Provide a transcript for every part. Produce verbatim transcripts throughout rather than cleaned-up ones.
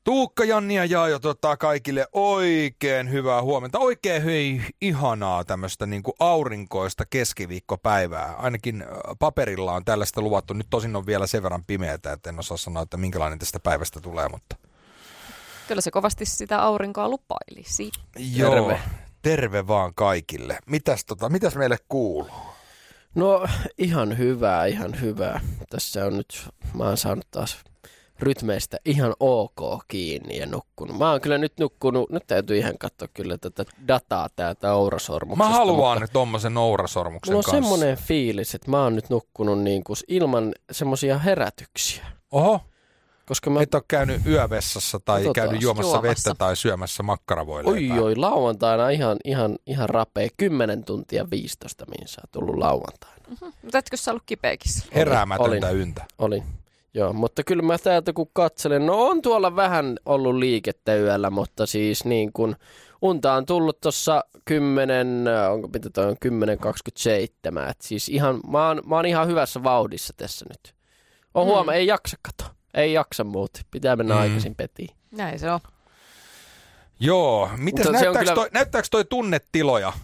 Tuukka, Janni ja Jaajo totta kaikille oikein hyvää huomenta. Oikein hei, ihanaa tämmöistä niin kuin aurinkoista keskiviikkopäivää. Ainakin paperilla on tällaista luvattu. Nyt tosin on vielä sen verran pimeätä, että en osaa sanoa, että minkälainen tästä päivästä tulee. Mutta... Kyllä se kovasti sitä aurinkoa lupailisi. Joo, terve, terve vaan kaikille. Mitäs, tota, mitäs meille kuuluu? No ihan hyvää, ihan hyvää. Tässä on nyt, mä oon saanut taas rytmeistä ihan ok kiinni ja nukkunut. Mä oon kyllä nyt nukkunut, nyt täytyy ihan katsoa kyllä tätä dataa täältä Ourasormuksesta. Mä haluan nyt tommosen Ourasormuksen kanssa. No semmonen fiilis, että mä oon nyt nukkunut niin kuin ilman semmosia herätyksiä. Oho, koska mä... et ole käynyt yövessassa tai no, käynyt juomassa, juomassa vettä tai syömässä makkaravoileipää. Oi oi, lauantaina ihan, ihan, ihan rapea. kymmenen tuntia viisitoista minsaa tullut lauantaina. Mm-hmm. Mutta etkö sä ollut kipeäkissä? Heräämätöntä yntä. Olin. Joo, mutta kyllä mä täältä kun katselen, no on tuolla vähän ollut liikettä yöllä, mutta siis niin kuin unta on tullut tuossa kymmenen, onko mitä toi on, kymmenen kaksikymmentäseitsemän, että siis ihan, mä oon, mä oon ihan hyvässä vauhdissa tässä nyt. On huoma, mm. ei jaksa kato, ei jaksa muut, pitää mennä mm. aikaisin petiin. Näin se on. Joo, mites näyttääkö, kyllä... toi, näyttääkö toi tunnetiloja?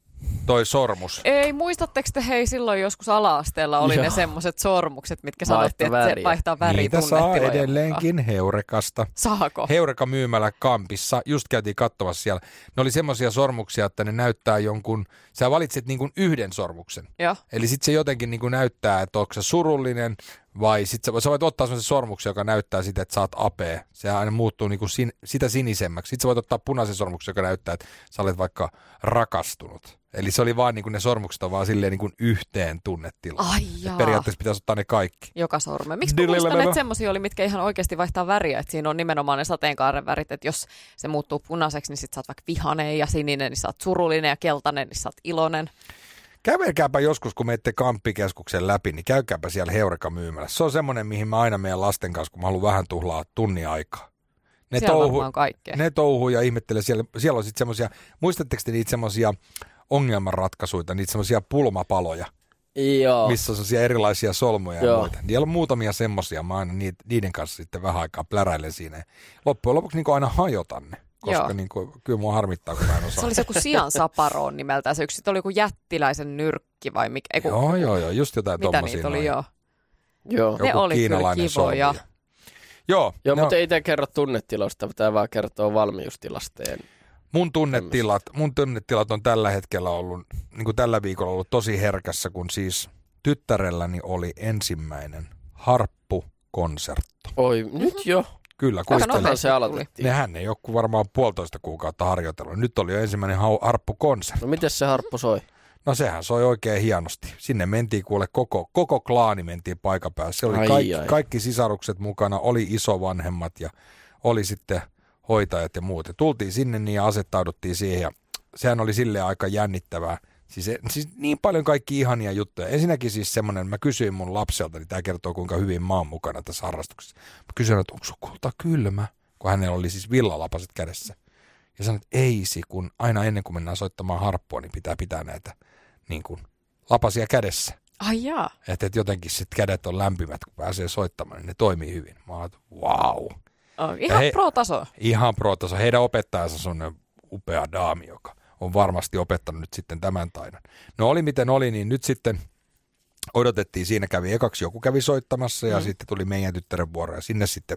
Toi sormus. Ei, muistatteko te hei silloin joskus ala-asteella oli Joo. ne semmoiset sormukset, mitkä sanottiin, että se vaihtaa väriä Niitä saa edelleenkin mukaan. Heurekasta. Saako? Heureka myymällä Kampissa. Just käytiin katsomassa siellä. Ne oli semmoisia sormuksia, että ne näyttää jonkun, sä valitset niin kuin yhden sormuksen. Joo. Eli sit se jotenkin niin kuin näyttää, että onko se surullinen vai sit sä, sä voit ottaa semmoisen sormuksen, joka näyttää sitä, että sä oot apea. Se aina muuttuu niin kuin sin, sitä sinisemmäksi. Sitten sä voit ottaa punaisen sormuksen, joka näyttää, että sä olet vaikka rakastunut. Eli se oli vaan niin kuin ne sormukset on vaan silleen niin kuin yhteen tunnetilaan. Ai jaa. Periaatteessa pitäisi ottaa ne kaikki. Joka sorme. Miksi mä muistan, että semmosia oli, mitkä ihan oikeasti vaihtaa väriä? Että siinä on nimenomaan ne sateenkaaren värit, että jos se muuttuu punaiseksi, niin sit sä oot vaikka vihainen ja sininen, niin sä oot surullinen ja keltainen, niin sä oot iloinen. Kävelkääpä joskus, kun menette Kamppikeskuksen läpi, niin käykääpä siellä Heureka myymällä. Se on semmoinen, mihin mä aina meidän lasten kanssa, kun mä haluan vähän tuhlaa tunnin aikaa. Ne siellä touhu, on kaikkea. Ne touhuu ja ihmettelee. Siellä, siellä on sitten semmoisia, muistatteko te niitä semmoisia ongelmanratkaisuita, niitä semmoisia pulmapaloja, Joo. missä on semmoisia erilaisia solmuja Joo. ja muita. Niillä on muutamia semmoisia, mä aina niiden kanssa sitten vähän aikaa pläräilen siinä. Loppujen lopuksi niin aina hajotan ne, koska niin kuin, kyllä mua harmittaa, kun mä en osaa. Se oli se joku Sian Saparoon nimeltään, se yksi sitten oli joku jättiläisen nyrkki vai mikä? Eiku, joo, joo, joo, just jotain mitä tommosia. Mitä niitä oli, joo. Joo. Joku ne oli kyllä kivoja. Joo, joo mutta ei te kerro tunnetilosta, tämä vaan kertoo valmiustilasteen. Mun tunnetilat, mun tunnetilat on tällä hetkellä ollut, niin kuin tällä viikolla ollut tosi herkässä, kun siis tyttärelläni oli ensimmäinen harppukonsertto. Oi, nyt jo? Kyllä, kuinka se aloitettiin? Nehän ei ole varmaan puolitoista kuukautta harjoitellut. Nyt oli jo ensimmäinen harppukonsertto. No miten se harppu soi? No sehän soi oikein hienosti. Sinne mentiin kuule koko, koko klaani mentiin paikan päällä. Se oli ai, kaikki, ai. kaikki sisarukset mukana, oli isovanhemmat ja oli sitten hoitajat ja muut. Ja tultiin sinne niin ja asettauduttiin siihen ja sehän oli silleen aika jännittävää. Siis, siis niin paljon kaikki ihania juttuja. Ensinnäkin siis semmoinen, mä kysyin mun lapselta, niin tämä kertoo kuinka hyvin mä oon mukana tässä harrastuksessa. Mä kysyin, että onko sun kulta kylmä, kun hänellä oli siis villalapaset kädessä. Ja sanoin, että eisi, kun aina ennen kuin mennään soittamaan harppua, niin pitää pitää näitä niin kuin lapasia kädessä. Ai jaa. Että et jotenkin sitten kädet on lämpimät, kun pääsee soittamaan, niin ne toimii hyvin. Mä oon, wow. Oh, ihan he, pro-taso. Ihan pro-taso. Heidän opettajansa on upea daami, joka on varmasti opettanut nyt sitten tämän taidon. No oli miten oli, niin nyt sitten odotettiin, siinä kävi ekaksi joku kävi soittamassa ja mm. sitten tuli meidän tyttären vuoro ja sinne sitten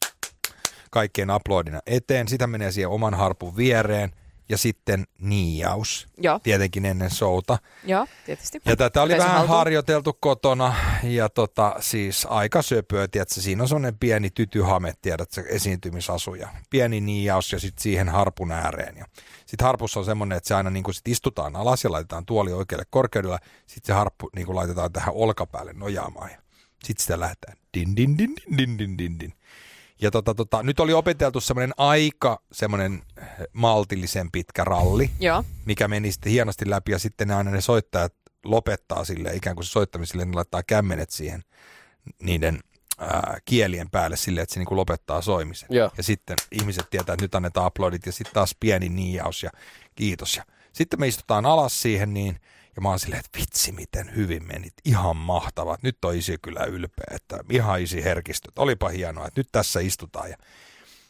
kaikkien uploadina eteen. Sitä menee siihen oman harpun viereen ja sitten niijaus. Joo. Tietenkin ennen showta. Joo, tietysti. Ja tätä oli Yleensä vähän haltuun. harjoiteltu kotona ja tota, siis aika söpöä, tiedätkö, siinä on sellainen pieni tytyhame, tiedätkö, esiintymisasuja. Pieni niijaus ja sitten siihen harpun ääreen. Ja sitten harpussa on semmoinen, että se aina niin kuin sit istutaan alas ja laitetaan tuoli oikealle korkeudella. Sitten se harppu niin kuin laitetaan tähän olkapäälle nojaamaan ja sitten sitä lähdetään din din din din din din din. Ja tota, tota, nyt oli opeteltu semmoinen aika semmoinen maltillisen pitkä ralli, Joo. mikä meni sitten hienosti läpi ja sitten ne aina ne soittajat lopettaa sille ikään kuin se soittamiselle, ne laittaa kämmenet siihen niiden ää, kielien päälle silleen, että se niin kuin lopettaa soimisen. Joo. Ja sitten ihmiset tietää, että nyt annetaan uploadit ja sitten taas pieni niijaus ja kiitos. Ja sitten me istutaan alas siihen niin, ja mä oon silleen, että vitsi miten hyvin menit, ihan mahtavat. Nyt on isi kyllä ylpeä, että ihan isi herkistöt, olipa hienoa, että nyt tässä istutaan. Ja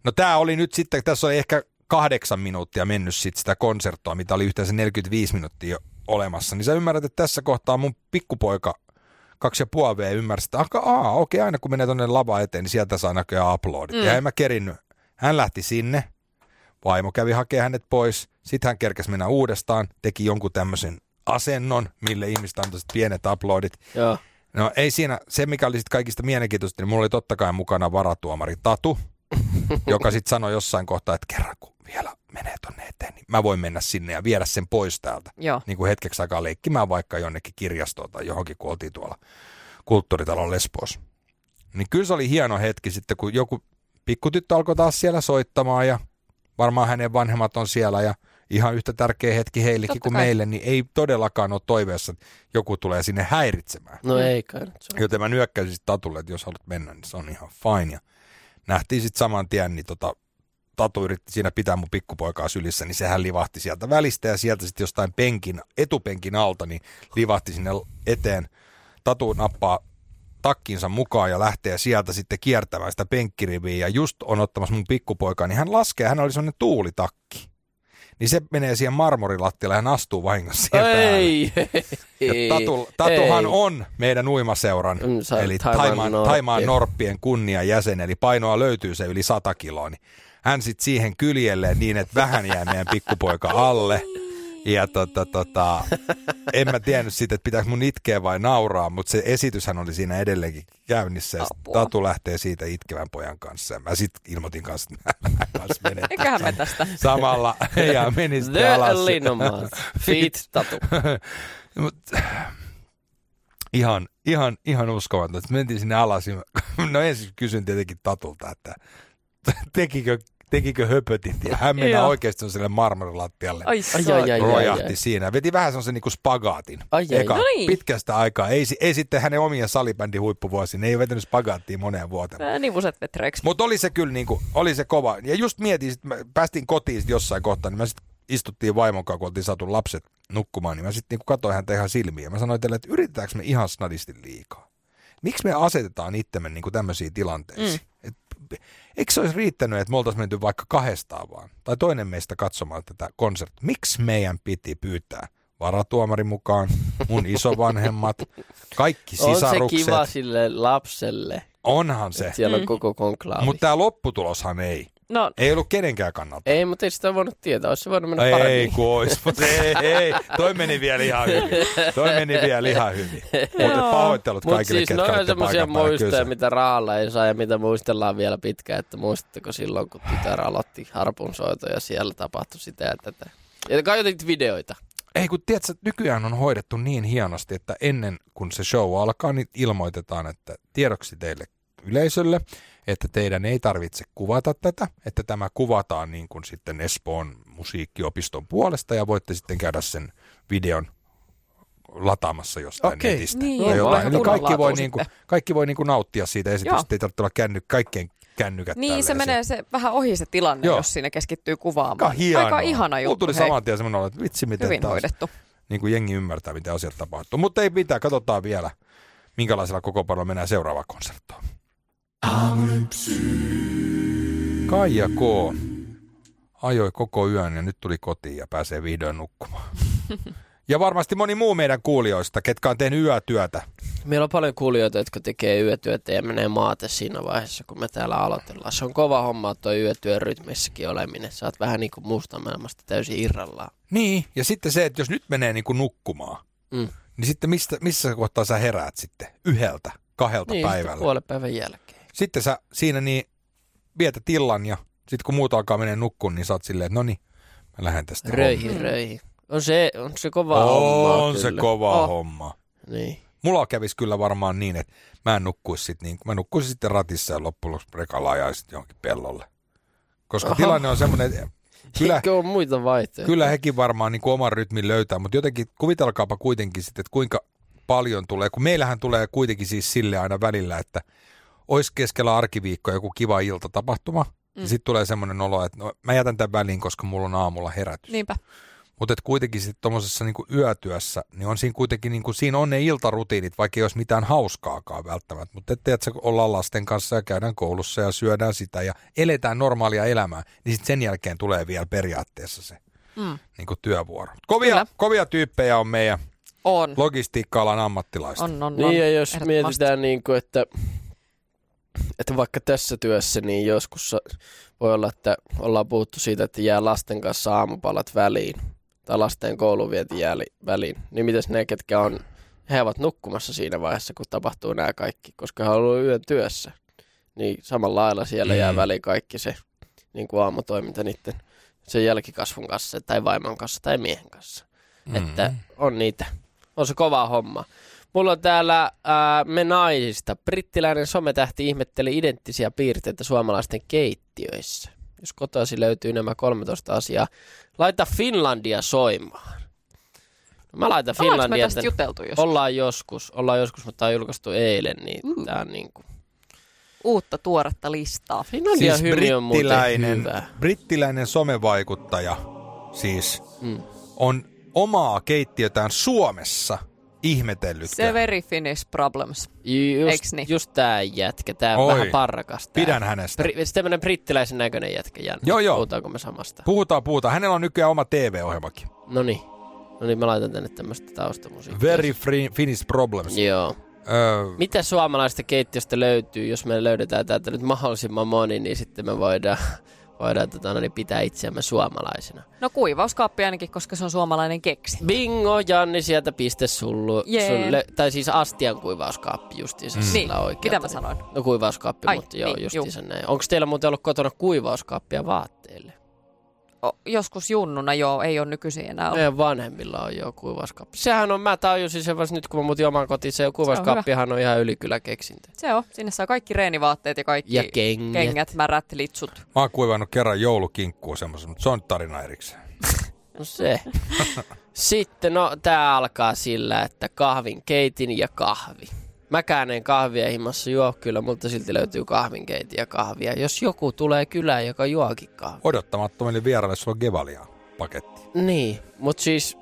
No tää oli nyt sitten, tässä oli ehkä kahdeksan minuuttia mennyt sitten sitä konserttoa, mitä oli yhteensä neljäkymmentäviisi minuuttia olemassa. Niin sä ymmärrät, että tässä kohtaa mun pikkupoika kaksi ja puoli V ymmärsi, että aa, okei, aina kun menee tuonne lava eteen, niin sieltä saa näköjään uploadit. Mm. Ja en mä kerinnyt. Hän lähti sinne, vaimo kävi hakemaan hänet pois, sitten hän kerkesi mennä uudestaan, teki jonkun tämmöisen asennon, mille ihmiset antoi pienet uploadit. Joo. No ei siinä, se mikä oli sitten kaikista mielenkiintoista, niin mulla oli totta kai mukana varatuomari Tatu, joka sitten sanoi jossain kohtaa, että kerran kun vielä menee tonne eteen, niin mä voin mennä sinne ja viedä sen pois täältä. Joo. Niin kuin hetkeksi aikaa leikkimään vaikka jonnekin kirjastoon tai johonkin, kun oltiin tuolla kulttuuritalon Lesbos. Niin kyllä se oli hieno hetki sitten, kun joku pikkutyttö alkoi taas siellä soittamaan ja varmaan hänen vanhemmat on siellä ja ihan yhtä tärkeä hetki heillekin kuin meille, niin ei todellakaan ole toiveessa, että joku tulee sinne häiritsemään. No ei kai. Joten mä nyökkäisin Tatulle, että jos haluat mennä, niin se on ihan fine. Ja nähtiin sitten saman tien, niin tota, Tatu yritti siinä pitää mun pikkupoikaa sylissä, niin sehän livahti sieltä välistä ja sieltä sitten jostain penkin, etupenkin alta, niin livahti sinne eteen. Tatu nappaa takkinsa mukaan ja lähtee sieltä sitten kiertämään sitä penkkiriviä ja just on ottamassa mun pikkupoikaa, niin hän laskee, hän oli sellainen tuulitakki. Niin se menee siihen marmorilattialle ja hän astuu vahingossa siihen ei, päälle. Ei, ja Tatu, Tatuhan ei. on meidän uimaseuran, mm, eli Taimaan, Taimaan Norppien kunniajäsen, eli painoa löytyy se yli sata kiloa. Niin hän sitten siihen kyljelleen niin, että vähän jää meidän pikkupoika alle. Ja tota, tota, en mä tiennyt siitä, että pitääkö mun itkeä vai nauraa, mutta se esityshän oli siinä edelleenkin käynnissä. Ja Tatu lähtee siitä itkevän pojan kanssa. Ja mä sitten ilmoitin kanssa, että mä kanssa menen. Eiköhän me tästä. Samalla ja menin sitten alas. The Linomas. Feet Tatu. ihan, ihan, ihan uskomaton. Mentiin sinne alas. No ensin kysyin tietenkin Tatulta, että tekikö Tekikö höpötit ja hän mennään oikeasti sille marmorilattialle. Ai, ai, ai, rojahti ai, ai. siinä. Veti vähän sellaisen niin kuin spagaatin. Ai, ai, Eka, no niin. pitkästä aikaa. Ei, ei sitten hänen omien salibändin huippuvuosiin. Ne ei vetänyt spagaattia moneen vuoteen. Nivuset vetreiksi. Mutta oli se kyllä niin kuin, oli se kova. Ja just mietin, sit mä päästiin kotiin sit jossain kohtaa, niin mä sitten istuttiin vaimon kanssa, kun oltiin saatu lapset nukkumaan, niin mä sitten niin katsoin häntä ihan silmiä. Mä sanoin teille, että yritetäänkö me ihan snadisti liikaa? Miksi me asetetaan itsemme niin kuin tämmöisiin tilanteisiin? Mm. Et, eikö se olisi riittänyt, että me oltaisiin menty vaikka kahdestaan vaan, tai toinen meistä katsomaan tätä konserttia? Miksi meidän piti pyytää varatuomari mukaan, mun isovanhemmat, kaikki sisarukset? On se kiva sille lapselle. Onhan se. Siellä on koko konklaavi. Mutta tämä lopputuloshan ei. No. Ei ollut kenenkään kannalta. Ei, mutta ei sitä voinut tietää. Olisi se voinut mennä ei, paremmin. Ei, kun olisi. Mutta ei, ei. Toi meni vielä ihan hyvin. Toi meni vielä ihan hyvin. Mutta pahoittelut Mut kaikille, siis ketkä on olette semmoisia paikan päällä. muistoja, mitä rahalla ei saa ja mitä muistellaan vielä pitkään. Että muistatteko silloin, kun tytär aloitti harpunsoito ja siellä tapahtui sitä ja tätä. Ja kaiutit videoita. Ei, kun tiedätkö, nykyään on hoidettu niin hienosti, että ennen kuin se show alkaa, niin ilmoitetaan, että tiedoksi teille yleisölle, että teidän ei tarvitse kuvata tätä, että tämä kuvataan niin kuin sitten Espoon musiikkiopiston puolesta ja voitte sitten käydä sen videon lataamassa jostain Okei. netistä. Niin, tai jotain. Eli kaikki voi, niin kuin, sitten. kaikki voi niin kuin nauttia siitä esityksestä, ei tarvitse olla känny, kaikkien kännykät Niin, se menee se vähän ohi se tilanne, Joo. jos siinä keskittyy kuvaamaan. Aika hienoa. Aika ihana juttu. Mulla tuli saman tien semmoinen, että vitsi miten hyvin taas hoidettu. Niin kuin jengi ymmärtää, mitä asiat tapahtuu. Mutta ei mitään, katsotaan vielä, minkälaisella kokoonpanolla mennään seuraavaan konserttoon. Kaija K. ajoi koko yön ja nyt tuli kotiin ja pääsee vihdoin nukkumaan. Ja varmasti moni muu meidän kuulijoista, ketkä on tehnyt yötyötä. Meillä on paljon kuulijoita, jotka tekee yötyötä ja menee maate siinä vaiheessa, kun me täällä aloitellaan. Se on kova homma tuo yötyön rytmissäkin oleminen. Sä oot vähän niin kuin muusta maailmasta täysin irrallaan. Niin, ja sitten se, että jos nyt menee niin kuin nukkumaan, mm. niin sitten mistä, missä kohtaa sä heräät sitten? Yhdeltä, kahdelta niin, päivällä. Niin, puolen päivän jälkeen. Sitten sä siinä niin vietät illan ja sitten kun muut alkaa mennä nukkuun, niin sä oot silleen, että no niin, mä lähden tästä Röihin, hommaan. röihin. On se, on se kova on homma. On se kyllä. kova oh. homma. Niin. Mulla kävisi kyllä varmaan niin, että mä en nukkuisi sitten niin, mä nukkuisin sitten ratissa ja loppujen lopuksi rekalla ajaisin johonkin pellolle. Koska Oho. tilanne on semmoinen, että kyllä, on muita vaihtoehtoja. Kyllä hekin varmaan niin kuin oman rytmin löytää, mutta jotenkin kuvitelkaapa kuitenkin sitten, että kuinka paljon tulee, kun meillähän tulee kuitenkin siis sille aina välillä, että olisi keskellä arkiviikkoa joku kiva iltatapahtuma, mm. ja sitten tulee semmoinen olo, että no, mä jätän tämän väliin, koska mulla on aamulla herätys. Niinpä. Mutta kuitenkin sitten tuommoisessa niinku yötyössä, niin on siinä kuitenkin, niinku, siinä on ne iltarutiinit, vaikka ei olisi mitään hauskaakaan välttämättä. Mutta että ollaan lasten kanssa ja käydään koulussa ja syödään sitä ja eletään normaalia elämää, niin sitten sen jälkeen tulee vielä periaatteessa se mm. niinku työvuoro. Kovia, kovia tyyppejä on meidän on. logistiikka-alan ammattilaista. On, on, on. Niin ja jos mietitään, niin kuin, että, että vaikka tässä työssä, niin joskus voi olla, että ollaan puhuttu siitä, että jää lasten kanssa aamupalat väliin. Tai lasten kouluvieti jää väliin, niin mitäs ne, ketkä on, he ovat nukkumassa siinä vaiheessa, kun tapahtuu nämä kaikki, koska he ovat olleet yön työssä, niin samalla lailla siellä mm. jää väliin kaikki se niin kuin aamutoiminta niiden sen jälkikasvun kanssa, tai vaimon kanssa, tai miehen kanssa. Mm. Että on niitä, on se kova homma. Mulla on täällä ää, me naisista. Brittiläinen sometähti ihmetteli identtisiä piirteitä suomalaisten keittiöissä. Jos kotoasi löytyy nämä kolmetoista asiaa, laita Finlandia soimaan. No, mä laitan Finlandia. Me juteltu joskus? Ollaan joskus, ollaan joskus, mutta on julkaistu eilen, niin mm. tää on niinku uutta tuoretta listaa. Finlandia siis hymy on muuten hyvä. Brittiläinen somevaikuttaja siis mm. on omaa keittiötään Suomessa ihmetellyt. Se very Finnish problems. Just, niin? just tää jätkä, tää on vähän parrakas. Tää. Pidän hänestä. Bri- tämmönen brittiläisen näköinen jätkä, Janne. Joo, joo. Puhutaanko me samasta? Puhutaan, puhutaan. Hänellä on nykyään oma T V-ohjelmakin. Noniin. Noniin, mä laitan tänne tämmöstä taustamusiikkia. Very free, Finnish problems. Joo. Öö. Mitä suomalaista keittiöstä löytyy, jos me löydetään täältä nyt mahdollisimman moni, niin sitten me voidaan... Voidaan tota, no, niin pitää itseämme suomalaisina. No kuivauskaappi ainakin, koska se on suomalainen keksi. Bingo, Janni, sieltä piste sullu. Yeah. Sulle, tai siis astian kuivauskaappi justiinsa mm. sillä niin, oikealta. Mitä mä sanoin? No kuivauskaappi, Ai, mutta joo, niin, justiinsa näin. Onko teillä muuten ollut kotona kuivauskaappia vaatteille? O, joskus junnuna joo, ei ole nykyisin enää ollut. Meidän vanhemmilla on jo kuivauskaappi. Sehän on, mä tajusin sen vasta nyt, kun mä muutin omaan kotiin, se kuivauskaappihan on, on ihan ylikylä-keksintö. Se on, sinne saa kaikki reenivaatteet ja kaikki ja kengät. kengät, märät, litsut. Mä oon kuivannut kerran joulukinkkuu semmoisen, mutta se on tarina erikseen. No se. Sitten, no tää alkaa sillä, että kahvin keitin ja kahvi. Mäkään en kahvia himmassa juo kyllä, mutta silti löytyy kahvinkeitin ja kahvia. Jos joku tulee kylään, joka juokin kahvia. Odottamattomille vieraille sulla on Gevalia paketti. Niin, mutta siis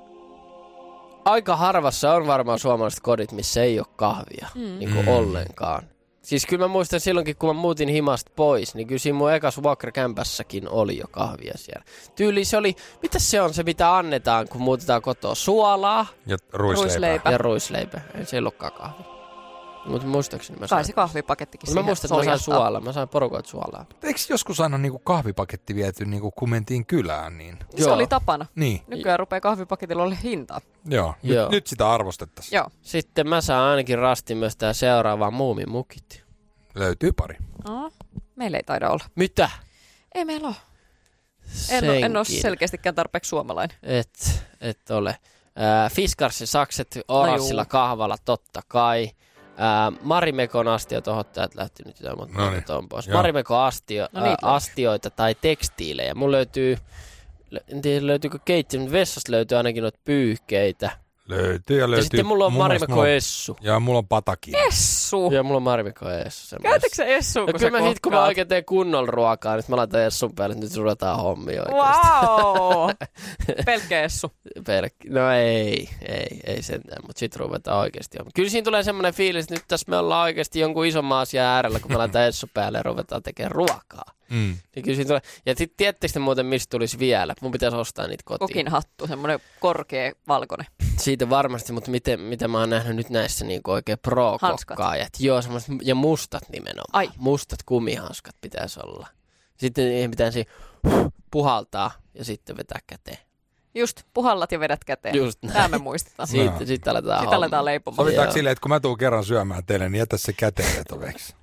aika harvassa on varmaan suomalaiset kodit, missä ei ole kahvia mm. niin kuin mm. ollenkaan. Siis kyllä mä muistan silloinkin, kun mä muutin himasta pois, niin kyllä siinä mun ekas vuokrakämpässäkin oli jo kahvia siellä. Tyyli se oli, mitä se on se, mitä annetaan, kun muutetaan kotoa? Suolaa ja ruisleipä. ruisleipä. Ja ruisleipä. Ei se ollutkaan kahvia. Mutta muistaakseni mä sain. Kai se kahvipakettikin siihen. Mä muistan, että mä sain suolaa. Mä sain porukoita suolaa. Eikö joskus aina niinku kahvipaketti viety, niinku, kun mentiin kylään? Niin? Se oli tapana. Niin. Nykyään rupeaa kahvipaketilla olla hintaa. Joo, Joo. Nyt, nyt sitä arvostettaisiin. Joo. Sitten mä saan ainakin rastin myös tää seuraavaa muumimukit. Löytyy pari. No, meillä ei taida olla. Mitä? Ei meillä ole. En, ole, en ole selkeästikään tarpeeksi suomalainen. Et, et ole. Äh, Fiskarsin sakset oranssilla kahvalla, totta kai. Äh, Marimekon astio, tohon täältä lähti nyt jotain, mutta no niin. pois. Marimekon astio, no äh, astioita tai tekstiilejä. Mun löytyy, en tiedä löytyykö keittiö, mutta vessasta löytyy ainakin noita pyyhkeitä. Löytyy ja löytyy. Ja sitten mulla on Marimekko Essu. Ja mulla on Patakin. Essu? Ja mulla on Marimekko Essu. Käytätkö se Essu, kun no, sä kyllä mä hit, kun mä oikein teen kunnolla ruokaa, niin mä laitan Essun päälle, että nyt ruvetaan hommia oikeasti. Wow! Pelkkä Essu. Pelkkä. No ei, ei, ei sentään, mutta sit ruvetaan oikeasti hommia. Kyllä siinä tulee semmoinen fiilis, että nyt tässä me ollaan oikeasti jonkun isomman asian äärellä, kun mä laitan Essun päälle ja ruvetaan tekemään ruokaa. Mm. Niin kyllä tulee. Ja sitten tiedättekö muuten, mistä tulisi vielä? Mun pitäisi ostaa niitä kotiin. Kokin hattu, semmoinen korkea valkoinen. Siitä varmasti, mutta miten, mitä mä oon nähnyt nyt näissä niin oikein pro-kokkaajat. Joo, semmoiset, ja mustat nimenomaan. Ai. Mustat kumihanskat pitäisi olla. Sitten niihin pitäisi puhaltaa ja sitten vetää käteen. Just, puhallat ja vedät käteen. Just näin. Tämä me muistetaan. Sitten no. sit aletaan Sitten aletaan leipomaan. Sovitaanko silleen, että kun mä tuun kerran syömään teille, niin jätä se käteen vetoveksi.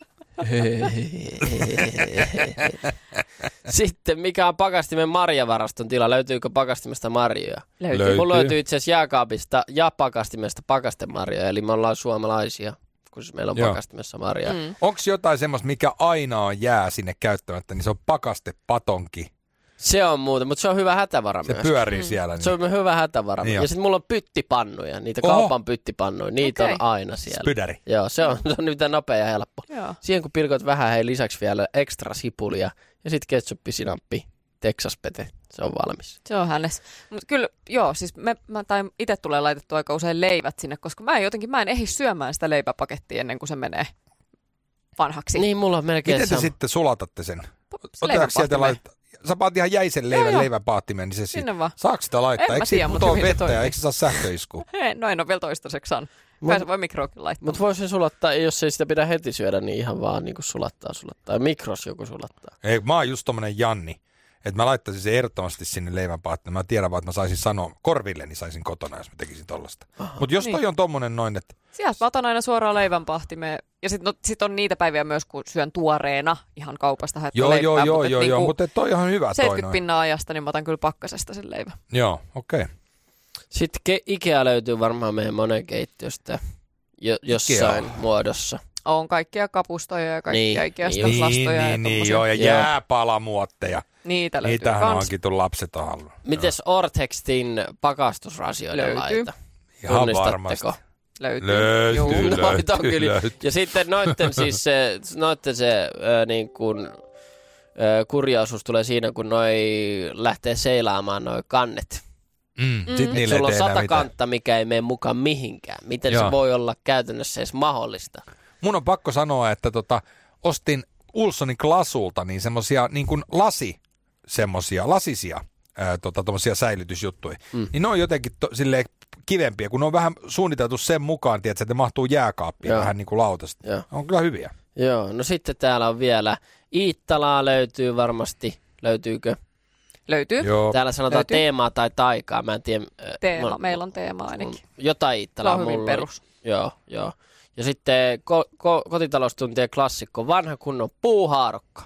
Sitten mikä on pakastimen marjavaraston tila? Löytyykö pakastimesta marjoja? Löytyy. Mulla löytyy itse asiassa jääkaapista ja pakastimesta pakastemarjoja, eli me ollaan suomalaisia, kun meillä on Joo. pakastimessa marjaa. Mm. Onko jotain semmoista, mikä aina on jää sinne käyttämättä, niin se on pakastepatonki. Se on muuta, mutta se on hyvä hätävara se myös. Se pyörii mm. siellä. Niin. Se on hyvä hätävara. Niin ja sitten mulla on pyttipannuja, niitä Oho. kaupan pyttipannuja, niitä okay. on aina siellä. Spydäri. Joo, se on, se on nyt nopea ja helppo. Joo. Siihen kun pilkot vähän, hei lisäksi vielä ekstra sipulia ja sitten ketsuppi, sinappi, Texas Pete, se on valmis. Se on hänessä. Mutta kyllä, joo, siis me, mä, tai itse tulee laitettua aika usein leivät sinne, koska mä en jotenkin, mä en ehdi syömään sitä leipäpakettia ennen kuin se menee vanhaksi. Niin, mulla on melkein Miten te sama. sitten sulatatte sen? Leivänpaahtimeen. Sieltä lait... Sä paat ihan jäisen leivän Joo, leiväpaahtimeen, niin se sinne siitä. vaan. Saako sitä laittaa? En mä Eikö tiedä, siitä mutta putoa hyvin se vettä ja toimii. eikö se saa sähköiskua? Hei, no en ole vielä toistaiseksi saanut. Mut- Kai se voi mikroonkin laittaa. Mutta voisi sulattaa, jos ei sitä pidä heti syödä, niin ihan vaan niin kuin sulattaa, sulattaa. Mikros joku sulattaa. Ei, mä oon just tommonen Janni, että mä laittaisin sen ehdottomasti sinne leivänpaahtimeen. Mä tiedän vaan, että mä saisin sanoa, korvilleni saisin kotona, jos mä tekisin tollasta. Mutta jos toi Niin. on tommonen noin, että Sieltä mä otan aina suoraan leivänpahtimeen. Ja sitten no, sit on niitä päiviä myös, kun syön tuoreena ihan kaupasta haettua joo, leipää. joo, joo, mutta joo, niinku joo, mutta toi on ihan hyvä toi seitsemänkymmentä noin. pinnaa ajasta, niin mä otan kyllä pakkasesta sen leivän. Joo, okei. Okay. Sitten ke- Ikea löytyy varmaan meidän monen keittiöstä jo- jossain Ikea. muodossa. On kaikkia kapustoja ja kaikkia Niin, Ikeasta niin, lastoja Niin, ja niin, niin, tommosia. joo, ja Joo. jääpalamuotteja. Niitä löytyy Niitähän kans. onkin tullut lapset on halunnut. Mites Ortextin pakastusrasioiden Löytyy. laita? Ihan Tunnistatteko? varmasti. Löytyy. Löytyy, Juu. löytyy, Noita on kyllä. löytyy. Ja sitten noitten siis se, noitten se äh, niin kuin, äh, kurjaisuus tulee siinä, kun noi lähtee seilaamaan noi kannet. Mm, Mm. sit niille Sulla ei on tee sata mitään. kantta, mikä ei mene mukaan mihinkään. Miten Joo. se voi olla käytännössä edes mahdollista? Mun on pakko sanoa, että tota, ostin Ulssonin Glasulta niin semmosia niin kuin lasi, semmosia lasisia ää, tota, tommosia säilytysjuttuja. Mm. Niin ne on jotenkin to, silleen kivempiä, kun ne on vähän suunniteltu sen mukaan, tiedätkö, että ne mahtuu jääkaappiin Joo. vähän niin kuin lautasta. Joo. On kyllä hyviä. Joo, no sitten täällä on vielä Iittalaa löytyy varmasti. Löytyykö? Löytyy. Joo. Täällä sanotaan Löytyy. teemaa tai taikaa. Mä en tiedä. äh, Teema. mun- Meillä on teema ainakin. Jotain Se Iittalaa on hyvin mulla on. perus. Joo, joo. Ja sitten ko- ko- kotitaloustuntien klassikko, vanha kunnon puuhaarukka.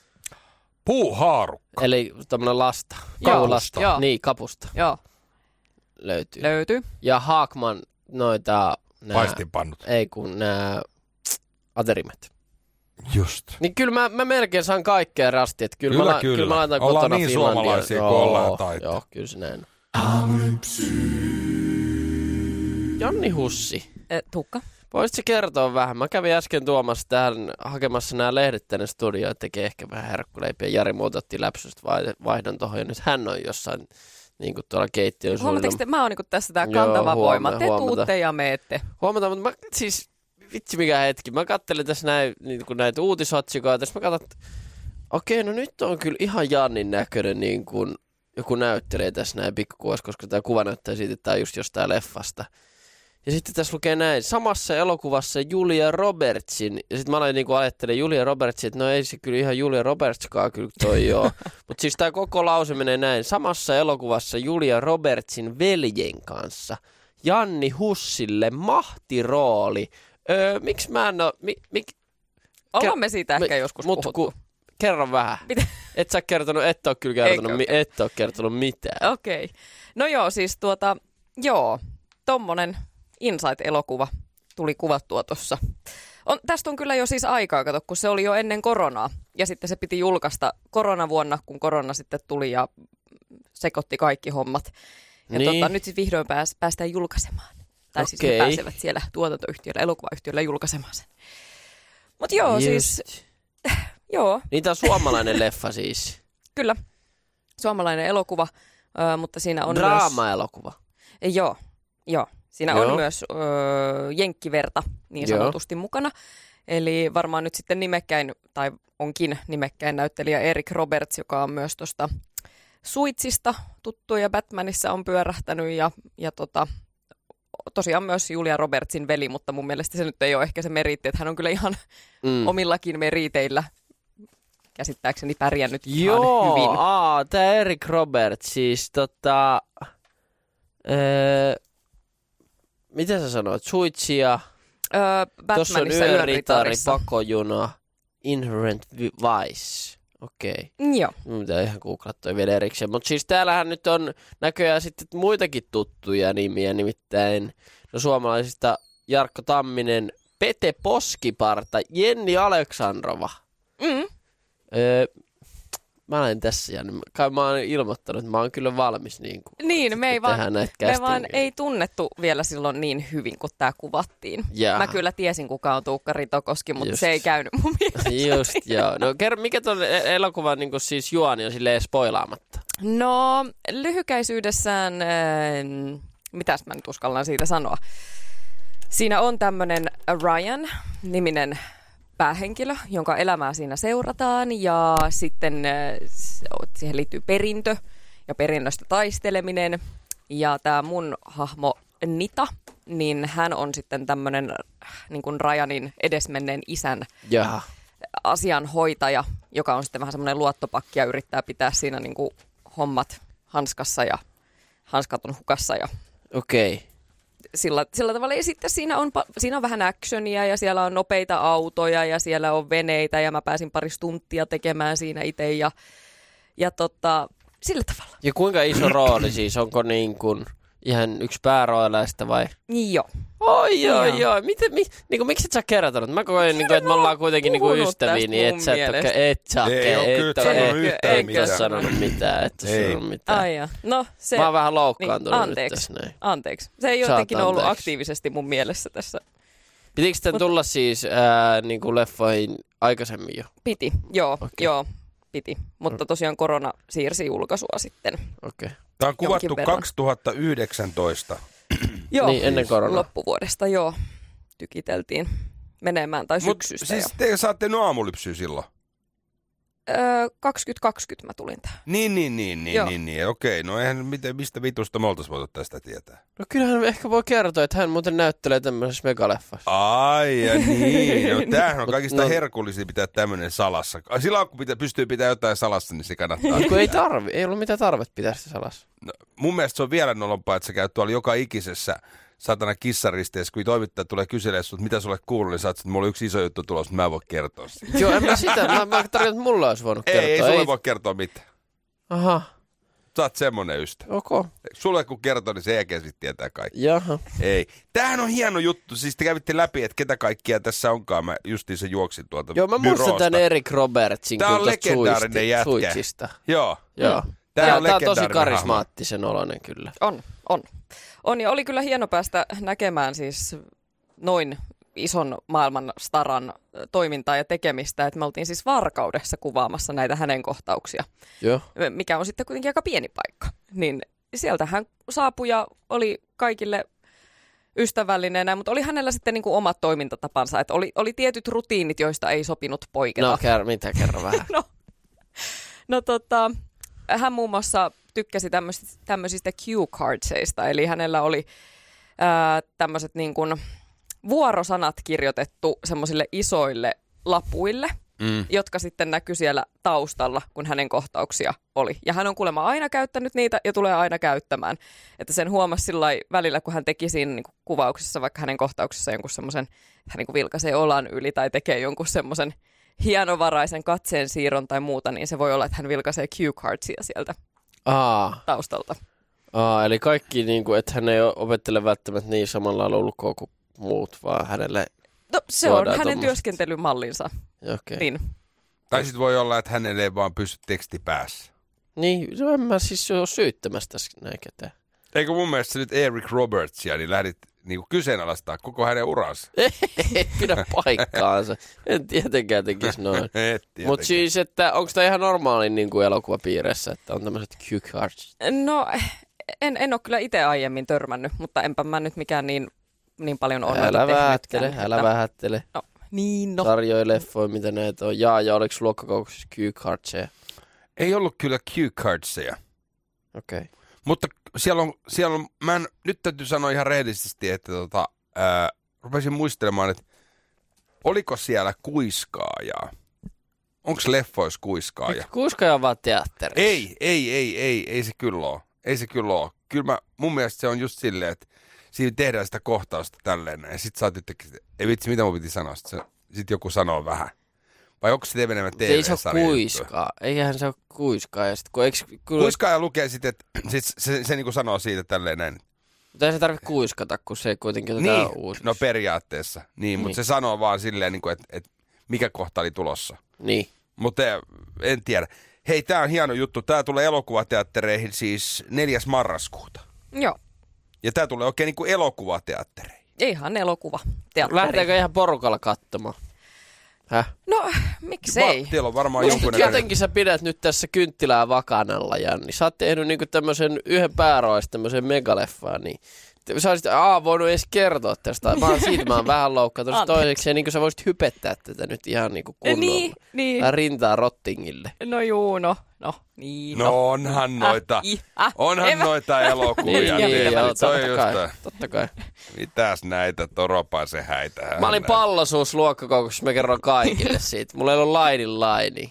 Puuhaarukka. Eli tämmönen lasta. Joo, Kaulasta. joo. Niin, kapusta Joo, löytyy. löytyy. Ja Haakman noita... Nää, Paistinpannut. ei kun nää aterimet. Just. Niin kyllä mä, mä melkein saan kaikkea rasti. Että kyllä, Kyllä, mä, la- kyllä. kyllä mä laitan Ollaan kotona niin Finlandia. suomalaisia kuin Joo, ollaan ja taitaa. Joo, kyllä se näin. Jonni Hussi. E, Tuukka. Voisitko kertoa vähän? Mä kävin äsken tuomassa tähän hakemassa nämä lehdet tänne studioon, että tekee ehkä vähän herkkuleipiä. Jari muuta otti läpsystä vaihdon tohon ja nyt hän on jossain niin kuin tuolla keittiön Huomatteko te, mä oon niinku tässä tää Joo, kantava huoma- voima. Te huomata. tuutte ja meette. Huomataan, mutta mä siis, vitsi mikä hetki. Mä kattelin tässä näin, niin kuin näitä uutisotsikoita, tässä mä katson, että okei, no nyt on kyllä ihan Jannin näköinen niin kuin joku näyttelee tässä näin pikkukuvassa, koska tämä kuva näyttää siitä, että tämä on just jostain leffasta. Ja sitten tässä lukee näin, samassa elokuvassa Julia Robertsin, ja sitten mä aloin niin ajattelemaan Julia Robertsin, että no ei se kyllä ihan Julia Robertskaan kyllä toi joo. Mutta siis tämä koko lause menee näin, samassa elokuvassa Julia Robertsin veljen kanssa, Janni Hussille mahtirooli. Öö, miksi mä en oo, mi, mi, Ollaan me siitä ehkä me- joskus mut puhuttu. ku- kerro vähän. Mitä? Et sä kertonut, et oo kyllä kertonut, Eikö? mi, et oo kertonut mitään. Okei. Okay. No joo, siis tuota, joo, tommonen Insight-elokuva tuli kuvattua tuossa. On, tästä on kyllä jo siis aikaa, kato, kun se oli jo ennen koronaa. Ja sitten se piti julkaista koronavuonna, kun korona sitten tuli ja sekoitti kaikki hommat. Ja Niin. tota, nyt siis vihdoin pääs, päästään julkaisemaan. Tai siis he Okei. pääsevät siellä tuotantoyhtiöllä, elokuvayhtiöllä julkaisemaan sen. Mutta joo, Just. siis, joo, Niin tää on suomalainen leffa siis. kyllä. Suomalainen elokuva, ö, mutta siinä on myös... Draama-elokuva. Joo, joo. Siinä Joo. on myös ö, jenkkiverta niin Joo. sanotusti mukana. Eli varmaan nyt sitten nimekkäin, tai onkin nimekkäin näyttelijä Eric Roberts, joka on myös tuosta Suitsista tuttu ja Batmanissa on pyörähtänyt ja, ja tota, tosiaan myös Julia Robertsin veli, mutta mun mielestä se nyt ei ole ehkä se meriitti, että hän on kyllä ihan Mm. omillakin meriteillä käsittääkseni pärjännyt ihan Joo, hyvin. aa, tää Eric Roberts, siis tota... Öö, mitä sä sanoit? Suitsia, Öö, tossa on Batmanissa Yön Yön ritari, ritarissa. pakojuna, Inherent Vice. Okei. Okay. Joo. Mun pitää ihan googlattua vielä erikseen. Mutta siis täällähän nyt on näköjään sitten muitakin tuttuja nimiä, nimittäin no suomalaisista Jarkko Tamminen, Pete Poskiparta, Jenni Aleksandrova. Mm. Öö, mä olen tässä ja kai mä oon ilmoittanut, että mä oon kyllä valmis niin kuin, Niin, me ei vaan, me vaan ei tunnettu vielä silloin niin hyvin, kun tää kuvattiin. Jaha. Mä kyllä tiesin, kuka on Tuukka Ritokoski, mutta Just. se ei käynyt mun mielestä. Just, joo. No kerro, mikä tuon elokuvan niin kuin siis juoni on silleen spoilaamatta? No, lyhykäisyydessään, äh, mitäs mä nyt uskallan siitä sanoa. Siinä on tämmönen Ryan-niminen päähenkilö, jonka elämää siinä seurataan ja sitten siihen liittyy perintö ja perinnöstä taisteleminen. Ja tämä mun hahmo Nita, niin hän on sitten tämmöinen niin kuin Ryanin edesmenneen isän Jaha. asianhoitaja, joka on sitten vähän semmoinen luottopakki ja yrittää pitää siinä niin kuin hommat hanskassa ja hanskat on hukassa ja Okei. Okay. Sillä, sillä tavalla. Ja sitten siinä on, siinä on vähän actionia ja siellä on nopeita autoja ja siellä on veneitä ja mä pääsin pari stuntia tekemään siinä itse ja, ja tota, sillä tavalla. Ja kuinka iso rooli siis? Onko niin kuin ihan yksi pääroilaista vai? Joo. Oi, joo, Joo. joo. Miten, mi, niin kuin, miksi et sä kertonut? Mä koen, niin kuin, että me ollaan kuitenkin niin kuin ystäviä, niin et sä et, et sä Ei oo kyllä et, sanonut et, yhtään et, mitään. et sanonut mitään. Et Ei. sanonut mitään. Ai ja. No, se, Mä oon vähän niin, loukkaantunut nyt anteeksi, tässä näin. anteeksi. Se ei Saat jotenkin ollut anteeksi. aktiivisesti mun mielessä tässä. Pitikö tämän Mut- tulla siis ää, niin kuin leffoihin aikaisemmin jo? Piti, joo, Okei. joo, piti. Mutta tosiaan korona siirsi julkaisua sitten. Okei. Tämä on kuvattu Jonkin verran. kaksituhattayhdeksäntoista. Joo, Niin, ennen koronaa. loppuvuodesta joo, tykiteltiin menemään tai Mutta syksystä siis jo. te saatte no aamulypsyä silloin. Öö, kaksituhattakaksikymmentä mä tulin tähän. Niin, niin, niin, niin, Joo. niin, niin. Okei, no eihän miten, mistä vitusta me oltaisiin voitu tästä tietää. No kyllähän ehkä voi kertoa, että hän muuten näyttelee tämmöisessä megaleffassa. Ai ja niin, no tämähän on kaikista no- herkullisin pitää tämmöinen salassa. Silloin kun pitää, pystyy pitämään jotain salassa, niin se kannattaa. Kun ei tarvi, ei ollut mitään tarvetta pitää sitä salassa. No, mun mielestä se on vielä nolompaa, että sä käyt tuolla joka ikisessä satana kissaristeessä, kun toimittaja tulee kyselemään sut, mitä sulle kuuluu, niin sä oot, että mulla on yksi iso juttu tulossa, mutta mä en voi kertoa sitä. Joo, en mä sitä, mä, mä tarkoitan, että mulla olisi voinut Ei, kertoa. ei sulle voi kertoa mitään. Aha, Sä oot semmonen ystävä. ok. Sulle kun kertoo, niin sen jälkeen sitten tietää kaikki. Jaha. Ei. Tämähän on hieno juttu. Siis te kävitte läpi, että ketä kaikkia tässä onkaan. Mä justiin se juoksin tuolta Joo, mä muistan byroosta. tämän Eric Robertsin Tää on kyllä tosta legendaarinen suisti- jätkä. suitsista. Joo. Joo. Tää Tää on on, tää on tosi legendaarinen karismaattisen oloinen kyllä. On, on. On ja oli kyllä hieno päästä näkemään siis noin ison maailman staran toimintaa ja tekemistä, että me oltiin siis Varkaudessa kuvaamassa näitä hänen kohtauksia, Joo. mikä on sitten kuitenkin aika pieni paikka. Niin sieltä hän saapui ja oli kaikille ystävällinen, mutta oli hänellä sitten niin kuin omat toimintatapansa, että oli, oli tietyt rutiinit, joista ei sopinut poiketa. No ker- mitä kerro vähän. No, no tota, hän muun muassa tykkäsi tämmöisistä, tämmöisistä cue cardseista, eli hänellä oli ää, tämmöiset niin kuin vuorosanat kirjoitettu semmoisille isoille lapuille, Mm. jotka sitten näkyi siellä taustalla, kun hänen kohtauksia oli. Ja hän on kuulemma aina käyttänyt niitä ja tulee aina käyttämään. Että sen huomasi sillai välillä, kun hän teki siinä niin kuin kuvauksessa, vaikka hänen kohtauksessa jonkun semmoisen, hän niin kuin vilkaisee olan yli tai tekee jonkun semmoisen hienovaraisen katseen siirron tai muuta, niin se voi olla, että hän vilkaisee cue cardsia sieltä Aa, taustalta. aa, eli kaikki, niin kuin, että hän ei opettele välttämättä niin samalla lailla ulkoa kuin muut, vaan hänelle... No se on Tuodaan hänen tommoset. työskentelymallinsa. Okay. Niin. Tai sitten voi olla, että hänelle ei vaan pysy teksti päässä. Niin, no en mä siis ole syyttämässä tässä näin ketään. Eikö mun mielestä sä nyt Eric Robertsia, niin lähdit niinku kyseenalaistaa koko hänen uransa? Ei pidä paikkaansa. En tietenkään tekisi noin. Et tietenkään. Mutta siis, että onko tämä ihan normaali niin kuin elokuvapiirissä, että on tämmöiset cue cards? No en, en ole kyllä itse aiemmin törmännyt, mutta enpä mä nyt mikään niin, niin paljon on noita Älä tehnytkään, vähättele, että- älä vähättele. No, niin no. Sarjoja, leffoja, mitä näitä on. Jaa, ja oliko luokkakoukuksessa cue cardseja? Ei ollut kyllä cue cardseja. Okei. Okay. Mutta siellä on, siellä on mä en, nyt täytyy sanoa ihan rehellisesti, että tota, ää, rupesin muistelemaan, että oliko siellä kuiskaajaa? Onko leffoissa kuiskaaja? Kuuskaja on vaan teatterissa. Ei, ei, ei, ei, ei se kyllä ole. Ei se kyllä ole. Kyllä mä, mun mielestä se on just silleen, että siinä tehdään sitä kohtausta tälleen ja sit sä oot yhtäkkiä, ei vitsi, mitä mun piti sanoa, sit, sit joku sanoo vähän. Vai onko se enemmän T Ei se V-sarja? ole kuiskaa. Eihän se ole kuiskaa. Ja sit, kun, eikö, kun, Kuiskaaja lukee sitten, että sit se, se, se niinku sanoo siitä tälleen näin. mutta ei se tarvitse kuiskata, kun se kuitenkin otetaan Niin, uusiksi. no periaatteessa. Niin, niin. mutta se sanoo vaan silleen, niin että et, mikä kohta oli tulossa. Niin. Mutta en tiedä. Hei, tää on hieno juttu. Tää tulee elokuvateattereihin siis neljäs marraskuuta. Joo. Ja tää tulee oikein niin kuin elokuvateattereihin. Ihan elokuva. Teatteri. Lähdetäänkö ihan porukalla katsomaan? Häh? No, miksei? Va- teillä on varmaan Musta jonkun jotenkin sä pidät nyt tässä kynttilää vakanalla, Janni. Sä oot tehnyt niinku tämmösen yhden pääroista tämmösen megaleffaan, niin sä olisit aa, voinut edes kertoa tästä. Mä oon siitä, mä oon vähän loukkaantunut toiseksi. Ja niin sä voisit hypettää tätä nyt ihan niinku kunnolla. Niin, niin. Vähän rintaa rottingille. No juu, no. No, niin. No onhan noita, Äh, äh, onhan evä. noita elokuvia. Niin, niin, joo, se on totta just kai, toi. totta kai. Mitäs näitä toropaisen häitä? Mä olin pallosuus luokkakokouksessa, mä kerron kaikille siitä. Mulla ei ollut lainin laini.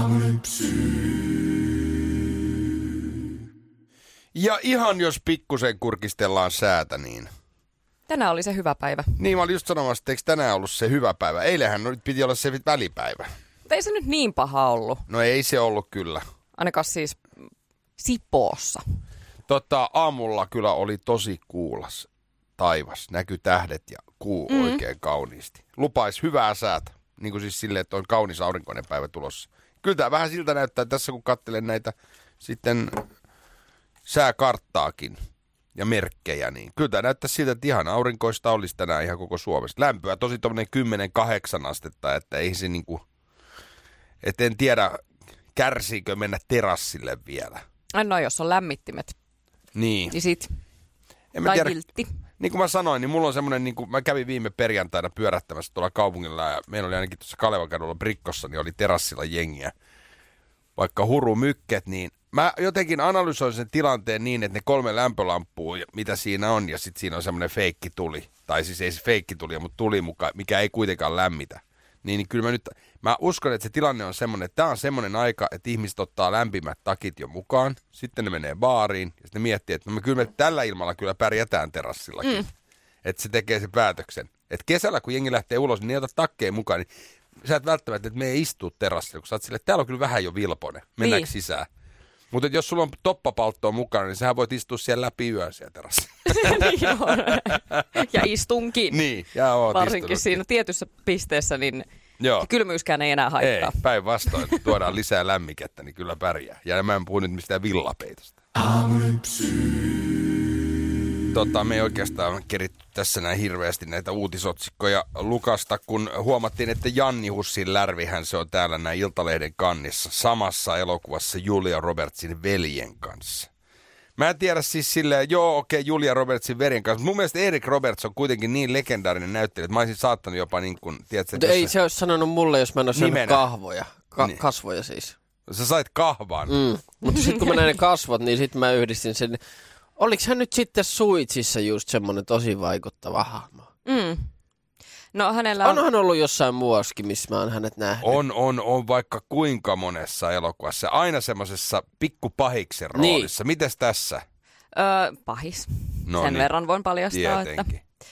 Ja ihan jos pikkusen kurkistellaan säätä, niin... Tänään oli se hyvä päivä. Niin, mä olin just sanomassa, että eikö tänään ollut se hyvä päivä? Eilähän nyt piti olla se välipäivä. Mutta ei se nyt niin paha ollut. No ei se ollut kyllä. Ainakaan siis Sipoossa. Tota, aamulla kyllä oli tosi kuulas taivas. Näky tähdet ja kuu mm. oikein kauniisti. Lupais hyvää säätä. Niin kuin siis silleen, että on kaunis aurinkoinen päivä tulossa. Kyllä tää vähän siltä näyttää tässä, kun katselen näitä sitten sääkarttaakin ja merkkejä, niin kyllä tämä näyttää siltä, että ihan aurinkoista olisi tänään ihan koko Suomessa. Lämpöä tosi tommoinen kymmenen kahdeksan astetta, että ei se niinku, että en tiedä, kärsiikö mennä terassille vielä. No jos on lämmittimet, Niin. niin sit. En mä Tai tiedä, kiltti. niin kuin mä sanoin, niin mulla on semmoinen, niin kuin mä kävin viime perjantaina pyörättämässä tuolla kaupungilla ja meillä oli ainakin tuossa Kalevakadulla Brikkossa, niin oli terassilla jengiä. Vaikka huru mykket, niin mä jotenkin analysoin sen tilanteen niin, että ne kolme lämpölampua, mitä siinä on, ja sitten siinä on semmoinen feikki tuli. Tai siis ei se feikki tuli, mutta tuli mukaan, mikä ei kuitenkaan lämmitä. Niin, niin kyllä mä nyt, mä uskon, että se tilanne on semmoinen, että tää on semmoinen aika, että ihmiset ottaa lämpimät takit jo mukaan. Sitten ne menee baariin, ja sitten ne miettii, että no me kyllä me tällä ilmalla kyllä pärjätään terassillakin. Mm. Että se tekee se päätöksen. Että kesällä, kun jengi lähtee ulos, niin ne ota takkeja mukaan, niin sä et välttämättä, että me ei istuu terassilla, kun sä oot silleen, että täällä on kyllä vähän jo vilponen. Mennäänkö niin sisään? Mutta jos sulla on toppapalttoa mukana, niin sähän voit istua siellä läpi yön siellä terassilla. Ja istunkin. Niin, ja oot varsinkin istunut. siinä tietyssä pisteessä, niin Joo. kylmyyskään ei enää haittaa. Ei, päinvastoin. Tuodaan lisää lämmikettä, niin kyllä pärjää. Ja mä en puhu nyt mistään villapeitosta. Tota, me ei oikeastaan keritty tässä näin hirveästi näitä uutisotsikkoja lukasta, kun huomattiin, että Janni Hussin Lärvihän se on täällä näin Iltalehden kannissa samassa elokuvassa Julia Robertsin veljen kanssa. Mä en tiedä siis silleen, joo okei okay, Julia Robertsin veljen kanssa, mutta mun mielestä Eric Roberts on kuitenkin niin legendaarinen näyttelijä, että mä olisin saattanut jopa niin kuin, tiedätkö, Mutta ei se olisi sanonut mulle, jos mä en olisi syönyt kahvoja. Ka- Niin. Kasvoja siis. Sä sait kahvan. Mm. Mutta sitten kun mä näin ne kasvot, niin sitten mä yhdistin sen. Oliko hän nyt sitten Suitsissa just semmoinen tosi vaikuttava hahmo? Mm. No hänellä on... Onhan ollut jossain muuskin, missä mä oon hänet nähnyt. On, on, on vaikka kuinka monessa elokuvassa. Aina semmoisessa pikkupahiksen roolissa. Niin. Mites tässä? Öö, pahis. No Sen niin. verran voin paljastaa, Tietenkin. että...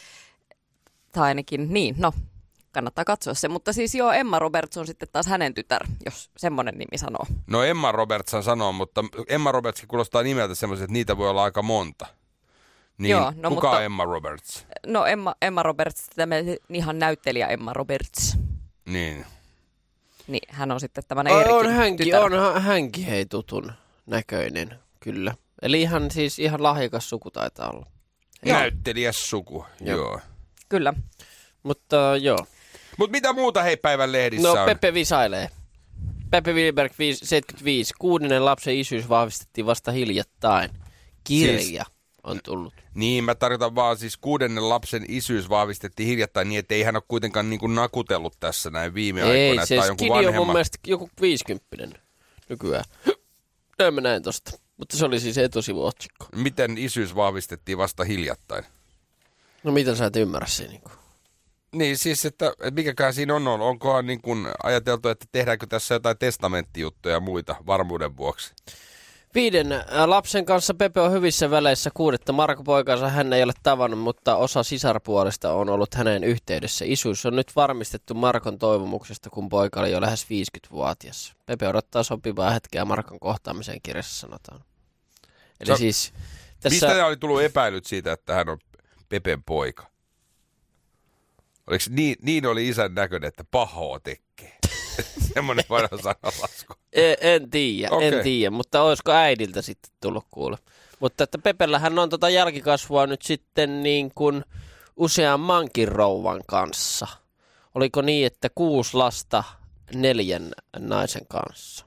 Tai ainakin, niin, no, kannattaa katsoa se. Mutta siis joo, Emma Roberts on sitten taas hänen tytär, jos semmoinen nimi sanoo. No Emma Robertsan sanoo, mutta Emma Robertskin kuulostaa nimeltä semmoiset, että niitä voi olla aika monta. Niin, joo, no, kuka mutta, on Emma Roberts? No Emma, Emma Roberts, tämä ihan näyttelijä Emma Roberts. Niin. Niin, hän on sitten tämmöinen On, Erikin on hänkin, tytär. on hänkin hei tutun näköinen, kyllä. Eli ihan siis ihan lahjakas suku taitaa olla. Joo. Näyttelijäs suku, joo. joo. Kyllä. Mutta uh, joo. Mutta mitä muuta hei päivän lehdissä no, on? Pepe visailee. Pepe Wilberg seitsemänkymmentäviisi. Kuudennen lapsen isyys vahvistettiin vasta hiljattain. Kirja siis, on tullut. Niin, mä tarkoitan vaan siis kuudennen lapsen isyys vahvistettiin hiljattain niin, että ei hän ole kuitenkaan niin kuin nakutellut tässä näin viime ei, aikoina. Ei, se skidi on mun mielestä joku viisikymppinen nykyään. Näin mä näin tosta. Mutta se oli siis etusivuotsikko. Miten isyys vahvistettiin vasta hiljattain? No mitä sä et ymmärrä se niin kuin? Niin siis, että, että mikäkään siinä on, on. Onkohan niin kuin ajateltu, että tehdäänkö tässä jotain testamenttijuttuja ja muita varmuuden vuoksi? Viiden lapsen kanssa Pepe on hyvissä väleissä. Kuudetta Marko poikansa hän ei ole tavannut, mutta osa sisarpuolesta on ollut hänen yhteydessä. Isyys on nyt varmistettu Markon toivomuksesta, kun poika oli jo lähes viisikymmentävuotias. Pepe odottaa sopivaa hetkeä Markon kohtaamiseen, kirjassa sanotaan. Eli Sä, siis tässä... Mistä oli tullut epäilyt siitä, että hän on Pepen poika? Oliko niin, niin oli isän näköinen, että pahoa tekee? semmoinen vanha sanalasku? En, en tiedä, Okei. en tiedä, mutta olisiko äidiltä sitten tullut kuule. Mutta että Pepellähän on tota jälkikasvua nyt sitten niin kuin useammankin rouvan kanssa. Oliko niin, että kuusi lasta neljän naisen kanssa?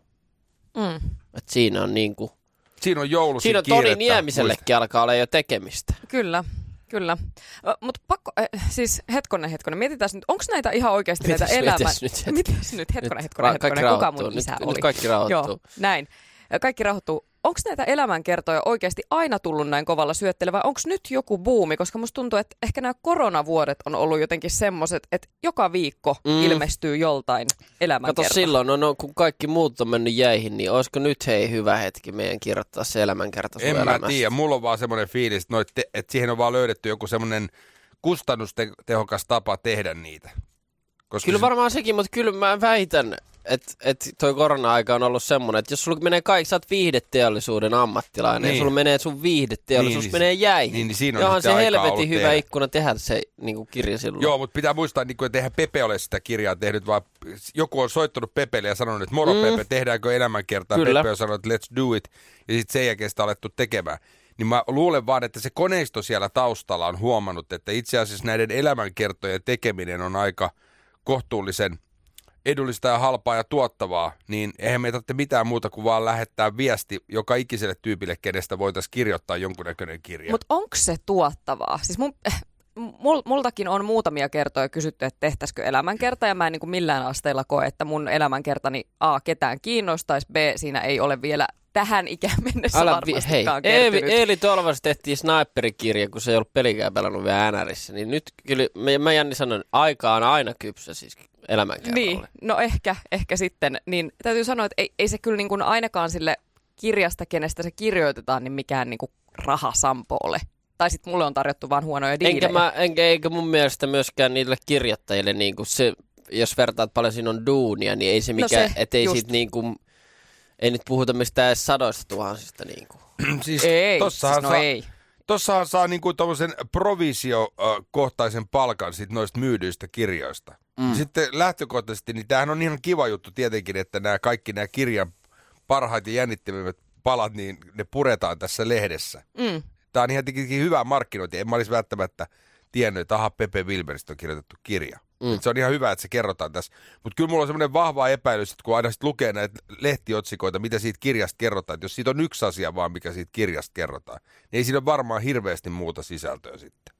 Mm. Et siinä on niin kuin, Siinä on joulusin siinä on kiirettä. Toni Niemisellekin alkaa olla jo tekemistä. Kyllä, kyllä. Mutta pakko, äh, siis hetkonen, hetkonen, mietitään nyt, onko näitä ihan oikeasti Mitäs- näitä elämän... mitäs nyt hetki? Mitäs nyt, hetkonen, Nyt hetkonen, ra- hetkonen, kaikki kuka rauhoittuu. mun isä Nyt- oli? nyt kaikki rauhoittuu. Joo, näin. Kaikki rauhoittuu. Onko näitä elämänkertoja oikeasti aina tullut näin kovalla syöttelyä vai onko nyt joku buumi? Koska musta tuntuu, että ehkä nämä koronavuodet on ollut jotenkin semmoiset, että joka viikko Mm. ilmestyy joltain elämänkerta. Kato silloin, no, no, kun kaikki muut on mennyt jäihin, niin olisiko nyt hei hyvä hetki meidän kirjoittaa se elämänkerta sun En mä elämästä? tiedä, mulla on vaan semmoinen fiilis, että, noit te- että siihen on vaan löydetty joku semmoinen kustannustehokas tapa tehdä niitä. Koska Kyllä se- varmaan sekin, mutta kyllä mä väitän, että et toi korona-aika on ollut semmoinen, että jos sulla menee kaikki, sä oot viihdeteollisuuden ammattilainen, niin. Niin. ja sulla menee sun viihdeteollisuus Niin, menee jäihin. niin, niin siinä on Johan sitten se aikaa helvetin ollut hyvä tehdä. ikkuna tehdä se niin kuin kirja silloin. Joo, mutta pitää muistaa, niin kuin, että eihän Pepe ole sitä kirjaa tehnyt, vaan joku on soittanut Pepelle ja sanonut, että moro Mm. Pepe, tehdäänkö elämänkertaa? Kyllä. Pepe on sanonut, että let's do it. Ja sitten sen jälkeen sitä on alettu tekemään. Niin mä luulen vaan, että se koneisto siellä taustalla on huomannut, että itse asiassa näiden elämänkertojen tekeminen on aika kohtuullisen edullista ja halpaa ja tuottavaa, niin eihän me tarvitse mitään muuta kuin vaan lähettää viesti joka ikiselle tyypille, kenestä voitaisiin kirjoittaa jonkunnäköinen kirja. Mutta onko se tuottavaa? Siis mun, mul, multakin on muutamia kertoja kysytty, että tehtäisikö elämänkerta, ja mä en niin kuin millään asteella koe, että mun elämänkertani A, ketään kiinnostaisi, B, siinä ei ole vielä tähän ikään mennessä Älä vi- hei, varmastikaan Eeli, kertynyt. Eeli Tolvas tehtiin sniperikirja, kun se ei ollut pelikään pelannut vielä Nrissä, niin nyt kyllä, mä, mä Janni sanon, aika on aina kypsä siis elämänkertalle. Niin, no ehkä, ehkä sitten. Niin täytyy sanoa, että ei, ei se kyllä niin kuin ainakaan sille kirjasta, kenestä se kirjoitetaan, niin mikään niin kuin rahasampo ole. Tai sitten mulle on tarjottu vaan huonoja diilejä. Enkä, mä, enkä, eikä mun mielestä myöskään niille kirjoittajille, niin kuin se, jos vertaat paljon siinä on duunia, niin ei se mikään, No se, ettei just. siitä niin kuin, ei nyt puhuta mistään edes sadoista tuhansista. Niin kuin. siis Ei, tossahan siis no saa, ei. tossahan saa niinku tommosen provisiokohtaisen palkan sit noista myydyistä kirjoista. Mm. Sitten lähtökohtaisesti, niin tämähän on ihan kiva juttu tietenkin, että nämä kaikki nämä kirjan parhaat ja jännittävimmät palat, niin ne puretaan tässä lehdessä. Mm. Tämä on ihan tietenkin hyvä markkinointi. En mä olisi välttämättä tiennyt, että aha, Pepe Wilberistä on kirjoitettu kirja. Mm. Se on ihan hyvä, että se kerrotaan tässä. Mutta kyllä mulla on semmoinen vahva epäilys, että kun aina sit lukee näitä lehtiotsikoita, mitä siitä kirjasta kerrotaan, että jos siitä on yksi asia vaan, mikä siitä kirjasta kerrotaan, niin ei siinä ole varmaan hirveästi muuta sisältöä sitten.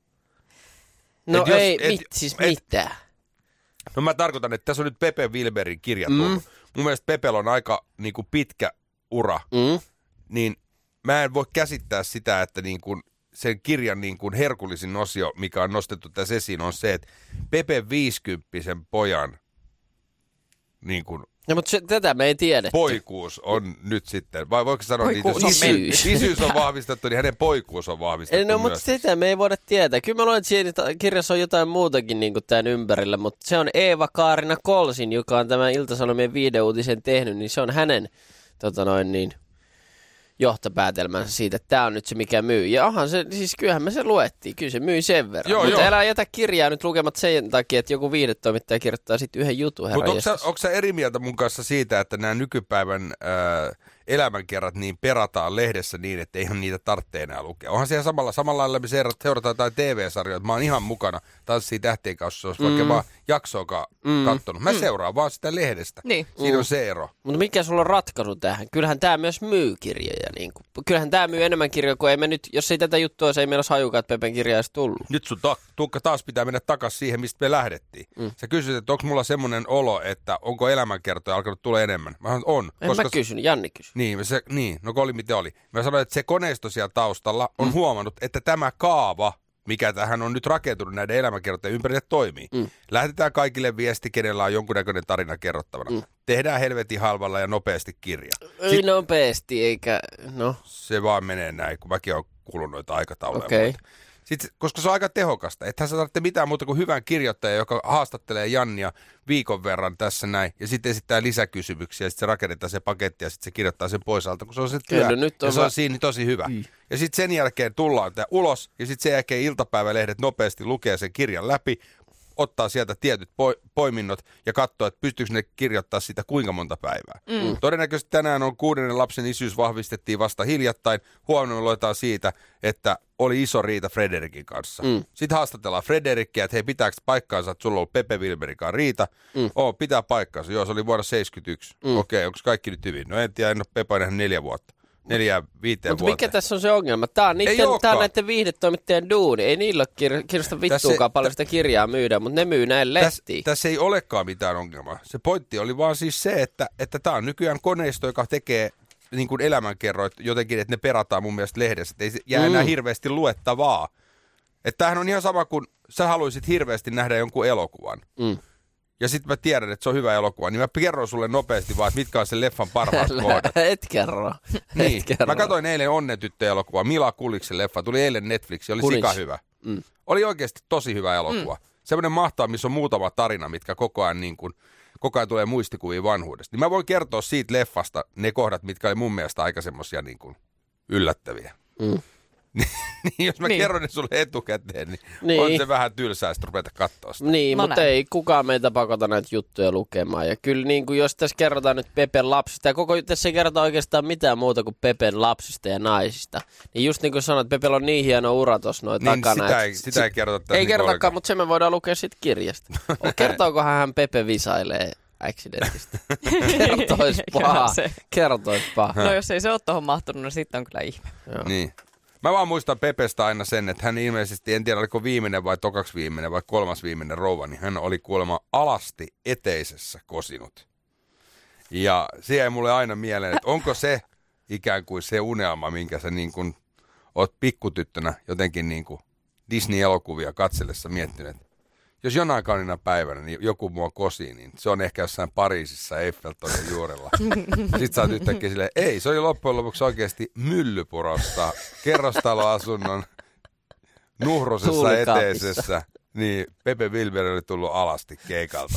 No Et jos- ei, et- mit, siis et- mitään. No mä tarkoitan, että tässä on nyt Pepe Wilberin kirja Mm. tullut. Mun mielestä Pepellä on aika niin kuin pitkä ura, Mm. niin mä en voi käsittää sitä, että niin kuin sen kirjan niin kuin herkullisin osio, mikä on nostettu tässä esiin, on se, että Pepe viisikymppisen pojan niin kuin No, mutta se, tätä me ei tiedetty. poikuus on nyt sitten, vai voiko sanoa Poikuus niitä, on jos mennyt. isyys on vahvistettu, niin hänen poikuus on vahvistettu No, mutta myös. sitä me ei voida tietää. Kyllä mä luulen, että siinä ta- kirjassa on jotain muutakin niin kuin tämän ympärillä, mutta se on Eeva-Kaarina Kolsin, joka on tämän Ilta-Sanomien viideuutisen tehnyt, niin se on hänen tota noin, niin, johtopäätelmänsä siitä, että tämä on nyt se, mikä myy. Ja onhan se, siis kyllähän me se luettiin, kyllä se myy sen verran. Joo, mutta joo. älä jätä kirjaa nyt lukemat sen takia, että joku viihdetoimittaja kirjoittaa sitten yhden jutun, herra Mutta onko jestas. sä, onko sä eri mieltä mun kanssa siitä, että nämä nykypäivän ää, elämänkerrat niin perataan lehdessä niin, että eihän niitä tarvitse enää lukea? Onhan siellä samalla, samalla lailla me seurataan, seurataan jotain T V-sarjoja, mä oon ihan mukana Tanssii tähtien kanssa, jos vaikka Mm. vaan jaksoakaan Mm. kattonut. Mä seuraan vaan sitä lehdestä. Niin. Siinä on se ero. Mutta mikä sulla on ratkaisu tähän? Kyllähän tämä myös myy kirjoja. Niin kuin. Kyllähän tämä myy enemmän kirjoja, kun ei me nyt, jos ei tätä juttua, se ei meillä olisi hajukaan, että Pepen kirja olisi tullut. Nyt sun ta- Tuukka taas pitää mennä takaisin siihen, mistä me lähdettiin. Mm. Sä kysyt, että onko mulla semmoinen olo, että onko elämänkertoja alkanut tulla enemmän. Mä sanoin, on. En mä kysynyt, Janni kysyi. Niin, se, niin, no oli miten oli. Mä sanoin, että se koneisto siellä taustalla on mm. huomannut, että tämä kaava, mikä tähän on nyt rakentunut näiden elämänkertojen ympärille, toimii. Mm. Lähetetään kaikille viesti, kenellä on jonkunnäköinen tarina kerrottavana. Mm. Tehdään helvetin halvalla ja nopeasti kirja. Ei nopeasti, eikä, no. Se vaan menee näin, kun mäkin olen kuullut noita aikatauluja. Okei. Okay. Sitten, koska se on aika tehokasta. Ethän sä tarvitse mitään muuta kuin hyvän kirjoittajan, joka haastattelee Jannia viikon verran tässä näin, ja sitten esittää lisäkysymyksiä, ja sitten se rakennetaan se paketti, ja sitten se kirjoittaa sen pois alta, kun se on se työ, Kyllä, nyt on ja se on va- siinä tosi hyvä. Mm. Ja sitten sen jälkeen tullaan tää ulos, ja sitten sen jälkeen iltapäivälehdet nopeasti lukee sen kirjan läpi, ottaa sieltä tietyt po- poiminnot ja katsoa, että pystyykö ne kirjoittaa sitä kuinka monta päivää. Mm. Todennäköisesti tänään on kuudennen lapsen isyys vahvistettiin vasta hiljattain. Huomenna luetaan siitä, että oli iso riita Frederikin kanssa. Mm. Sitten haastatellaan Frederikkiä, että hei, pitääkö paikkaansa, että sulla on ollut Pepe Wilberikaan riita? Mm. Oo, pitää paikkaansa. Joo, se oli vuonna seitsemänkymmentäyksi. Mm. Okei, onko kaikki nyt hyvin? No en tiedä, en ole Pepa nähnyt neljä vuotta. Neljä, viiteen Mutta vuoteen. mikä tässä on se ongelma? Tämä on, niiden, tää on näiden viihdetoimittajien duuni. Ei niillä ole kir- kirjasta vittuukaan paljon sitä kirjaa myydä, mutta ne myy näin lehtiin. Tässä ei olekaan mitään ongelmaa. Se pointti oli vaan siis se, että että tämä on nykyään koneisto, joka tekee niin kuin elämänkerroit jotenkin, että ne perataan mun mielestä lehdessä. Että ei se jää mm. enää hirveästi luettavaa. Että tämähän on ihan sama kuin sä haluaisit hirveästi nähdä jonkun elokuvan. Mm. Ja sitten mä tiedän, että se on hyvä elokuva, niin mä kerron sulle nopeasti vaan, että mitkä on sen leffan parhaat kohdat. Et kerro. Niin. Et kerro. Mä katsoin eilen Onnetyttö-elokuvaa, Mila Kuliksen leffa, tuli eilen Netflix, oli Kuliks. sika hyvä. Mm. Oli oikeasti tosi hyvä elokuva. Mm. Semmoinen mahtava, missä on muutama tarina, mitkä koko ajan, niin kuin, koko ajan tulee muistikuvia vanhuudesta. Niin mä voin kertoa siitä leffasta ne kohdat, mitkä oli mun mielestä aika semmosia niin kuin yllättäviä. Mm. Niin jos mä niin. kerron ne sulle etukäteen, niin, niin on se vähän tylsää sitten rupeta katsoa sitä. Niin, no mutta näin. ei kukaan meitä pakota näitä juttuja lukemaan. Ja kyllä niin kuin jos tässä kerrotaan nyt Pepen lapsista, ja koko tässä ei kerrota oikeastaan mitään muuta kuin Pepen lapsista ja naisista. Niin just niin kuin sanoit, Pepellä on niin hieno ura tuossa noin niin takana. Sitä ei, sitä ei kerrota tässä. Ei niin kerrotakaan, mutta sen me voidaan lukea siitä kirjasta. Kertookohan hän Pepe visailee accidentista? Kertoispa. Kertoispa. No jos ei se ole tuohon mahtunut, niin sitten on kyllä ihme. Joo. Niin. Mä vaan muistan Pepestä aina sen, että hän ilmeisesti, en tiedä oliko viimeinen vai tokaksi viimeinen vai kolmas viimeinen rouva, niin hän oli kuulemma alasti eteisessä kosinut. Ja se jäi mulle aina mieleen, että onko se ikään kuin se unelma, minkä sä niin kuin oot pikkutyttönä jotenkin niin kuin Disney-elokuvia katsellessa miettinyt, että jos jonain kaunina päivänä niin joku mua kosii, niin se on ehkä jossain Pariisissa Eiffeltonin juurella. Sitten sä oot yhtäkkiä silleen, ei, se oli loppujen lopuksi oikeasti Myllypurosta, kerrostaloasunnon nuhrusessa eteisessä. Niin Pepe Wilber oli tullut alasti keikalta.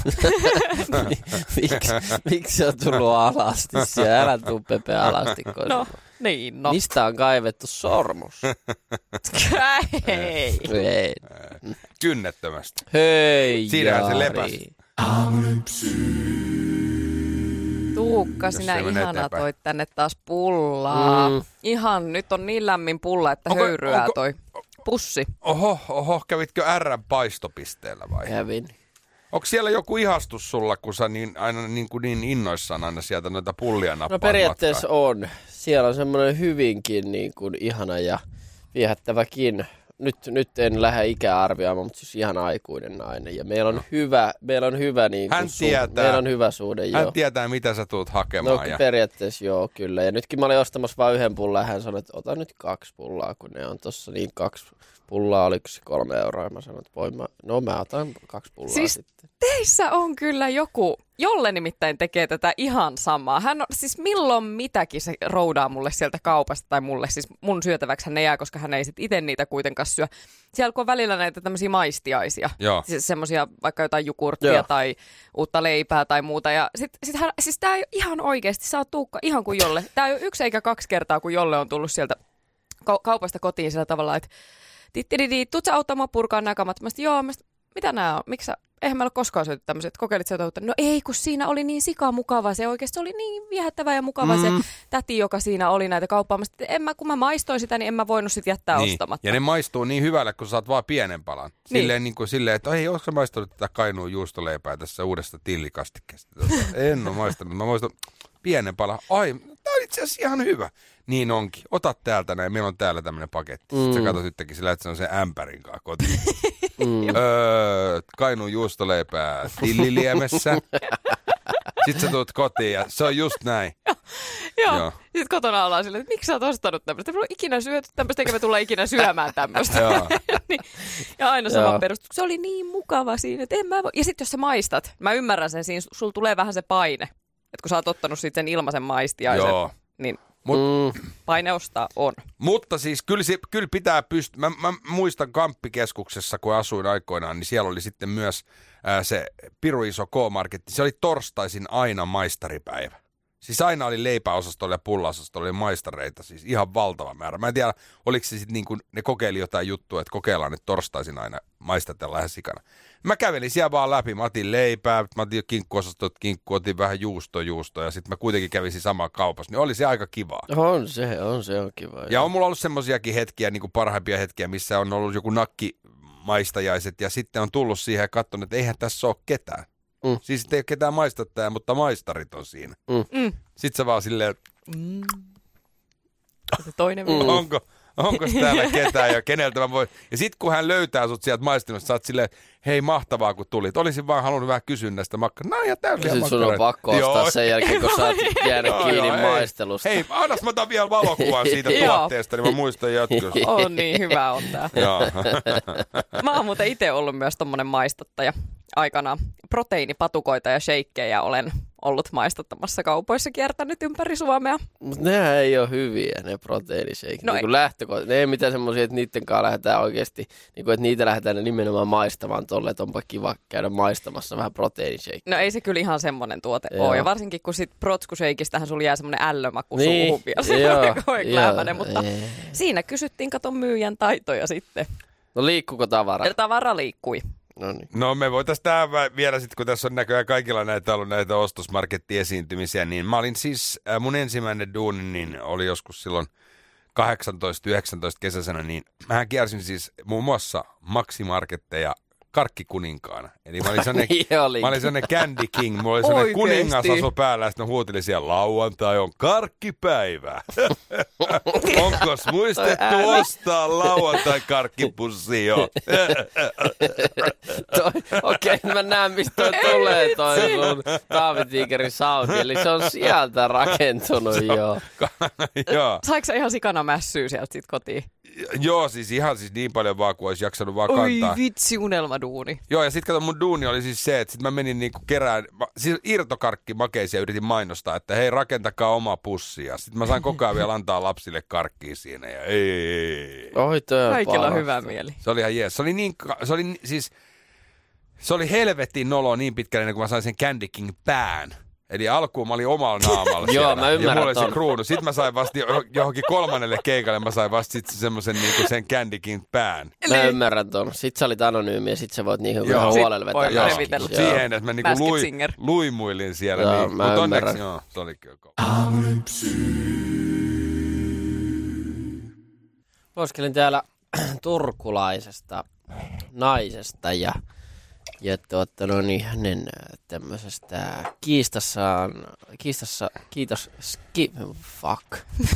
Miksi mik se on tullut alasti? Siellä älä tuu Pepe alasti. No, niin no. Mistä on kaivettu sormus? Hei. Hei. Kynnettömästi. Hei, Siinähän se Jari. lepäsi. Tuukka, sinä se menee ihana eteenpäin. toit tänne taas pullaa. Mm. Ihan, nyt on niin lämmin pulla, että Onko- höyryää onko- toi pussi. Oho, oho, kävitkö R:n paistopisteellä vai? Kävin. Onko siellä joku ihastus sulla, kun sä niin, aina niin, kuin niin innoissaan aina sieltä noita pullia No nappaat periaatteessa matkaan? on. Siellä on semmoinen hyvinkin niin kuin ihana ja viehättäväkin. Nyt, nyt en lähde ikää arvioimaan, mutta siis ihan aikuinen nainen. Ja meillä on no. hyvä, meillä on hyvä, niin kuin Hän su- tietää. meillä on hyvä suhde, Hän joo. tietää, mitä sä tulet hakemaan. No ja... periaatteessa joo, kyllä. Ja nytkin mä olin ostamassa vain yhden pullan ja hän sanoi, että ota nyt kaksi pullaa, kun ne on tossa niin kaksi pullaa, oliko se kolme euroa. Ja mä sanoin, että voi mä, no mä otan kaksi pullaa Siis sitten. teissä on kyllä joku, jolle nimittäin tekee tätä ihan samaa. Hän on, siis milloin mitäkin se roudaa mulle sieltä kaupasta tai mulle, siis mun syötäväksi hän ne jää, koska hän ei sit itse niitä kuitenkaan syö. Siellä kun on välillä näitä tämmöisiä maistiaisia, Joo. siis semmoisia vaikka jotain jukurttia Joo. tai uutta leipää tai muuta. Ja sit, sit hän, siis tää ei ole ihan oikeasti, sä oot Tuukka ihan kuin jolle. Tää ei ole yksi eikä kaksi kertaa, kun jolle on tullut sieltä ka- kaupasta kotiin sillä tavalla, että tittididi, tuut sä auttamaan purkaa nämä kamat? Mä sit, joo, mä sit, mitä nämä on? Miksi sä, eihän meillä ole koskaan syöty tämmöiset, kokeilit sieltä uutta? No ei, kun siinä oli niin sika mukava, se oikeasti oli niin viehättävä ja mukava mm. se täti, joka siinä oli näitä kauppaamassa. En mä, kun mä maistoin sitä, niin en mä voinut sit jättää niin. ostamatta. Ja ne maistuu niin hyvälle, kun saat vaan pienen palan. Silleen, niin. Niin silleen että ei, ootko sä maistanut tätä Kainuun juustoleipää tässä uudesta tillikastikkeesta? En ole maistanut, mä maistan pienen palan. Ai, tää on itse asiassa ihan hyvä. Niin onkin. Ota täältä näin, meillä on täällä tämmönen paketti. Mm. Sitten sä katsot yhtäkkiä sillä, että se on sen ämpärin kanssa kotiin. mm. öö, Kainuun juustoleipää Tilliliemessä. Sitten sä tulet kotiin ja se on just näin. Joo. Joo. Sitten kotona ollaan silleen, että miksi sä oot ostanut tämmöistä? Me on ikinä syöty tämmöistä, eikä me tulla ikinä syömään tämmöistä. niin. Ja aina sama perustus. Se oli niin mukava siinä, että en mä voi. Ja sitten jos sä maistat, mä ymmärrän sen, siinä sulla tulee vähän se paine. Että kun sä oot ottanut sitten sen ilmaisen maistiaisen, Joo. niin Mut, Mm. paine ostaa on. Mutta siis kyllä, se, kyllä pitää pystyä. Mä, mä muistan Kamppikeskuksessa, kun asuin aikoinaan, niin siellä oli sitten myös ää, se piru iso K-marketti. Se oli torstaisin aina maistaripäivä. Siis aina oli leipäosastolla ja pullaosastolla oli maistareita, siis ihan valtava määrä. Mä en tiedä, oliko se sitten niin kuin ne kokeili jotain juttua, että kokeillaan nyt torstaisin aina maistatellaan ihan sikana. Mä kävelin siellä vaan läpi, mä otin leipää, mä otin kinkkuosastot, kinkku, otin vähän juusto, juusto ja sitten mä kuitenkin kävisin samaa kaupassa, niin oli se aika kivaa. On se, on se, on kiva. Ja on mulla ollut semmosiakin hetkiä, niin kuin parhaimpia hetkiä, missä on ollut joku nakkimaistajaiset ja sitten on tullut siihen ja katsonut, että eihän tässä ole ketään. Mm. Siis ei ole ketään maistattajaa, mutta maistarit on siinä. Mm. Mm. Sitten sä vaan silleen, Mm. Se toinen Mm. mm. onko, onko täällä ketään ja keneltä mä voin. Ja sit kun hän löytää sut sieltä maistimesta, sä oot silleen, hei mahtavaa kun tulit. Olisin vaan halunnut vähän kysyä näistä makkaroista. No ja täysiä Sitten sun on pakko ostaa joo. Sen jälkeen, kun sä oot jäänyt Joo, kiinni joo, maistelusta. Hei, annas mä otan vielä valokuvan siitä tuotteesta, niin mä muistan jatkossa. On niin hyvä on tää. Joo. Mä oon muuten itse ollut myös tommonen maistattaja aikanaan. Proteiinipatukoita ja sheikkejä olen ollut maistattamassa kaupoissa, kiertänyt ympäri Suomea. Mutta nehän ei ole hyviä, ne proteiiniseikit. No niin lähtökohta, ne ei mitään semmoisia, että niiden kanssa lähdetään oikeasti, niin kuin, että niitä lähdetään nimenomaan maistamaan tolle, että onpa kiva käydä maistamassa vähän proteiiniseikkiä. No ei se kyllä ihan semmonen tuote Joo. ole. Ja varsinkin kun sit protskuseikistähän sulla jää semmonen ällömaku Niin, suuhun vielä. Semmoinen koekläämäinen, joo, mutta ei. siinä kysyttiin katon myyjän taitoja sitten. No liikkuuko tavara? Ja tavara liikkui. No niin. No me voitaisiin tähän vielä sitten, kun tässä on näköjään kaikilla näitä ollut näitä ostosmarkettiesiintymisiä, niin mä olin siis, äh, mun ensimmäinen duuni niin oli joskus silloin kahdeksantoista yhdeksäntoista kesäisenä, niin mähän kiersin siis muun muassa Maximarketteja karkkikuninkaana. Eli mä olin sellainen, Niin mä olin sellainen Candy King, mulla oli sellainen Oikeesti? kuningasasu päällä, ja sitten mä huutelin siellä, lauantai on karkkipäivä. Onkos muistettu ostaa lauantai karkkipussi jo? Okei, okay, mä näen, mistä toi tulee toi sun Taavi-tiikerin soundi. Eli se on sieltä rakentunut jo. Joo. Saiko sä ihan sikana mässyä sieltä sit kotiin? Joo, siis ihan siis niin paljon vaan, kuin olisi jaksanut vaan Oi kantaa. vitsi, unelmaduuni. Joo, ja sitten kato, mun duuni oli siis se, että sit mä menin niinku kerään, mä, siis irtokarkki makeisia yritin mainostaa, että hei, rakentakaa oma pussia. Sitten mä sain koko ajan vielä antaa lapsille karkkia siinä, ja ei. Oi, toi on Kaikilla on parasta. hyvä mieli. Se oli ihan jees. Se oli niin, se oli ni- siis, se oli helvetin nolo niin pitkälle, kun mä sain sen Candy King pään. Eli alkuun mä olin omalla naamalla Joo, siellä. mä ymmärrän ja mulla oli se ton. kruunu. Sitten mä sain vasta jo- johonkin kolmannelle keikalle, mä sain vasta sit semmoisen niinku sen Candy King pään. Mä ymmärrän ton. Sit sä olit anonyymi ja sit sä voit niihin Joo. ihan Sit huolella vetää. voi Joo, läskiä. levitellä. mutta siihen, että mä niinku Masked lui, Singer. luimuilin siellä. Joo, niin, mä mutta ymmärrän. onneksi, joo, se oli kyllä kova. Lueskelin täällä turkulaisesta naisesta ja, ja tuota, no niin, hänen tämmöisestä kiistassaan, kiistassa, kiitos, ski, fuck,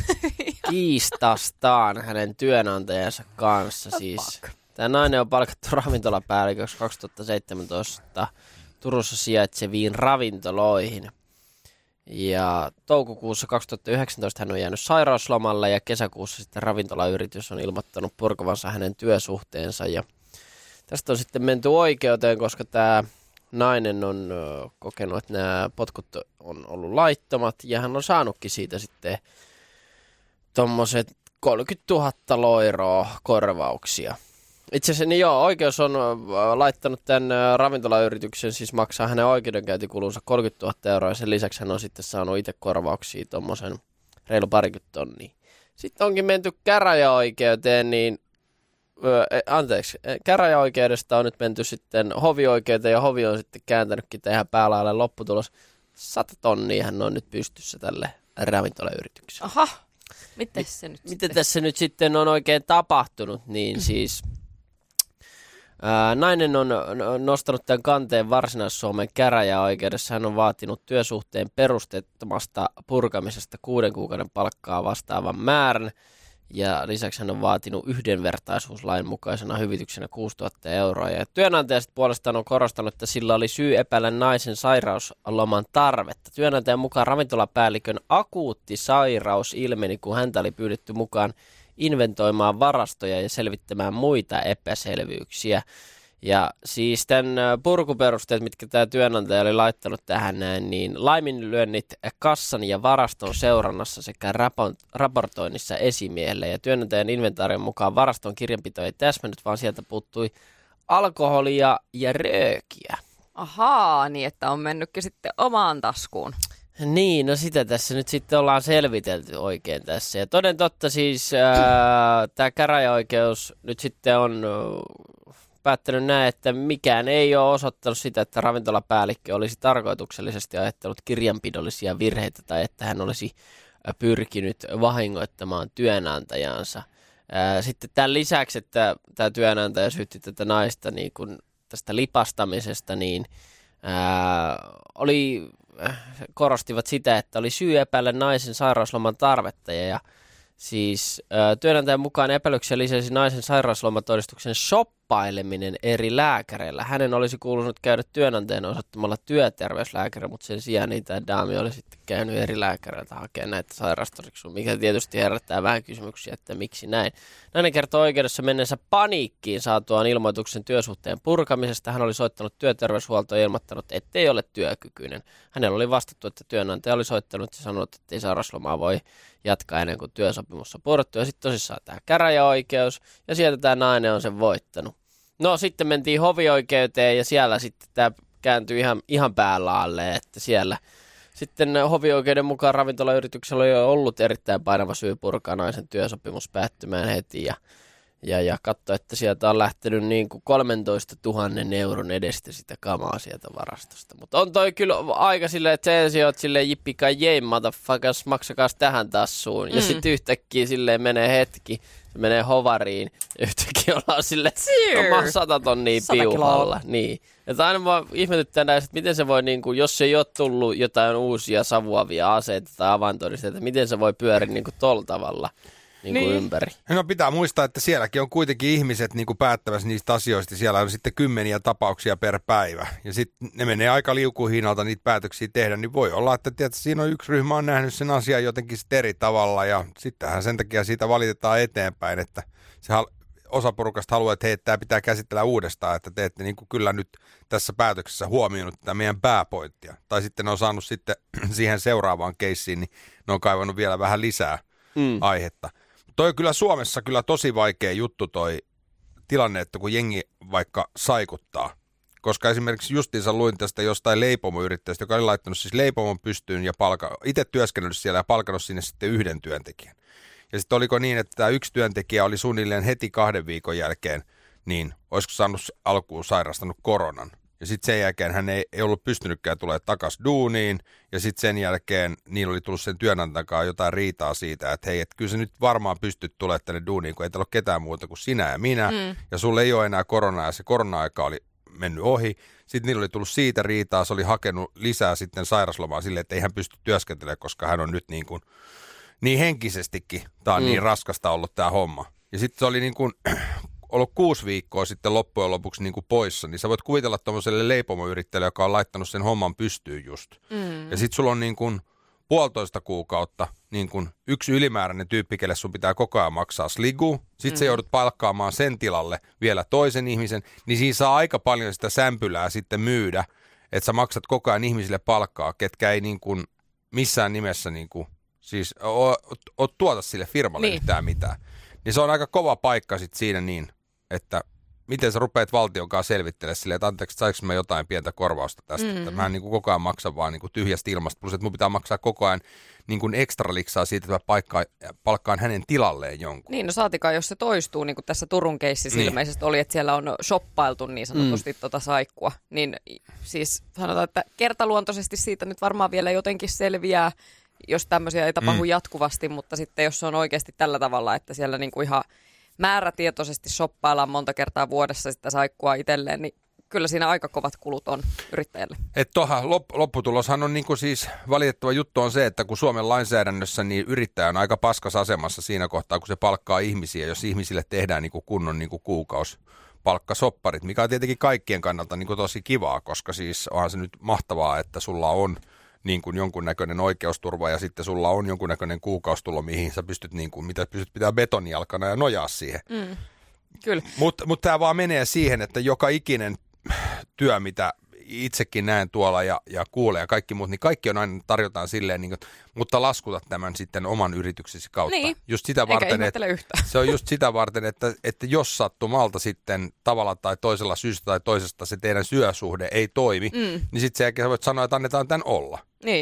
kiistastaan hänen työnantajansa kanssa siis. Tämä nainen on palkattu ravintolapäälliköksi kaksituhattaseitsemäntoista Turussa sijaitseviin ravintoloihin. Ja toukokuussa kaksituhattayhdeksäntoista hän on jäänyt sairauslomalle ja kesäkuussa sitten ravintolayritys on ilmoittanut purkavansa hänen työsuhteensa. Ja tästä on sitten menty oikeuteen, koska tämä nainen on ö, kokenut, että nämä potkut on ollut laittomat ja hän on saanutkin siitä sitten tommoset kolmekymmentätuhatta loiroa korvauksia. Itse asiassa niin joo, oikeus on äh, laittanut tämän äh, ravintolayrityksen, siis maksaa hänen oikeudenkäyntikulunsa kolmekymmentätuhatta euroa ja sen lisäksi hän on sitten saanut itse korvauksia tuommoisen reilu parikymmentä tonnia. Sitten onkin menty käräjäoikeuteen, niin äh, anteeksi, käräjäoikeudesta on nyt menty sitten hovioikeuteen ja hovi on sitten kääntänytkin tähän päälaille lopputulos. Sata tonnia hän on nyt pystyssä tälle ravintolayritykselle. Aha, miten se nyt Mitä sitten? tässä nyt sitten on oikein tapahtunut, niin siis ää, nainen on nostanut tämän kanteen Varsinais-Suomen käräjäoikeudessa. Hän on vaatinut työsuhteen perusteettomasta purkamisesta kuuden kuukauden palkkaa vastaavan määrän. Ja lisäksi hän on vaatinut yhdenvertaisuuslain mukaisena hyvityksenä kuusituhatta euroa. Ja työnantaja sitten puolestaan on korostanut, että sillä oli syy epäillä naisen sairausloman tarvetta. Työnantajan mukaan ravintolapäällikön akuutti sairaus ilmeni, kun häntä oli pyydetty mukaan inventoimaan varastoja ja selvittämään muita epäselvyyksiä. Ja siis tämän purkuperusteet, mitkä tämä työnantaja oli laittanut tähän näin, niin laiminlyönnit kassan ja varaston seurannassa sekä raportoinnissa esimiehelle. Ja työnantajan inventaarion mukaan varaston kirjanpito ei täsmennyt, vaan sieltä puuttui alkoholia ja röökiä. Ahaa, niin että on mennytkin sitten omaan taskuun. Niin, no sitä tässä nyt sitten ollaan selvitelty oikein tässä. Ja toden totta siis tämä käräjäoikeus nyt sitten on äh, päättänyt näin, että mikään ei ole osoittanut sitä, että ravintolapäällikkö olisi tarkoituksellisesti ajattelut kirjanpidollisia virheitä tai että hän olisi pyrkinyt vahingoittamaan työnantajansa. Ää, sitten tämän lisäksi, että tämä työnantaja syytti tätä naista niin kuin tästä lipastamisesta, niin ää, oli, korostivat sitä, että oli syy epäillä naisen sairausloman tarvetta. Ja siis ää, työnantajan mukaan epäilyksiä lisäsi naisen sairauslomatodistuksen shoppaileminen eri lääkäreillä. Hänen olisi kuulunut käydä työnantajan osoittamalla työterveyslääkäri, mutta sen sijaan niin tämä daami oli sitten käynyt eri lääkäreiltä hakemaan näitä sairastodistuksia, mikä tietysti herättää vähän kysymyksiä, että miksi näin. Nainen kertoo oikeudessa menneensä paniikkiin saatuaan ilmoituksen työsuhteen purkamisesta. Hän oli soittanut työterveyshuoltoon ja ilmoittanut, ettei ole työkykyinen. Hänellä oli vastattu, että työnantaja oli soittanut ja sanonut, että ei sairauslomaa voi jatkaa ennen kuin työsopimus on purettu. Ja sitten tosissaan tämä käräjäoikeus ja sieltä tämä nainen on sen voittanut. No sitten mentiin hovioikeuteen ja siellä sitten tämä kääntyi ihan, ihan päälaalle, että siellä sitten hovioikeuden mukaan ravintolayrityksellä oli ollut erittäin painava syy purkaa naisen työsopimus päättymään heti ja, ja, ja katso, että sieltä on lähtenyt niin kuin kolmentoista tuhannen euron edestä sitä kamaa sieltä varastosta. Mutta on toi kyllä aika silleen, että se ensin oot silleen jippika jei motherfuckers, maksakaas tähän tassuun. Mm. Ja sitten yhtäkkiä silleen menee hetki, se menee hovariin ja yhtäkkiä ollaan silleen, että sata tonnia piuhalla. Niin. Että aina vaan ihmetyttää näistä, että miten se voi, niin kuin, jos ei ole tullut jotain uusia savuavia aseita tai avaintodisteita, miten se voi pyöriä niin kuin tolla tavalla niin kuin niin. ympäri. No pitää muistaa, että sielläkin on kuitenkin ihmiset niin kuin päättämässä niistä asioista. Siellä on sitten kymmeniä tapauksia per päivä. Ja sitten ne menee aika liukuhihnalta niitä päätöksiä tehdä. Niin voi olla, että tiedät, siinä on yksi ryhmä on nähnyt sen asian jotenkin sitten eri tavalla. Ja sittenhän sen takia siitä valitetaan eteenpäin, että se osa porukasta haluaa, että hei, tämä pitää käsitellä uudestaan, että te ette niin kuin kyllä nyt tässä päätöksessä huomioinut tätä meidän pääpointtia. Tai sitten ne on saanut sitten siihen seuraavaan keissiin, niin ne on kaivannut vielä vähän lisää mm. aihetta. Toi on kyllä Suomessa kyllä tosi vaikea juttu toi tilanne, että kun jengi vaikka saikuttaa. Koska esimerkiksi justiinsa luin tästä jostain leipomoyrittäjästä, joka oli laittanut siis leipomon pystyyn ja palka, itse työskennellyt siellä ja palkannut sinne sitten yhden työntekijän. Ja sitten oliko niin, että tämä yksi työntekijä oli suunnilleen heti kahden viikon jälkeen, niin olisiko saanut alkuun sairastanut koronan. Ja sitten sen jälkeen hän ei, ei ollut pystynytkään tulemaan takaisin duuniin. Ja sitten sen jälkeen niillä oli tullut sen työnantajan jotain riitaa siitä, että hei, että kyllä sä nyt varmaan pystyt tulemaan tänne duuniin, kun ei täällä ole ketään muuta kuin sinä ja minä. Mm. Ja sulle ei ole enää koronaa ja se korona-aika oli mennyt ohi. Sitten niillä oli tullut siitä riitaa, se oli hakenut lisää sitten sairaslomaa silleen, että ei hän pysty työskentelemään, koska hän on nyt niin kuin niin henkisestikin, tämä on mm. niin raskasta ollut tämä homma. Ja sitten se oli niin kuin ollut kuusi viikkoa sitten loppujen lopuksi niin kuin poissa, niin sä voit kuvitella tuollaiselle leipomoyrittäjälle, joka on laittanut sen homman pystyyn just. Mm. Ja sitten sulla on niin kuin puolitoista kuukautta niin kuin yksi ylimääräinen tyyppi, kelle sun pitää koko ajan maksaa sligu. Sitten mm. sä joudut palkkaamaan sen tilalle vielä toisen ihmisen, niin siinä saa aika paljon sitä sämpylää sitten myydä, että sä maksat koko ajan ihmisille palkkaa, ketkä ei niin kuin missään nimessä niin kuin siis oot tuota sille firmalle niin. yhtään mitään. Niin se on aika kova paikka sitten siinä niin, että miten sä rupeat valtion kanssa selvittelemään silleen, että anteeksi, saiko mä jotain pientä korvausta tästä, mm. että mä en niin kuin koko ajan maksa vaan niin kuin tyhjästä ilmasta, plus että mun pitää maksaa koko ajan niin kuin ekstra liksaa siitä, että mä paikkaan, palkkaan hänen tilalleen jonkun. Niin, no saatikaan, jos se toistuu, niin kuin tässä Turun keississä niin. ilmeisesti oli, että siellä on shoppailtu niin sanotusti mm. tota saikkua, niin siis sanotaan, että kertaluontoisesti siitä nyt varmaan vielä jotenkin selviää, jos tämmöisiä ei tapahdu mm. jatkuvasti, mutta sitten jos se on oikeasti tällä tavalla, että siellä niinku ihan määrätietoisesti shoppaillaan monta kertaa vuodessa sitä saikkua itselleen, niin kyllä siinä aika kovat kulut on yrittäjälle. Että toha, lop, lopputuloshan on niinku siis valitettava juttu on se, että kun Suomen lainsäädännössä niin yrittäjä on aika paskas asemassa siinä kohtaa, kun se palkkaa ihmisiä, jos ihmisille tehdään niinku kunnon niinku kuukausipalkkasopparit, mikä on tietenkin kaikkien kannalta niinku tosi kivaa, koska siis onhan se nyt mahtavaa, että sulla on niin kuin jonkunnäköinen oikeusturva ja sitten sulla on jonkunnäköinen kuukaustulo, mihin sä pystyt, niin kuin, mitä pystyt pitää betonijalkana ja nojaa siihen. Mm, kyllä. Mutta mut tämä vaan menee siihen, että joka ikinen työ, mitä itsekin näen tuolla ja, ja kuulen ja kaikki muut, niin kaikki on aina tarjotaan silleen, niin kuin, mutta laskuta tämän sitten oman yrityksesi kautta. Niin, just sitä varten, että, se on just sitä varten, että, että jos sattumalta sitten tavalla tai toisella syystä tai toisesta se teidän syösuhde ei toimi, mm. niin sitten sen jälkeen voit sanoa, että annetaan tämän olla. Niin.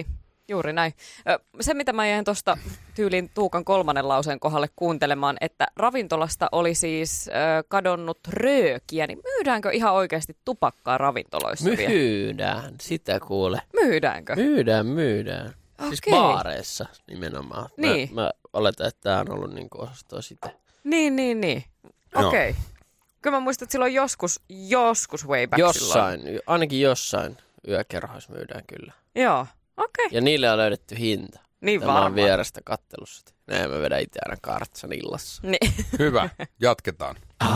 juuri näin. Se, mitä mä jäin tuosta tyylin Tuukan kolmannen lauseen kohdalle kuuntelemaan, että ravintolasta oli siis ö, kadonnut röökiä, niin myydäänkö ihan oikeasti tupakkaa ravintoloissa vielä? Myydään, sitä kuule. Myydäänkö? Myydään, myydään. Okei. Siis baareissa nimenomaan. Niin. Mä, mä oletan, että tämä on ollut niinku osastoa sitä. Niin, niin, niin. Okei. Okay. Kyllä mä muistan, että silloin joskus, joskus way back Jossain, silloin. ainakin jossain yökerhoissa myydään kyllä. Joo, okei. Okay. Ja niille on löydetty hinta. Niin Tämä varmaan. on vierestä kattelussa. Näin mä vedän itse aina kartsan illassa. Niin. Hyvä, jatketaan.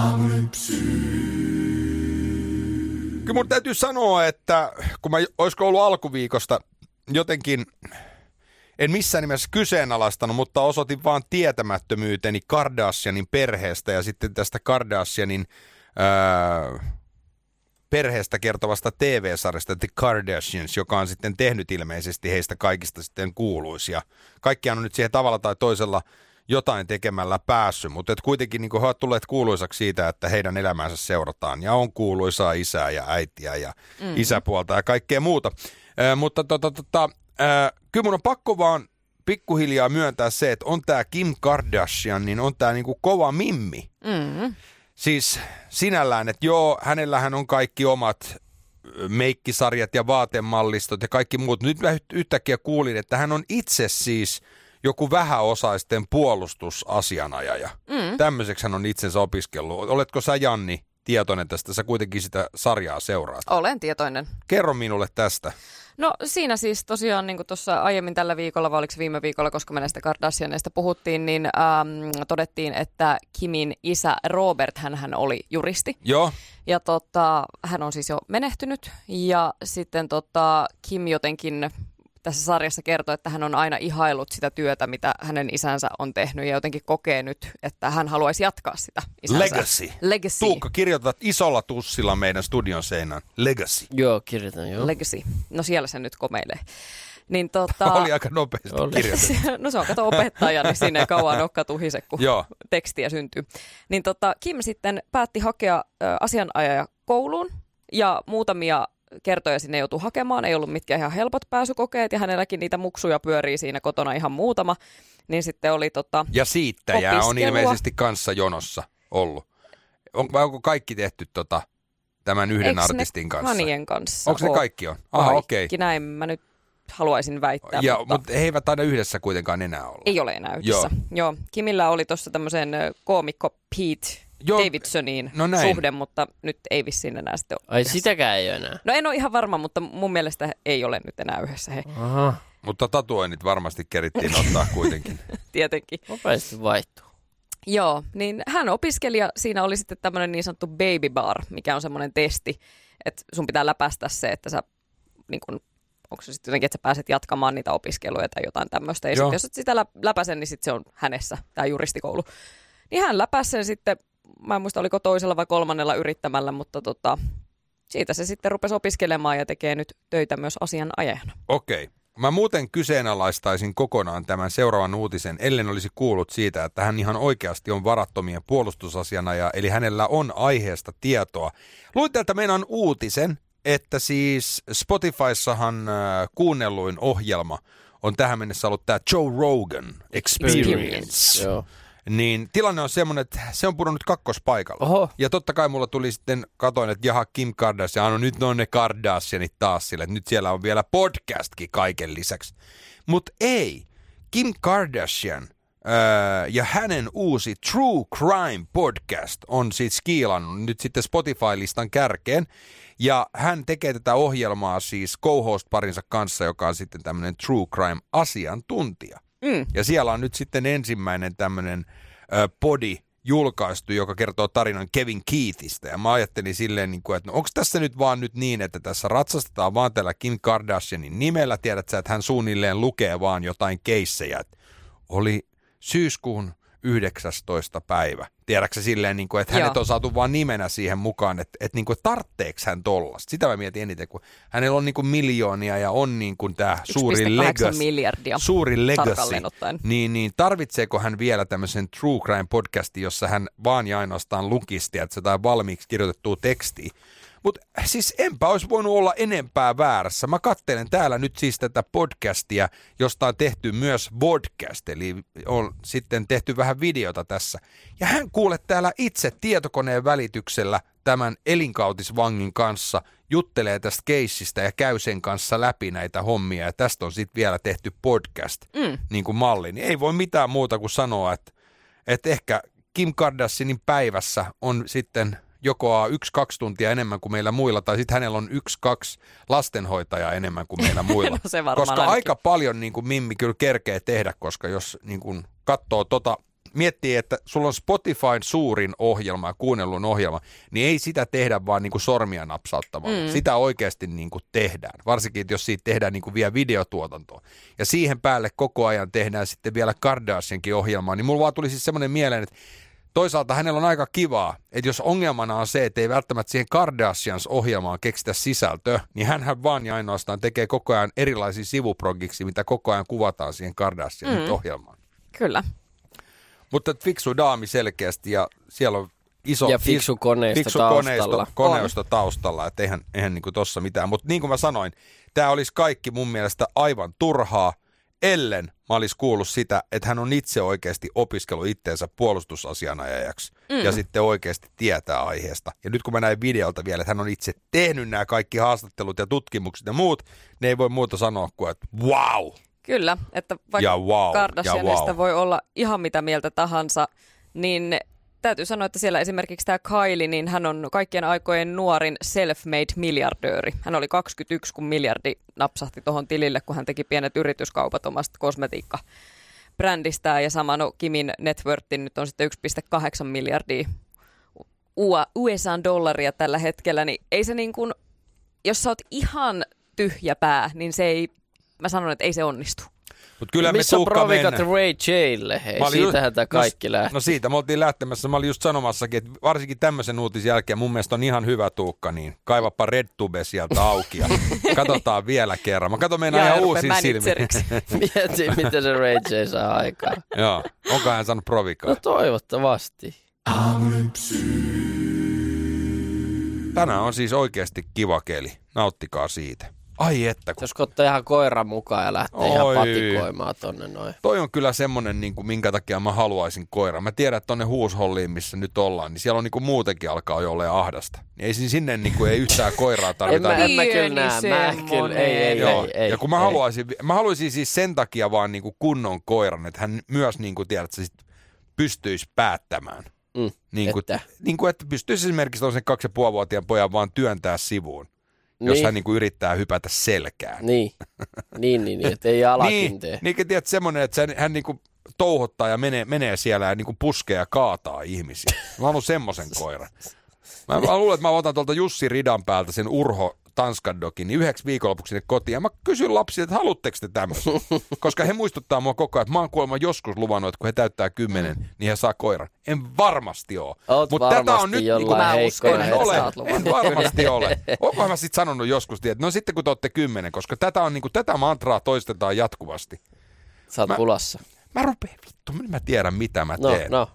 Kyllä mun täytyy sanoa, että kun mä olisiko ollut alkuviikosta jotenkin, en missään nimessä kyseenalaistanut, mutta osoitin vaan tietämättömyyteni Kardashianin perheestä ja sitten tästä Kardashianin ää, perheestä kertovasta T V-sarjasta The Kardashians, joka on sitten tehnyt ilmeisesti heistä kaikista sitten kuuluisia. Kaikkiaan on nyt siihen tavalla tai toisella jotain tekemällä päässyt, mutta et kuitenkin niin he ovat tulleet kuuluisaksi siitä, että heidän elämänsä seurataan ja on kuuluisaa isää ja äitiä ja mm. isäpuolta ja kaikkea muuta. Äh, mutta tota, tota, äh, kyllä mun on pakko vaan pikkuhiljaa myöntää se, että on tää Kim Kardashian, niin on tää niinku kova mimmi. Mm. Siis sinällään, että joo, hänellähän on kaikki omat meikkisarjat ja vaatemallistot ja kaikki muut. Nyt mä yhtäkkiä kuulin, että hän on itse siis joku vähäosaisten puolustusasianajaja. Mm. Tämmöiseksi hän on itsensä opiskellut. Oletko sä, Janni, tietoinen tästä? Sä kuitenkin sitä sarjaa seuraat. Olen tietoinen. Kerro minulle tästä. No siinä siis tosiaan niin kuin tuossa aiemmin tällä viikolla, vai oliko viime viikolla, koska me näistä Kardashianeista puhuttiin, niin äm, todettiin, että Kimin isä Robert, hänhän oli juristi. Joo. Ja tota, hän on siis jo menehtynyt ja sitten tota, Kim jotenkin tässä sarjassa kertoo, että hän on aina ihaillut sitä työtä, mitä hänen isänsä on tehnyt ja jotenkin kokee nyt, että hän haluaisi jatkaa sitä isänsä. Legacy. Legacy. Tuukka, kirjoitat isolla tussilla meidän studion seinään. Legacy. Joo, kirjoitan joo. Legacy. No siellä se nyt komeilee. Niin tota... Oli aika nopeasti kirjoitettu. No se on kato opettaja, niin siinä ei kauan olekaan tuhise, kun Joo. tekstiä syntyy. Niin tota, Kim sitten päätti hakea ö, asianajaja kouluun ja muutamia kertoja sinne joutui hakemaan. Ei ollut mitkään ihan helpot pääsykokeet ja hänelläkin niitä muksuja pyörii siinä kotona ihan muutama. Niin sitten oli tota... Ja siittäjää on opiskelua. ilmeisesti kanssa jonossa ollut. On, vai onko kaikki tehty tota, tämän yhden Eiks artistin kanssa? Kanien kanssa. Onko ne kaikki on? Aha, okei. Kaikki näin mä nyt haluaisin väittää. Ja, mutta... mutta he eivät aina yhdessä kuitenkaan enää olla. Ei ole enää yhdessä. Joo. Joo. Kimillä oli tuossa tämmöisen koomikko Pete Joo, Davidsoniin no suhde, mutta nyt ei vissiin enää sitten ole. Ai yhdessä. Sitäkään ei ole enää? No en ole ihan varma, mutta mun mielestä ei ole nyt enää yhdessä he. Aha. Mutta tatuoinnit varmasti kerittiin ottaa kuitenkin. Tietenkin. Nopeasti vaihtuu. Joo, niin hän opiskeli ja siinä oli sitten tämmöinen niin sanottu baby bar, mikä on semmoinen testi, että sun pitää läpäistä se, että sä niin kun, onko se sitten jotenkin, että sä pääset jatkamaan niitä opiskeluja tai jotain tämmöistä. Ja sitten jos et sitä lä- läpäise, niin sitten se on hänessä, tämä juristikoulu. Niin hän läpäisi sen sitten, mä en muista oliko toisella vai kolmannella yrittämällä, mutta tota, siitä se sitten rupesi opiskelemaan ja tekee nyt töitä myös asianajajana. Okei. Mä muuten kyseenalaistaisin kokonaan tämän seuraavan uutisen, ellen olisi kuullut siitä, että hän ihan oikeasti on varattomien puolustusasianajaja, eli hänellä on aiheesta tietoa. Luin täältä meidän uutisen, että siis Spotifyssahan äh, kuunnelluin ohjelma on tähän mennessä ollut tämä Joe Rogan Experience. Experience. Joo. Niin tilanne on semmoinen, että se on pudonnut kakkospaikalla. Oho. Ja totta kai mulla tuli sitten, katoin, että jaha, Kim Kardashian, no nyt on ne Kardashianit taas sille, että nyt siellä on vielä podcastkin kaiken lisäksi. Mutta ei, Kim Kardashian ää, ja hänen uusi True Crime podcast on siis skiilannut nyt sitten Spotify-listan kärkeen. Ja hän tekee tätä ohjelmaa siis co-host-parinsa kanssa, joka on sitten tämmöinen True Crime-asiantuntija. Mm. Ja siellä on nyt sitten ensimmäinen tämmöinen ö, podi julkaistu, joka kertoo tarinan Kevin Keithistä. Ja mä ajattelin silleen, niin kuin, että no, onko tässä nyt vaan nyt niin, että tässä ratsastetaan vaan tällä Kim Kardashianin nimellä. Tiedät sä, että hän suunnilleen lukee vaan jotain keissejä. Oli syyskuun yhdeksästoista päivä. Tiedätkö silleen, niin kuin, että hänet Joo. on saatu vaan nimenä siihen mukaan, että, että niin kuin, tartteeko hän tollasta. Sitä mä mietin eniten, kun hänellä on niin kuin miljoonia ja on niin kuin tämä suuri legacy. miljardia Suuri legacy. tarkalleen ottaen. Niin, niin tarvitseeko hän vielä tämmöisen True Crime podcastin, jossa hän vaan ja ainoastaan lukisti, että se tai valmiiksi kirjoitettua tekstiä. Mutta siis enpä olisi voinut olla enempää väärässä. Mä katselen täällä nyt siis tätä podcastia, josta on tehty myös podcast, eli on sitten tehty vähän videota tässä. Ja hän kuule täällä itse tietokoneen välityksellä tämän elinkautisvangin kanssa, juttelee tästä keissistä ja käy sen kanssa läpi näitä hommia. Ja tästä on sitten vielä tehty podcast mm. niin kuin malli. Niin ei voi mitään muuta kuin sanoa, että, että ehkä Kim Kardashianin päivässä on sitten joko yksi, kaksi tuntia enemmän kuin meillä muilla, tai sitten hänellä on yksi, kaksi lastenhoitajaa enemmän kuin meillä muilla. No se koska ainakin. Aika paljon niin kuin Mimmi kyllä kerkee tehdä, koska jos niin kuin katsoo tota, miettii, että sulla on Spotifyn suurin ohjelma ja kuunnellun ohjelma, niin ei sitä tehdä vaan niin kuin sormia napsauttamalla. Mm. Sitä oikeasti niin kuin tehdään, varsinkin jos siitä tehdään niin kuin vielä videotuotantoa. Ja siihen päälle koko ajan tehdään sitten vielä Kardashiankin ohjelmaa, niin mulla vaan tuli siis semmoinen mieleen, että toisaalta hänellä on aika kivaa, että jos ongelmana on se, että ei välttämättä siihen Kardashians-ohjelmaan keksitä sisältöä, niin hänhän vaan ja ainoastaan tekee koko ajan erilaisia sivuprogiksi, mitä koko ajan kuvataan siihen Kardashian-ohjelmaan. Mm. Kyllä. Mutta fiksu daami selkeästi ja siellä on iso... Ja fiksu koneisto fiksu taustalla. Koneisto, koneisto taustalla, että eihän, eihän niinku tossa mitään. Mutta niin kuin mä sanoin, tämä olisi kaikki mun mielestä aivan turhaa, ellen mä olisi kuullut sitä, että hän on itse oikeasti opiskellut itteensä puolustusasianajajaksi mm. ja sitten oikeasti tietää aiheesta. Ja nyt kun mä näin videolta vielä, että hän on itse tehnyt nämä kaikki haastattelut ja tutkimukset ja muut, ne ei voi muuta sanoa kuin, että wow! Kyllä, että vaikka ja wow, Kardashianista ja wow. voi olla ihan mitä mieltä tahansa, niin täytyy sanoa, että siellä esimerkiksi tämä Kylie, niin hän on kaikkien aikojen nuorin self-made miljardööri. Hän oli kaksikymmentäyksi, kun miljardi napsahti tuohon tilille, kun hän teki pienet yrityskaupat omasta kosmetiikkabrändistään. Ja sama no, Kimin net worth nyt on sitten yksi pilkku kahdeksan miljardia U S A-dollaria tällä hetkellä. Niin ei se niin kuin, jos sä oot ihan tyhjä pää, niin se ei, mä sanon, että ei se onnistu. Mut kyllä missä me on provikat Ray Jille? Hei, siitähän tämä kaikki no, lähti. No siitä me oltiin lähtemässä. Mä olin just sanomassakin, että varsinkin tämmöisen uutisen jälkeen mun mielestä on ihan hyvä Tuukka, niin kaivapa RedTube sieltä auki ja katsotaan vielä kerran. Mä katson meidän ihan uusin silmin. Mieti, miten se Ray J saa aikaa. Joo, onko hän saanut provikaa? No toivottavasti. Tänään on siis oikeasti kiva keli. Nauttikaa siitä. Ai että. Kun... Jos ottaa ihan koiran mukaan ja lähtee Oi. ihan patikoimaan tonne noin. Toi on kyllä semmonen, niin kuin, minkä takia mä haluaisin koiran. Mä tiedän, että tonne Huusholliin, missä nyt ollaan, niin siellä on niin kuin, muutenkin alkaa jo olla ahdasta. Niin ei sinne niin kuin, ei yhtään koiraa tarvita. en, mä, en mä kyllä näe. Mä kyllä, ei, ei, Joo. ei, ei. Ja kun mä haluaisin, mä haluaisin siis sen takia vaan niin kuin, kunnon koiran, että hän myös niin kuin, tiedät, että se sit pystyisi päättämään. Mm, niin kuin, että. Niin kuin, että pystyisi esimerkiksi sen kaksi ja puolivuotiaan pojan vaan työntää sivuun. Niin. Jos hän niin kuin yrittää hypätä selkään. Niin, niin, niin, niin että ei alakin niin, tee. Niin, tiedät, semmoinen, että hän, hän niin kuin touhottaa ja menee, menee siellä ja niin kuin puskee ja kaataa ihmisiä. Mä haluan semmoisen koiran. Mä, mä luulen, että mä otan tuolta Jussi Ridan päältä sen Urho Tanskan dokin, niin yhdeksi viikonlopuksi sinne kotiin. Ja mä kysyn lapsille, että haluatteko te tämmöisen? Koska he muistuttaa mua koko ajan, että mä oon kuulemma joskus luvannut, että kun he täyttää kymmenen, niin he saa koiran. En varmasti ole. Mutta tätä on nyt, niin kuin mä uskon, en ole, en varmasti ole. Onkohan mä sitten sanonut joskus, että no sitten kun te olette kymmenen, koska tätä, on, niin kuin, tätä mantraa toistetaan jatkuvasti. Sä oot mä, pulassa. Mä rupean vittu, mä tiedän mitä mä no, teen. No.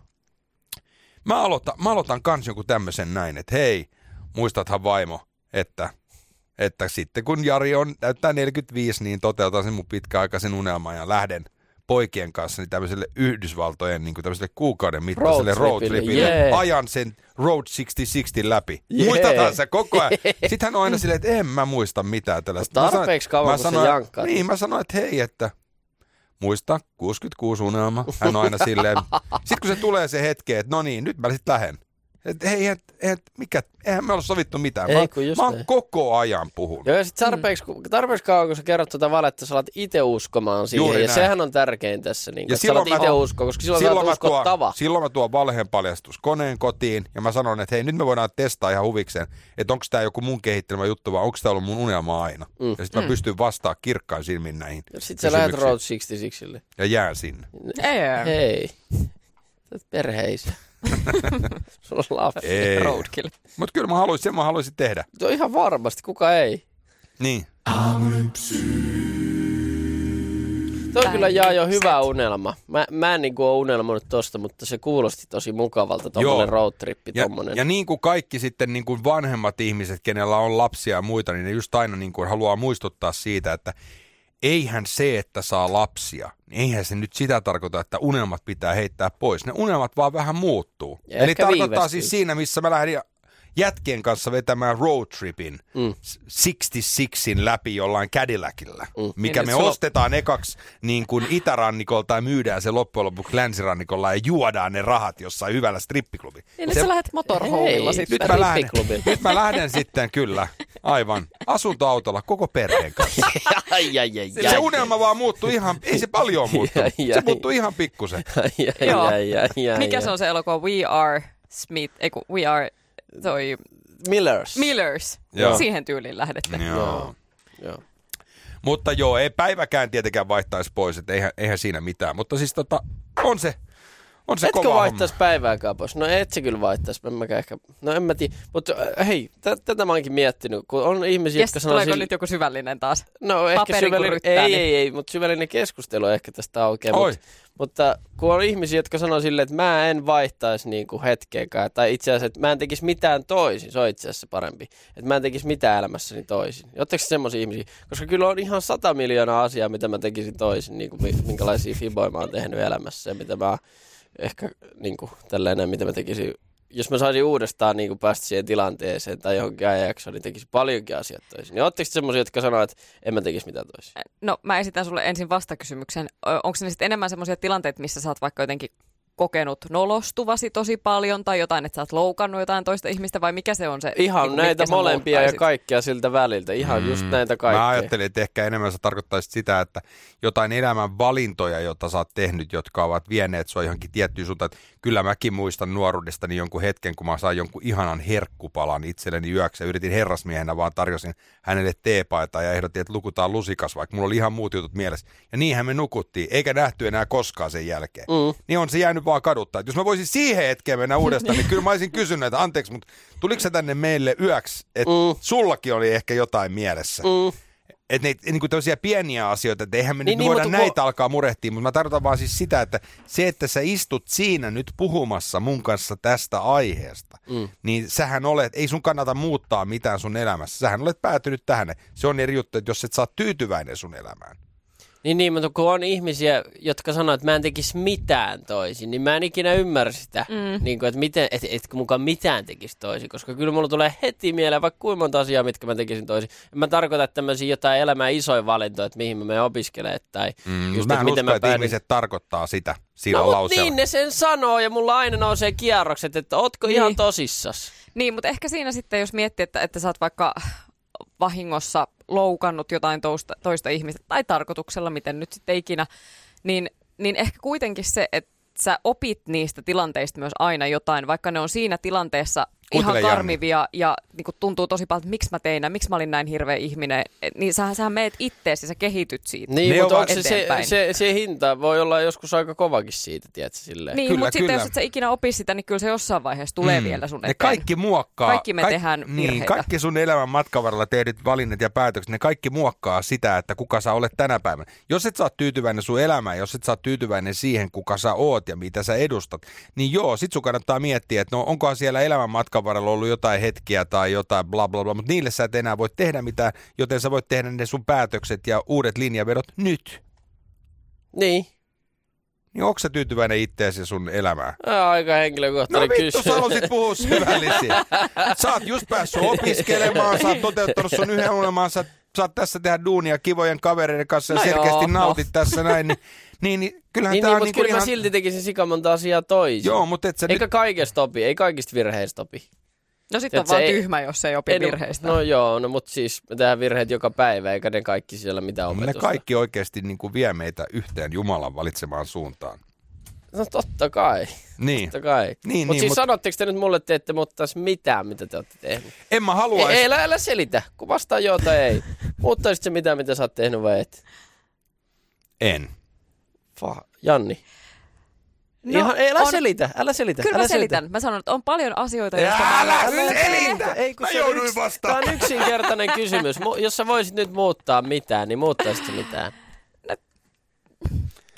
Mä aloitan, mä aloitan kans joku tämmöisen näin, että hei, muistathan vaimo, että, että sitten kun Jari on täyttää neljäkymmentäviisi, niin toteutan sen mun pitkäaikaisen unelman ja lähden poikien kanssa niin tämmöiselle Yhdysvaltojen niin kuin tämmöiselle kuukauden mittaiselle road tripille. Yeah. Ajan sen Road satakuusikymmentä läpi. Yeah. Muistathan se koko ajan. Sitten hän on aina silleen, että en mä muista mitään tällaista. Tarpeeksi kauan, kun se jankkaa. Niin, mä sanoin, että hei, että muista, kuusikymmentäkuusi unelma. Hän on aina silleen. Sitten kun se tulee se hetki, että no niin, nyt mä sitten lähden. Että hei, et, et, mikä, eihän me ole sovittu mitään. Ei, mä, mä oon koko ajan puhunut. Joo, ja sit tarpeeksi, mm. tarpeeksi kauan, kun sä kerrot tuota valetta, sä alat itse uskomaan siihen. Juuri ja näin. Sehän on tärkein tässä, niin, että sä alat itse uskoa, koska silloin, silloin sä uskottava. Tuon, silloin mä tuon valheenpaljastuskoneen kotiin, ja mä sanon, että hei, nyt me voidaan testaa ihan huvikseen, että onko tää joku mun kehittelemä juttu, vai onko tää ollut mun unelma aina. Mm. Ja sit mä mm. pystyn vastaamaan kirkkain silmin näihin. Ja sit sä lähdet Road satakuusikymmentälle. Ja jään sinne. Ei, hei. Perheisä. Sulla on lapsi. Roadkill. Mutta kyllä mä haluaisin, sen mä haluaisin tehdä. Tuo ihan varmasti, kuka ei. Niin. Toi on kyllä Jaa jo Päivitykset. hyvä unelma. Mä, mä en niinku ole unelmoinut tosta, mutta se kuulosti tosi mukavalta, tommonen Joo. roadtrippi. Ja, Tommonen. ja niin kuin kaikki sitten niin kuin vanhemmat ihmiset, kenellä on lapsia ja muita, niin ne just aina niin kuin haluaa muistuttaa siitä, että eihän se, että saa lapsia, niin eihän se nyt sitä tarkoita, että unelmat pitää heittää pois. Ne unelmat vaan vähän muuttuu. Ja Eli ehkä tarkoittaa viivästyy. siis siinä, missä mä lähdin jätkien kanssa vetämään roadtripin Mm. kuusikymmentäkuusin läpi jollain Cadillacilla, Mm. mikä Niin me nyt sulla- ostetaan ekaksi niin kuin itärannikolta ja myydään se loppujen lopuksi länsirannikolla ja juodaan ne rahat jossain hyvällä strippiklubilla. Eli nyt Se- sä lähdet motorhouvilla Hei, sitten. nyt mä, lähden, Strippiklubilla. nyt mä lähden sitten kyllä, aivan, asuntoautolla koko perheen kanssa. ai, ai, ai, Se ai, unelma vaan muuttui ihan, ei se paljon muuttu, Ai, se ai. muuttui ihan pikkusen. ai, ai, Joo. ai, ai, ai, Mikä ai. se on se elokuva? We Are Smith, ei kun We Are, toi Millers. Millers. Joo. Siihen tyyliin lähdette. Joo. Joo. Mutta joo, ei päiväkään tietenkään vaihtaisi pois, että eihän, eihän siinä mitään. Mutta siis tota, on se, on se Etkö kova vaihtaisi homma. päivääkään pois? No et se kyllä vaihtaisi, en mäkään ehkä. No en mä tiedä, mutta äh, hei, t- tätä mä oonkin miettinyt, kun on ihmisiä, Jes, jotka sanoo tuleeko sille- nyt joku syvällinen taas? No ehkä paperi, kun syvällinen, ryttää, ei, niin- ei, ei, mutta syvällinen keskustelu ehkä tästä aukeaa. Oi. Mut, mutta kun on ihmisiä, jotka sanoo silleen, että mä en vaihtaisi niinku hetkeäkään, tai itse asiassa, että mä en tekisi mitään toisin, se on itse asiassa parempi, että mä en tekisi mitään elämässäni toisin. Oletteko semmoisia ihmisiä? Koska kyllä on ihan sata miljoonaa asiaa, mitä mä tekisin toisin, niin kuin minkälaisia fiboja mä oon tehnyt elämässä ja mitä mä ehkä niin kuin, tällainen, mitä mä tekisin. Jos mä saisin uudestaan niin kuin päästä siihen tilanteeseen tai johonkin ajanjaksoon, niin tekisin paljonkin asiat toisin. Niin ootteko semmoisia, jotka sanoo, että en mä tekisi mitään toisin? No mä esitän sulle ensin vastakysymyksen. Ö, Onko ne sitten enemmän semmoisia tilanteita, missä sä oot vaikka jotenkin kokenut nolostuvasi tosi paljon tai jotain, että sä oot loukannut jotain toista ihmistä vai mikä se on se? Ihan niinku, näitä mitkä sä molempia ja muuttaisit? kaikkea siltä väliltä. Ihan mm. just näitä kaikkea. Mä ajattelin, että ehkä enemmän se tarkoittaisi sitä, että jotain elämän valintoja, joita sä oot tehnyt, jotka ovat vieneet sua johonkin tiettyyn suuntaan. Että kyllä mäkin muistan nuoruudestani jonkun hetken, kun mä sain jonkun ihanan herkkupalan itselleni yöksi. Yritin herrasmiehenä, vaan tarjosin hänelle teepaitaa ja ehdotin, että lukutaan lusikas, vaikka mulla oli ihan muut jutut mielessä. Ja niinhän me nukuttiin, eikä nähty enää koskaan sen jälkeen. Mm. Niin on se jäänyt vaan kaduttaa. Jos mä voisin siihen hetkeen mennä uudestaan, niin kyllä mä olisin kysynyt, että anteeksi, mutta tuliko sä tänne meille yöksi, että mm. sullakin oli ehkä jotain mielessä. Mm. Että ne niin kuin tämmöisiä pieniä asioita, että eihän me Niin, nyt niin, voida mutta näitä kun- alkaa murehtia, mutta mä tarkoitan vaan siis sitä, että se, että sä istut siinä nyt puhumassa mun kanssa tästä aiheesta, mm. niin sähän olet, ei sun kannata muuttaa mitään sun elämässä. Sähän olet päätynyt tähän. Se on eri juttu, että jos et sä oot tyytyväinen sun elämään. Niin, niin, mutta kun on ihmisiä, jotka sanoo, että mä en tekisi mitään toisin, niin mä en ikinä ymmärrä sitä, mm. niin kuin, että miten, et, et, kun mukaan mitään tekisi toisin, koska kyllä mulla tulee heti mieleen vaikka kuinka monta asiaa, mitkä mä tekisin toisin. En mä tarkoita tämmöisiä jotain elämän isoja valintoja, että mihin mä menen opiskelemaan tai Mm, just, mä että en miten usko, mä että päädyin. ihmiset tarkoittaa sitä sillä No mut lauseella. niin ne sen sanoo ja mulla aina nousee kierrokset, että ootko Niin. ihan tosissas? Niin, mutta ehkä siinä sitten, jos miettii, että, että sä oot vaikka vahingossa loukannut jotain toista, toista ihmistä, tai tarkoituksella, miten nyt sitten ikinä, niin, niin ehkä kuitenkin se, että sä opit niistä tilanteista myös aina jotain, vaikka ne on siinä tilanteessa Kuuntele, ihan karmivia ja niin kuin tuntuu tosi paljon, että miksi mä tein näin, miksi mä olin näin hirveä ihminen, et, niin sähän, sähän meet itteesi ja sä kehityt siitä. Niin, Ne mutta ovat onko se, se, eteenpäin. se, se hinta voi olla joskus aika kovakin siitä, tiedätkö, silleen. Niin, Kyllä, mutta sitten kyllä. jos et sä ikinä opi sitä, niin kyllä se jossain vaiheessa tulee Mm. vielä sun Ne eteen. kaikki muokkaa. Kaikki me tehdään niin, virheitä. kaikki sun elämän matkan varrella tehdyt valinnat ja päätökset, ne kaikki muokkaa sitä, että kuka sä olet tänä päivänä. Jos et sä oot tyytyväinen sun elämään, jos et sä oot tyytyväinen siihen, kuka sä oot ja mitä sä edustat, niin joo, sit sun kannattaa miettiä, että no onkohan siellä elämän matkan varrella ollut jotain hetkiä tai jotain bla bla bla, mutta niille sä et enää voi tehdä mitään, joten sä voit tehdä ne sun päätökset ja uudet linjavedot nyt. Niin. Niin onko sä tyytyväinen itteesi ja sun elämään? Aa, aika No henkilökohtainen vittu, kysymys. sä halusit puhua syvällisiä. Sä oot just päässyt opiskelemaan, sä oot toteuttanut sun yhden unelmaan, sä saat tässä tehdä duunia kivojen kavereiden kanssa ja No selkeästi joo, nautit no. tässä näin, niin, niin, niin kyllähän Niin, tää niin on mutta niinku kyllä ihan... mä silti tekisin sikamonta asiaa toisin. Joo, mutta et sä Eikä nyt... kaikesta opi, ei kaikista virheistä opi. No sit on Tiedätkö, vaan ei- tyhmä, jos ei opi Ei, no- virheistä. No joo, no mutta siis me tehdään virheet joka päivä, eikä ne kaikki siellä mitään Ne opetusta. kaikki oikeasti niin kuin vie meitä yhteen Jumalan valitsemaan suuntaan. No totta kai, Niin. totta kai. Niin, Mutta niin, siis mut- sanotteko te nyt mulle, että te ette muuttaisi mitään, mitä te olette tehnyt? En mä Ei, halua... ei, älä, älä selitä, kun vastaa joo tai ei. Muuttaisit se mitään, mitä sä oot tehnyt vai et? En. Fa, Janni. No, Ihan, ei, älä on- selitä, älä selitä. Kyllä älä mä selitän. Mä sanon, että on paljon asioita, joista mä Älä olen- selitä! Ei, kun Mä se on jouduin yks- vastaan. Tämä on yksinkertainen kysymys. Mu- jos sä voisit nyt muuttaa mitään, niin muuttaisit sä mitään?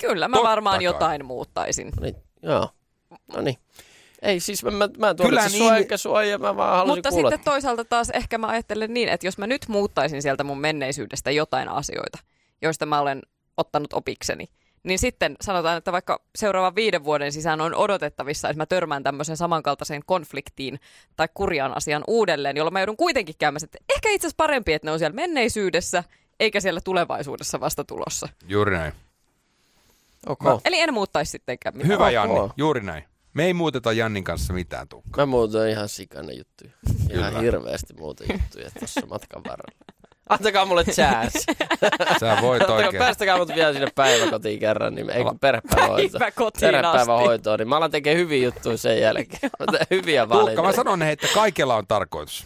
Kyllä mä Totta varmaan kai. jotain muuttaisin. No niin, joo. No niin. Ei siis, mä, mä, mä en Kyllä tuomitse sua niin- eikä sua ja mä vaan halusin Mutta kuulla. sitten toisaalta taas ehkä mä ajattelen niin, että jos mä nyt muuttaisin sieltä mun menneisyydestä jotain asioita, joista mä olen ottanut opikseni, niin sitten sanotaan, että vaikka seuraavan viiden vuoden sisään on odotettavissa, että mä törmään tämmöiseen samankaltaiseen konfliktiin tai kurjaan asian uudelleen, jolloin mä joudun kuitenkin käymään, että ehkä itse asiassa parempi, että ne on siellä menneisyydessä, eikä siellä tulevaisuudessa vasta tulossa. Juuri näin. Okay. Eli en muuttaisi sittenkään mitään. Hyvä Ok. Janni, juuri näin. Me ei muuteta Jannin kanssa mitään, Tuukka. Mä muutan ihan sikana juttuja. Ihan Kyllä. hirveästi muuta juttuja tuossa matkan varrella. Antakaa mulle chance. Sä voit Antakaa, oikein. päästäkää mut vielä sinne päiväkotiin kerran, niin ei kun perhepäivähoitoon. Päiväkotiin Perhepäivähoitoon, niin mä alan tekemään hyviä juttuja sen jälkeen. Mä teen hyviä valintoja. Tuukka, mä sanon, että kaikella on tarkoitus.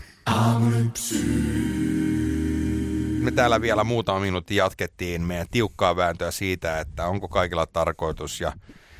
Me täällä vielä muutama minuutti jatkettiin meidän tiukkaa vääntöä siitä, että onko kaikilla tarkoitus ja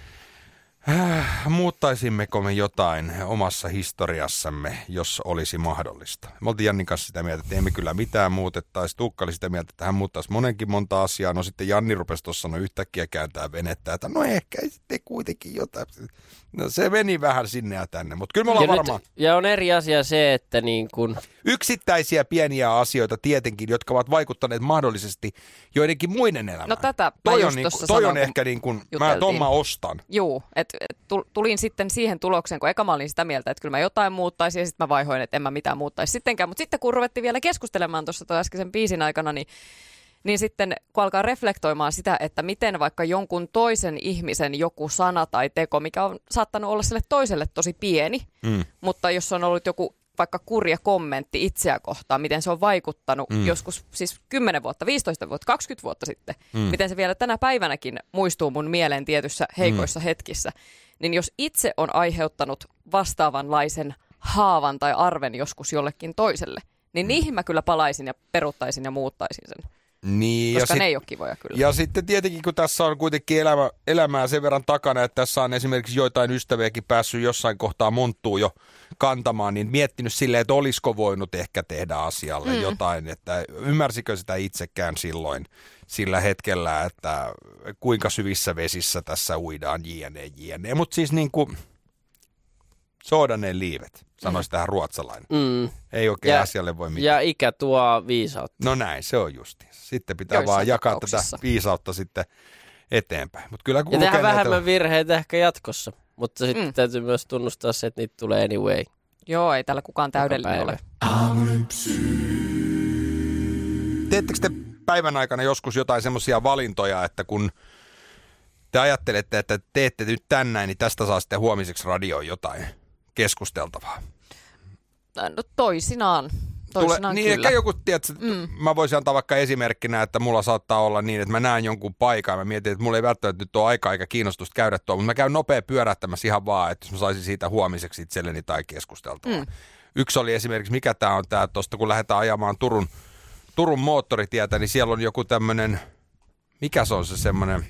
äh, muuttaisimmeko me jotain omassa historiassamme, jos olisi mahdollista. Me oltiin Jannin kanssa sitä mieltä, että emme kyllä mitään muutettaisi. Tuukka oli sitä mieltä, että hän muuttaisi monenkin monta asiaa. No sitten Janni rupesi tuossa no yhtäkkiä kääntää venettä, että no ehkä sitten kuitenkin jotain. No se meni vähän sinne ja tänne, mutta kyllä me ollaan ja, varmaan. nyt, ja on eri asia se, että niin kun, Yksittäisiä pieniä asioita tietenkin, jotka ovat vaikuttaneet mahdollisesti joidenkin muiden elämään. No tätä mä toi just on, niin, tossa toi sanoin, on kun ehkä niin kuin, mä juteltiin. ton mä ostan. Juu, että et tulin sitten siihen tulokseen, kun eka mä olin sitä mieltä, että kyllä mä jotain muuttaisin ja sitten mä vaihoin, että en mä mitään muuttaisi sittenkään. Mutta sitten kun ruvettiin vielä keskustelemaan tuossa tuon äskeisen biisin aikana, niin, niin sitten kun alkaa reflektoimaan sitä, että miten vaikka jonkun toisen ihmisen joku sana tai teko, mikä on saattanut olla sille toiselle tosi pieni, Mm. mutta jos on ollut joku vaikka kurja kommentti itseä kohtaan, miten se on vaikuttanut mm. joskus siis kymmenen vuotta, viisitoista vuotta, kaksikymmentä vuotta sitten, mm. miten se vielä tänä päivänäkin muistuu mun mieleen tietyissä heikoissa mm. hetkissä, niin jos itse on aiheuttanut vastaavanlaisen haavan tai arven joskus jollekin toiselle, niin mm. niihin mä kyllä palaisin ja peruuttaisin ja muuttaisin sen, Niin, koska ja ne sit, ei ole kivoja kyllä. ja sitten tietenkin, kun tässä on kuitenkin elämä, elämää sen verran takana, että tässä on esimerkiksi joitain ystäviäkin päässyt jossain kohtaa monttuun jo kantamaan, niin miettinyt silleen, että olisiko voinut ehkä tehdä asialle mm. jotain, että ymmärsikö sitä itsekään silloin sillä hetkellä, että kuinka syvissä vesissä tässä uidaan jne, jne. Mutta siis niin kuin soodaneen liivet, sanoisi mm. tähän ruotsalainen. mm, Ei oikein Ja- asialle voi mitään. ja ikä tuo viisautta. No näin, se on justi. Sitten pitää Joissain vaan jakaa tapauksissa. tätä viisautta sitten eteenpäin. Mut kyllä kun Ja tehdä lukee näitä- vähemmän virheitä ehkä jatkossa, mutta sitten Mm. täytyy myös tunnustaa se, että niitä tulee anyway. Joo, ei täällä kukaan täydellinen päivä. ole. Teettekö te päivän aikana joskus jotain semmoisia valintoja, että kun te ajattelette, että teette nyt tänään, niin tästä saa sitten huomiseksi radioon jotain keskusteltavaa? No toisinaan. Tule, Toisinaan niin kyllä. ehkä joku, tiedätkö, mm. mä voisin antaa vaikka esimerkkinä, että mulla saattaa olla niin, että mä näen jonkun paikan ja mä mietin, että mulla ei välttämättä nyt ole aikaa eikä kiinnostusta käydä tuolla, mutta mä käyn nopea pyörähtämässä ihan vaan, että jos mä saisin siitä huomiseksi itselleni tai keskusteltavaa. Mm. Yksi oli esimerkiksi, mikä tää on tää tuosta, kun lähdetään ajamaan Turun, Turun moottoritietä, niin siellä on joku tämmönen, mikä se on se semmonen,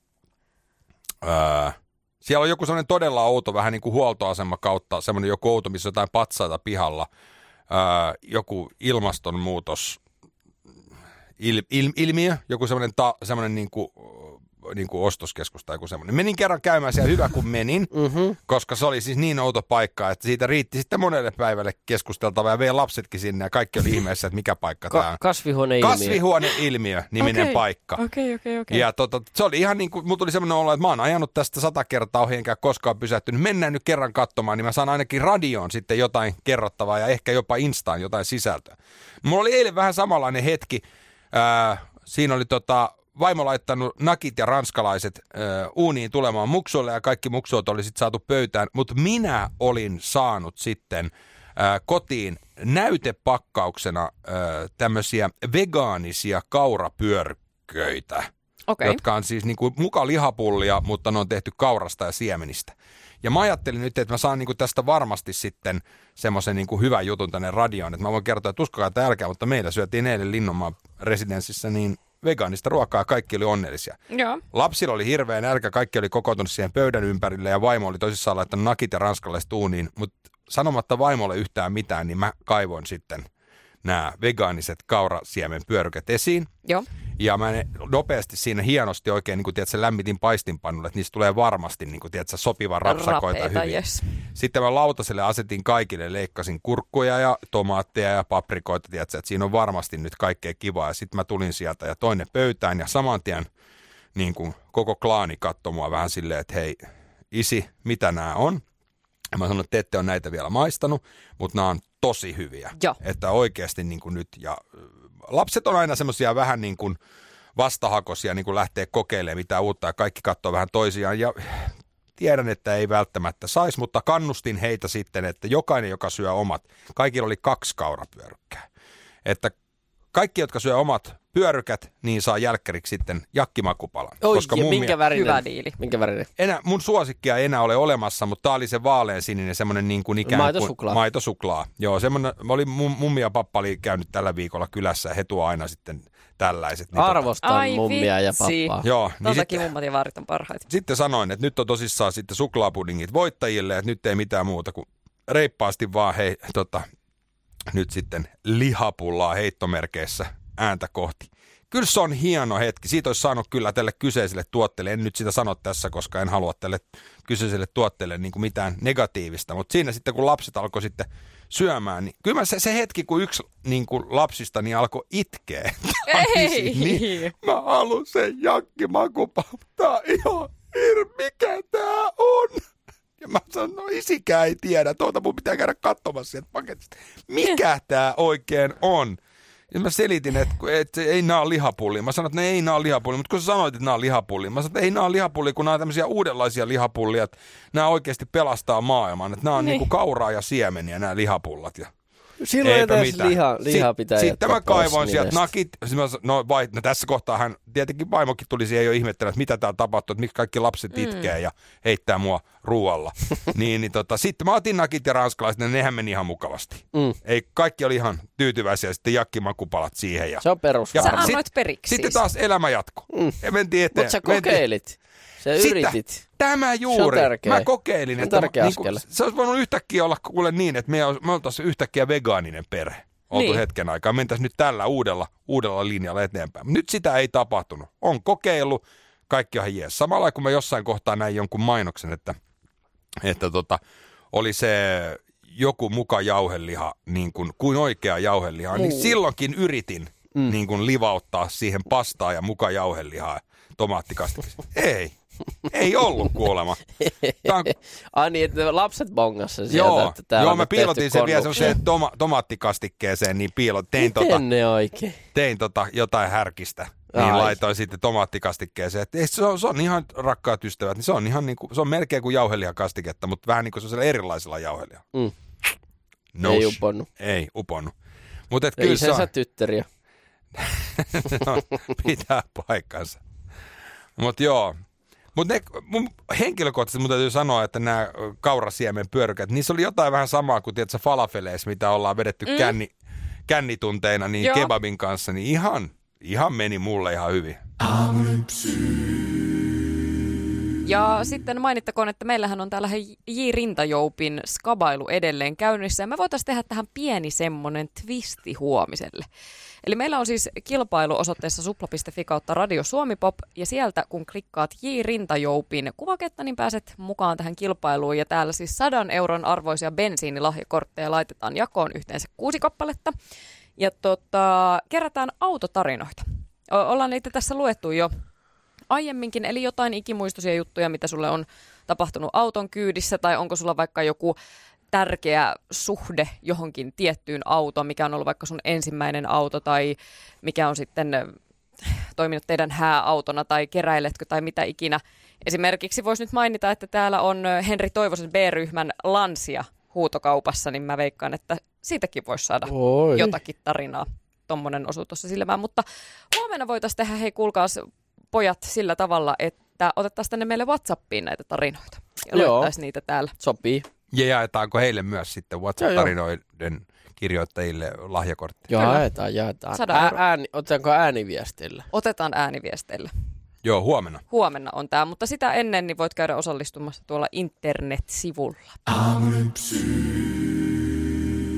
öö, siellä on joku semmoinen todella outo, vähän niin kuin huoltoasema kautta, semmoinen joku outo, missä on jotain patsaita pihalla. Öö, joku ilmastonmuutos il, il, ilmiö, joku semmoinen, ta, semmoinen niin kuin, niin kuin ostoskeskus tai joku semmoinen. Menin kerran käymään siellä, hyvä kun menin, Mm-hmm. koska se oli siis niin outo paikka, että siitä riitti sitten monelle päivälle keskusteltavaa ja vei lapsetkin sinne ja kaikki oli ihmeessä, että mikä paikka Ka- tämä on. kasvihuoneilmiö. Kasvihuoneilmiö niminen Okei. paikka. Okei, okei, okei. Ja tota, se oli ihan niin kuin, mulla tuli semmoinen olo, että mä oon ajanut tästä sata kertaa ohi, enkä koskaan pysähtynyt. Mennään nyt kerran katsomaan, niin mä saan ainakin radioon sitten jotain kerrottavaa ja ehkä jopa Instaan jotain sisältöä. Mulla oli eilen vähän samanlainen hetki. Ää, siinä oli tota, vaimo laittanut nakit ja ranskalaiset ää, uuniin tulemaan muksuille ja kaikki muksuot oli sitten saatu pöytään, mutta minä olin saanut sitten ää, kotiin näytepakkauksena ää, tämmöisiä vegaanisia kaurapyörköitä. Okei. Jotka on siis niinku muka lihapullia, mutta ne on tehty kaurasta ja siemenistä. Ja mä ajattelin nyt, että mä saan niinku tästä varmasti sitten semmoisen niinku hyvän jutun tänne radioon, että mä voin kertoa, että uskokaa että älkää, mutta meillä syötiin eilen Linnunmaan residenssissä niin vegaanista ruokaa, kaikki oli onnellisia. Joo. Lapsilla oli hirveä nälkä, kaikki oli kokoontunut siihen pöydän ympärille ja vaimo oli tosissaan laittanut nakit ja ranskalaiset uuniin, mutta sanomatta vaimolle yhtään mitään, niin mä kaivoin sitten nämä vegaaniset kaurasiemen pyörykät esiin. Joo. Ja mä ne nopeasti siinä hienosti oikein, niin kuin tiedätkö, lämmitin paistinpannulle, että niistä tulee varmasti niin kuin, tiedätkö, sopivan rapsakoita Rapeita, hyvin. yes. Sitten mä lautaselle asetin kaikille, leikkasin kurkkuja ja tomaatteja ja paprikoita, tiedätkö, että siinä on varmasti nyt kaikkea kivaa. Ja sitten mä tulin sieltä ja toin ne pöytään ja saman tien niin kuin koko klaani katsoi mua vähän silleen, että hei isi, mitä nämä on? Ja mä sanoin, että te ette ole näitä vielä maistanut, mutta nämä on tosi hyviä. Joo. Että oikeasti niin kuin nyt, ja lapset on aina semmoisia vähän niin kuin vastahakoisia, niin kuin lähtee kokeilemaan mitään uutta ja kaikki katsoo vähän toisiaan. Ja tiedän, että ei välttämättä saisi, mutta kannustin heitä sitten, että jokainen, joka syö omat, kaikilla oli kaksi kaurapyörykkää. Että kaikki, jotka syö omat pyörykät, niin saa jälkkäriksi sitten jakkimakupalan. Oi, koska ja mun minkä mie- värinen? Hyvä diili. Minkä värinen? enää, mun suosikkia ei enää ole olemassa, mutta tää oli se vaaleansininen, semmoinen niin kuin ikään kuin Maitosuklaa. maitosuklaa. Joo, semmoinen, mä olin, mun mummi ja pappa oli käynyt tällä viikolla kylässä ja he tuo aina sitten tällaiset. Niin Arvostan Ai mummia ja vitsi. pappaa. Tota, joo, niin Totakin sitten, mummat ja vaarit on parhaita. sitten sanoin, että nyt on tosissaan sitten suklaapudingit voittajille, että nyt ei mitään muuta kuin reippaasti vaan hei, tota, nyt sitten lihapullaa heittomerkeissä ääntä kohti. Kyllä se on hieno hetki. Siitä olisi saanut kyllä tälle kyseiselle tuotteelle. En nyt sitä sano tässä, koska en halua tälle kyseiselle tuotteelle niin kuin mitään negatiivista. Mutta siinä sitten, kun lapset alkoi sitten syömään, niin kyllä mä se, se hetki, kun yksi niin kuin lapsista niin alkoi itkeä. Ei. Niin, mä haluan sen jakkimakupalan. Tää on ihan hir, mikä tää on? Ja mä sanoin, no isikään ei tiedä. Tuota mun pitää käydä katsomassa sieltä paketista. Mikä tää oikein on? Ja mä selitin, että, että ei nää ole lihapullia. Mä sanoin, että ne ei nää ole lihapullia, mutta kun sä sanoit, että nää on lihapullia. Mä sanoin, että ei nää ole lihapullia, kun nää on tämmöisiä uudenlaisia lihapullia, että nää oikeasti pelastaa maailman. Että nää on niin. niinku kauraa ja siemeniä, nämä lihapullat. Ja Silloin eipä edes mitään. liha, liha pitää Sitten jättää sit mä kaivoin pois sieltä nimestä. nakit. No, vai, no tässä kohtaa hän, tietenkin vaimokin tuli siihen jo ihmettelemään, että mitä täällä tapahtuu, että miksi kaikki lapset Mm. itkee ja heittää mua ruoalla. niin, niin tota, sitten mä otin nakit ja ranskalaiset, ja nehän meni ihan mukavasti. Mm. Ei, kaikki oli ihan tyytyväisiä, sitten jakkimakupalat siihen. Ja, Se on perus. ja Sä sit- annoit periksi Sitten siis. taas elämä jatkuu. Mm. Ja mentiin eteen. Mutta sä mentiin- kokeilit. Sä Sitä. yritit. Tämä juuri. Se on tärkeä. Mä kokeilin, Se on että tärkeä niin kuin, askel. se olisi voinut yhtäkkiä olla kuule niin, että me, me oltaisiin yhtäkkiä vegaaninen perhe. Oltu Niin. hetken aikaa. Mentäisiin nyt tällä uudella, uudella linjalla eteenpäin. Nyt sitä ei tapahtunut. On kokeillut. Kaikki on jees. Samalla kun mä jossain kohtaa näin jonkun mainoksen, että, että tota, oli se joku muka jauheliha, niin kuin, kuin oikea jauheliha, niin silloinkin yritin mm. niin kuin livauttaa siihen pastaa ja muka jauhelihaa tomaattikastikkeeseen. Ei. Ei ollut kuolema. Tää on, Ai niin, että lapset bongassa sieltä, joo, että täällä joo on mä nyt piilotin tehty sen vielä konnuksia. semmoiseen toma, tomaattikastikkeeseen, niin piilot, tein, Miten tota, ne oikein? tein tota jotain härkistä. Niin Ai. laitoin sitten tomaattikastikkeeseen. Et ei, se, on, se on ihan rakkaat ystävät, niin se on ihan niinku, se on melkein kuin jauhelihakastiketta, mutta vähän niin kuin sellaisella erilaisella jauhelia. Mm. No Ei sh- uponnut. Ei uponnut. Mutta et kyllä Ei se sen on, sä tyttäriä. no, pitää paikkansa. Mutta joo. Mutta mun henkilökohtaisesti mun täytyy sanoa, että nämä kaurasiemen pyörykät, niissä oli jotain vähän samaa kuin tiedätkö, falafeleissa, mitä ollaan vedetty mm. känni, kännitunteina niin Joo. kebabin kanssa, niin ihan, ihan meni mulle ihan hyvin. Ja sitten mainittakoon, että meillähän on täällä J. Rintajoupin skabailu edelleen käynnissä. Ja me voitaisiin tehdä tähän pieni semmonen twisti huomiselle. Eli meillä on siis kilpailu osoitteessa supla piste fi kautta Radio Suomi Pop. Ja sieltä kun klikkaat J. Rintajoupin kuvaketta, niin pääset mukaan tähän kilpailuun. Ja täällä siis sadan euron arvoisia bensiinilahjakortteja laitetaan jakoon yhteensä kuusi kappaletta. Ja tota, kerätään autotarinoita. O- ollaan niitä tässä luettu jo aiemminkin, eli jotain ikimuistoisia juttuja, mitä sulle on tapahtunut auton kyydissä, tai onko sulla vaikka joku tärkeä suhde johonkin tiettyyn autoon, mikä on ollut vaikka sun ensimmäinen auto, tai mikä on sitten äh, toiminut teidän hääautona, tai keräiletkö, tai mitä ikinä. Esimerkiksi voisi nyt mainita, että täällä on äh, Henri Toivosen B-ryhmän Lancia huutokaupassa, niin mä veikkaan, että siitäkin voisi saada Oi. jotakin tarinaa. Tommonen osuu tuossa silmään, mutta huomenna voitaisiin tehdä, hei kuulkaas pojat, sillä tavalla, että otettaisiin tänne meille WhatsAppiin näitä tarinoita ja Joo. luettaisiin niitä täällä. Sopii. Ja jaetaanko heille myös sitten WhatsApp-tarinoiden kirjoittajille lahjakortteja? Joo, jaetaan, jaetaan. Sadan Ä- euro. ääni, otetaanko ääniviestillä? Otetaan ääniviesteillä. Joo, huomenna. Huomenna on tämä, mutta sitä ennen niin voit käydä osallistumassa tuolla internet-sivulla.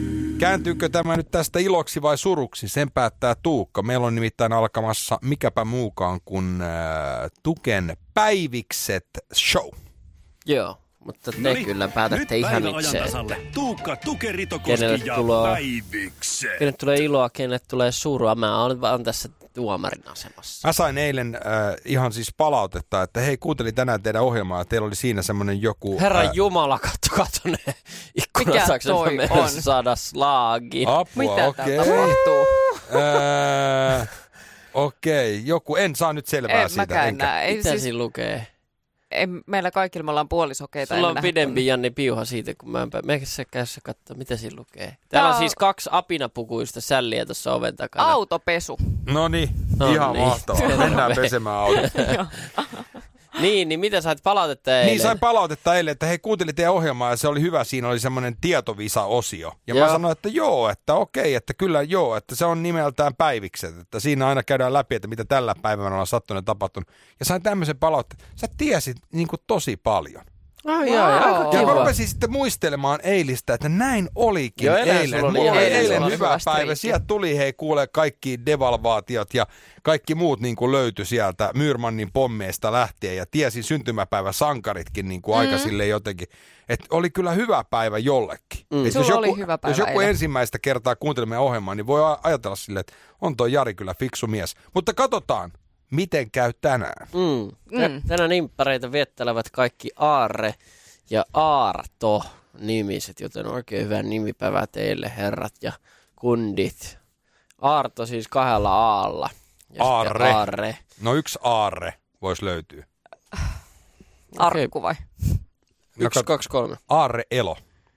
Kääntyykö tämä nyt tästä iloksi vai suruksi? Sen päättää Tuukka. Meillä on nimittäin alkamassa mikäpä muukaan kuin äh, Tuken päivikset show. Joo, mutta te Noniin, kyllä päätätte nyt ihan päivä itse. ajan tasalle. Tuukka Tukeritokoski ja tuloa, päivikset. kenelle tulee iloa, kenelle tulee surua. Mä olen vaan tässä tuomarin asemassa. Mä sain eilen äh, ihan siis palautetta, että hei, kuuntelin tänään teidän ohjelmaa ja teillä oli siinä semmoinen joku... Herran äh, Jumala, katsokaa tuonne ikkunasaksen, toi mä on? saada slaagin. Apua, Mitä okei. täällä tapahtuu? Äh, okei, okay. Joku, en saa nyt selvää En siitä. mäkään enkä. näe. Ei, Mitä siis, siinä lukee? ei, meillä kaikilla me ollaan puolisokeita. Sulla en on nähdä pidempi tuonne. Janni Piuha siitä, kun mä en pää... Meikä käydessä katsoa, mitä siinä lukee. Täällä on Tää on- siis kaksi apinapukuista sälliä tuossa oven takana. Autopesu. No niin, No ihan niin. mahtavaa. Mennään pesemään autot. Niin, niin mitä sait palautetta eilen? Niin, sain palautetta eilen, että hei, kuuntelin teidän ohjelmaa ja se oli hyvä. Siinä oli semmoinen tietovisa-osio. Ja Joo. mä sanoin, että joo, että okei, että kyllä joo, että se on nimeltään päivikset. Että siinä aina käydään läpi, että mitä tällä päivällä on sattunut ja tapahtunut. Ja sain tämmöisen palautteen. Sä tiesit niin kuin tosi paljon. Ai, wow. ai, aika Ja mä kiva. rupesin sitten muistelemaan eilistä, että näin olikin Joo, eilen eilen. sulla oli- Mulla oli eilen eilen sulla oli hyvä hyvä päivä. striikki. Sieltä tuli, hei, kuule, kaikki devalvaatiot ja kaikki muut niin kuin löytyi sieltä Myyrmannin pommeista lähtien. Ja tiesin syntymäpäivä sankaritkin niin kuin mm. aika silleen jotenkin. Että oli kyllä hyvä päivä jollekin. Mm. Et Sulla jos joku, oli hyvä päivä jos joku eilen. ensimmäistä kertaa kuuntelee meidän ohjelmaa, niin voi ajatella silleen, että on toi Jari kyllä fiksu mies. Mutta katsotaan, miten käy tänään. Mm. Mm. Tänään nimppareita viettelevät kaikki Aarre ja Aarto nimiset, joten oikein hyvä nimipäivä teille herrat ja kundit. Aarto siis kahdella aalla. Ja Aarre. sitten Aarre. No yksi aarre voisi löytyä. Arkku vai? No, Yksi, kat- kaksi, kolme. Aarre Elo.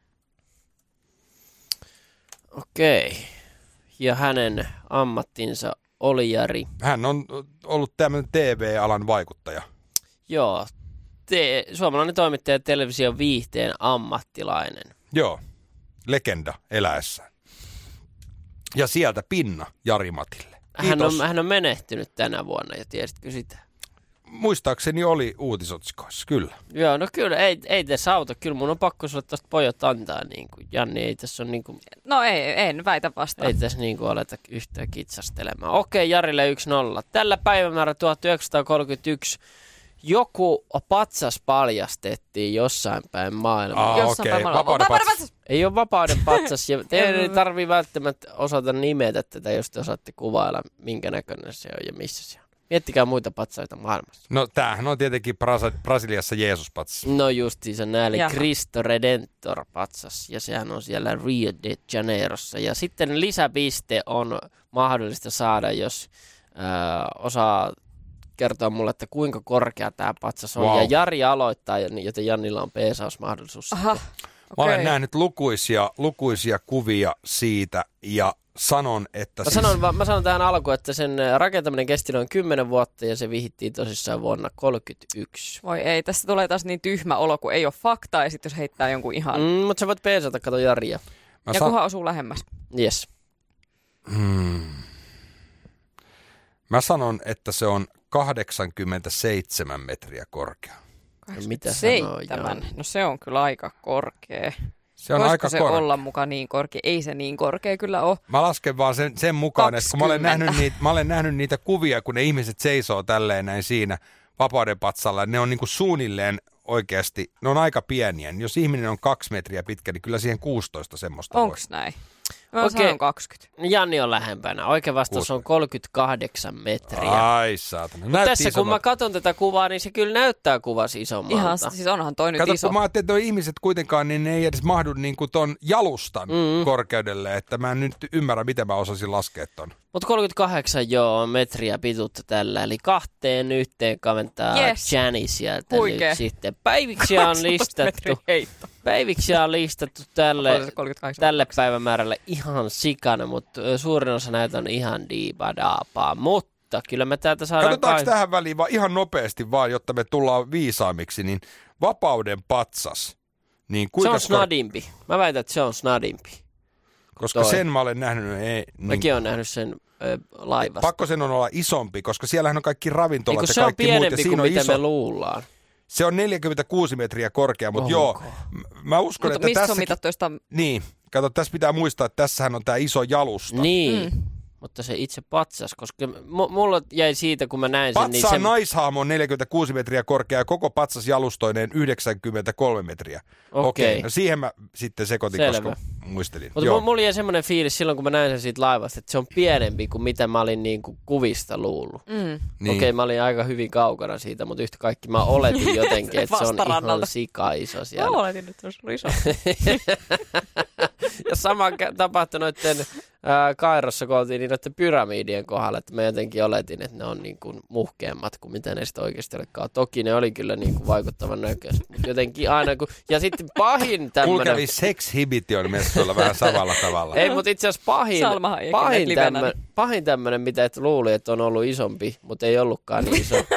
Okei. Ja hänen ammattinsa oli Jari. Hän on ollut tämmöinen T V-alan vaikuttaja. Joo. Te, suomalainen toimittaja ja television viihteen ammattilainen. Joo, legenda eläessään. Ja sieltä pinna Jari Matille. Hän Kiitos. on, hän on menehtynyt tänä vuonna, ja tiesitkö sitä? Muistaakseni oli uutisotsikoissa, kyllä. Joo, no kyllä, ei, ei tässä auta. Kyllä mun on pakko sulle tosta pojat antaa, niin kuin. Janni, ei tässä on niin kuin, No ei, en väitä vastaan. ei tässä niin kuin aleta yhtään kitsastelemaan. Okei, Jarille yksi nolla. Tällä päivämäärä tuhatyhdeksänsataakolmekymmentäyksi joku patsas paljastettiin jossain päin maailmaa. Aa, Jossain okei. päin maailmaa. Vapauden Vapauden patsas. patsas! Ei ole vapauden patsas, ja teidän ei tarvitse välttämättä osata nimetä tätä, jos te osaatte kuvailla, minkä näköinen se on ja missä se on. Miettikää muita patsaita maailmassa. No tämähän on tietenkin Brasa- Brasiliassa Jeesus-patsas. No justiinsa näin, eli Jaha. Cristo Redentor patsas, ja sehän on siellä Rio de Janeirossa. Ja sitten lisäpiste on mahdollista saada, jos ää, osaa kertoa mulle, että kuinka korkea tämä patsas on. Wow. Ja Jari aloittaa, joten Jannilla on peesausmahdollisuus. Aha, Mä olen okei. nähnyt lukuisia, lukuisia kuvia siitä ja sanon, että Mä siis... sanon, va- mä sanon tähän alkuun, että sen rakentaminen kesti noin kymmenen vuotta ja se vihittiin tosissaan vuonna kolmekymmentäyksi. Voi ei, tässä tulee taas niin tyhmä olo, kun ei ole faktaa, ja sitten jos heittää jonkun ihan... Mm, mutta sä voit peesata, kato Jaria. Mä ja san- kunhan osuu lähemmäs. Yes. Hmm. Mä sanon, että se on kahdeksankymmentäseitsemän metriä korkea. Mitä sanoo Seitsemän. Janni? No se on kyllä aika korkea. Se on Voisiko aika se korkea. olla mukaan niin korkea? Ei se niin korkea kyllä ole. Mä lasken vaan sen, sen mukaan, että kun mä olen, kaksikymmentä. nähnyt niitä, mä olen nähnyt niitä kuvia, kun ne ihmiset seisoo tälleen näin siinä vapaudenpatsalla, ne on niinku suunnilleen oikeasti, ne on aika pieniä. Jos ihminen on kaksi metriä pitkä, niin kyllä siihen kuusitoista semmoista Onks näin? Mä Okei. sanon kaksikymmentä. Janni on lähempänä. Oikea vastaus on kolmekymmentäkahdeksan metriä. Ai saatana. Mut tässä kun mä katson tätä kuvaa, niin se kyllä näyttää kuvasi isommalta. Ihan, siis onhan toi nyt Kato, iso. kun mä ajattelin, että nuo ihmiset kuitenkaan, niin ne ei edes mahdu niin kuin ton jalustan mm. korkeudelle, että mä en nyt ymmärrä, miten mä osasin laskea ton. Mutta kolmekymmentäkahdeksan joo metriä pituutta tällä, eli kahteen yhteen kaventaa Yes. Jani sieltä Huikee. nyt sitten. Päiviksiä on listattu, heitto. päiviksiä on listattu tälle, Oli se kolmekymmentäkahdeksan. tälle päivämäärälle ihan sikana, mutta ö, suurin osa näitä on ihan diibadaapaa. Mutta kyllä me täältä saadaan... Katsotaanko kai- tähän väliin vaan ihan nopeasti vaan, jotta me tullaan viisaammiksi, niin vapauden patsas. Niin Se kuinka on kor- snadimpi. Mä väitän, että se on snadimpi. Koska toi. sen mä olen nähnyt, ei, niin, Mäkin olen nähnyt sen ö, laivasta. pakko sen on olla isompi, koska siellähän on kaikki ravintolat Eikö ja se on kaikki muut, ja pienempi siinä kuin on mitä iso. me luullaan? Se on neljäkymmentäkuusi metriä korkea, mutta Onko? joo, m- mä uskon, Mutta että mistä se on tässäkin... mitattu jostain? Niin, Kato, tässä pitää muistaa, että tässähän on tämä iso jalusta. Niin, mm. mutta se itse patsas, koska m- mulla jäi siitä, kun mä näin sen... Patsaan niin se... naishahmo on neljäkymmentäkuusi metriä korkea ja koko patsas jalustoineen yhdeksänkymmentäkolme metriä. Okei, okay. No siihen mä sitten sekoitin, Selvä. koska muistelin. Mutta mulla jäi semmoinen fiilis silloin, kun mä näin sen siitä laivasta, että se on pienempi kuin mitä mä olin niin kuin kuvista luullut. Mm. Niin. Okei, okay, mä olin aika hyvin kaukana siitä, mutta yhtä kaikki mä oletin jotenkin, että se on ihan sika iso siellä. Mä oletin, että se on iso. Ja sama tapahtui noiden äh, Kairossa, kun oltiin niin noiden pyramidien kohdalla, että mä jotenkin oletin, että ne on niin kuin muhkeammat kuin mitä ne sitten oikeasti olikaan. Toki ne oli kyllä niin kuin vaikuttavan näköiset, mutta jotenkin aina kun... Ja sitten pahin tämmönen... Mulla kävi Sex-Hibition messuilla vähän samalla tavalla. Ei, mutta itse asiassa pahin, pahin, tämmö, pahin tämmönen, mitä et luuli, että on ollut isompi, mutta ei ollutkaan niin iso.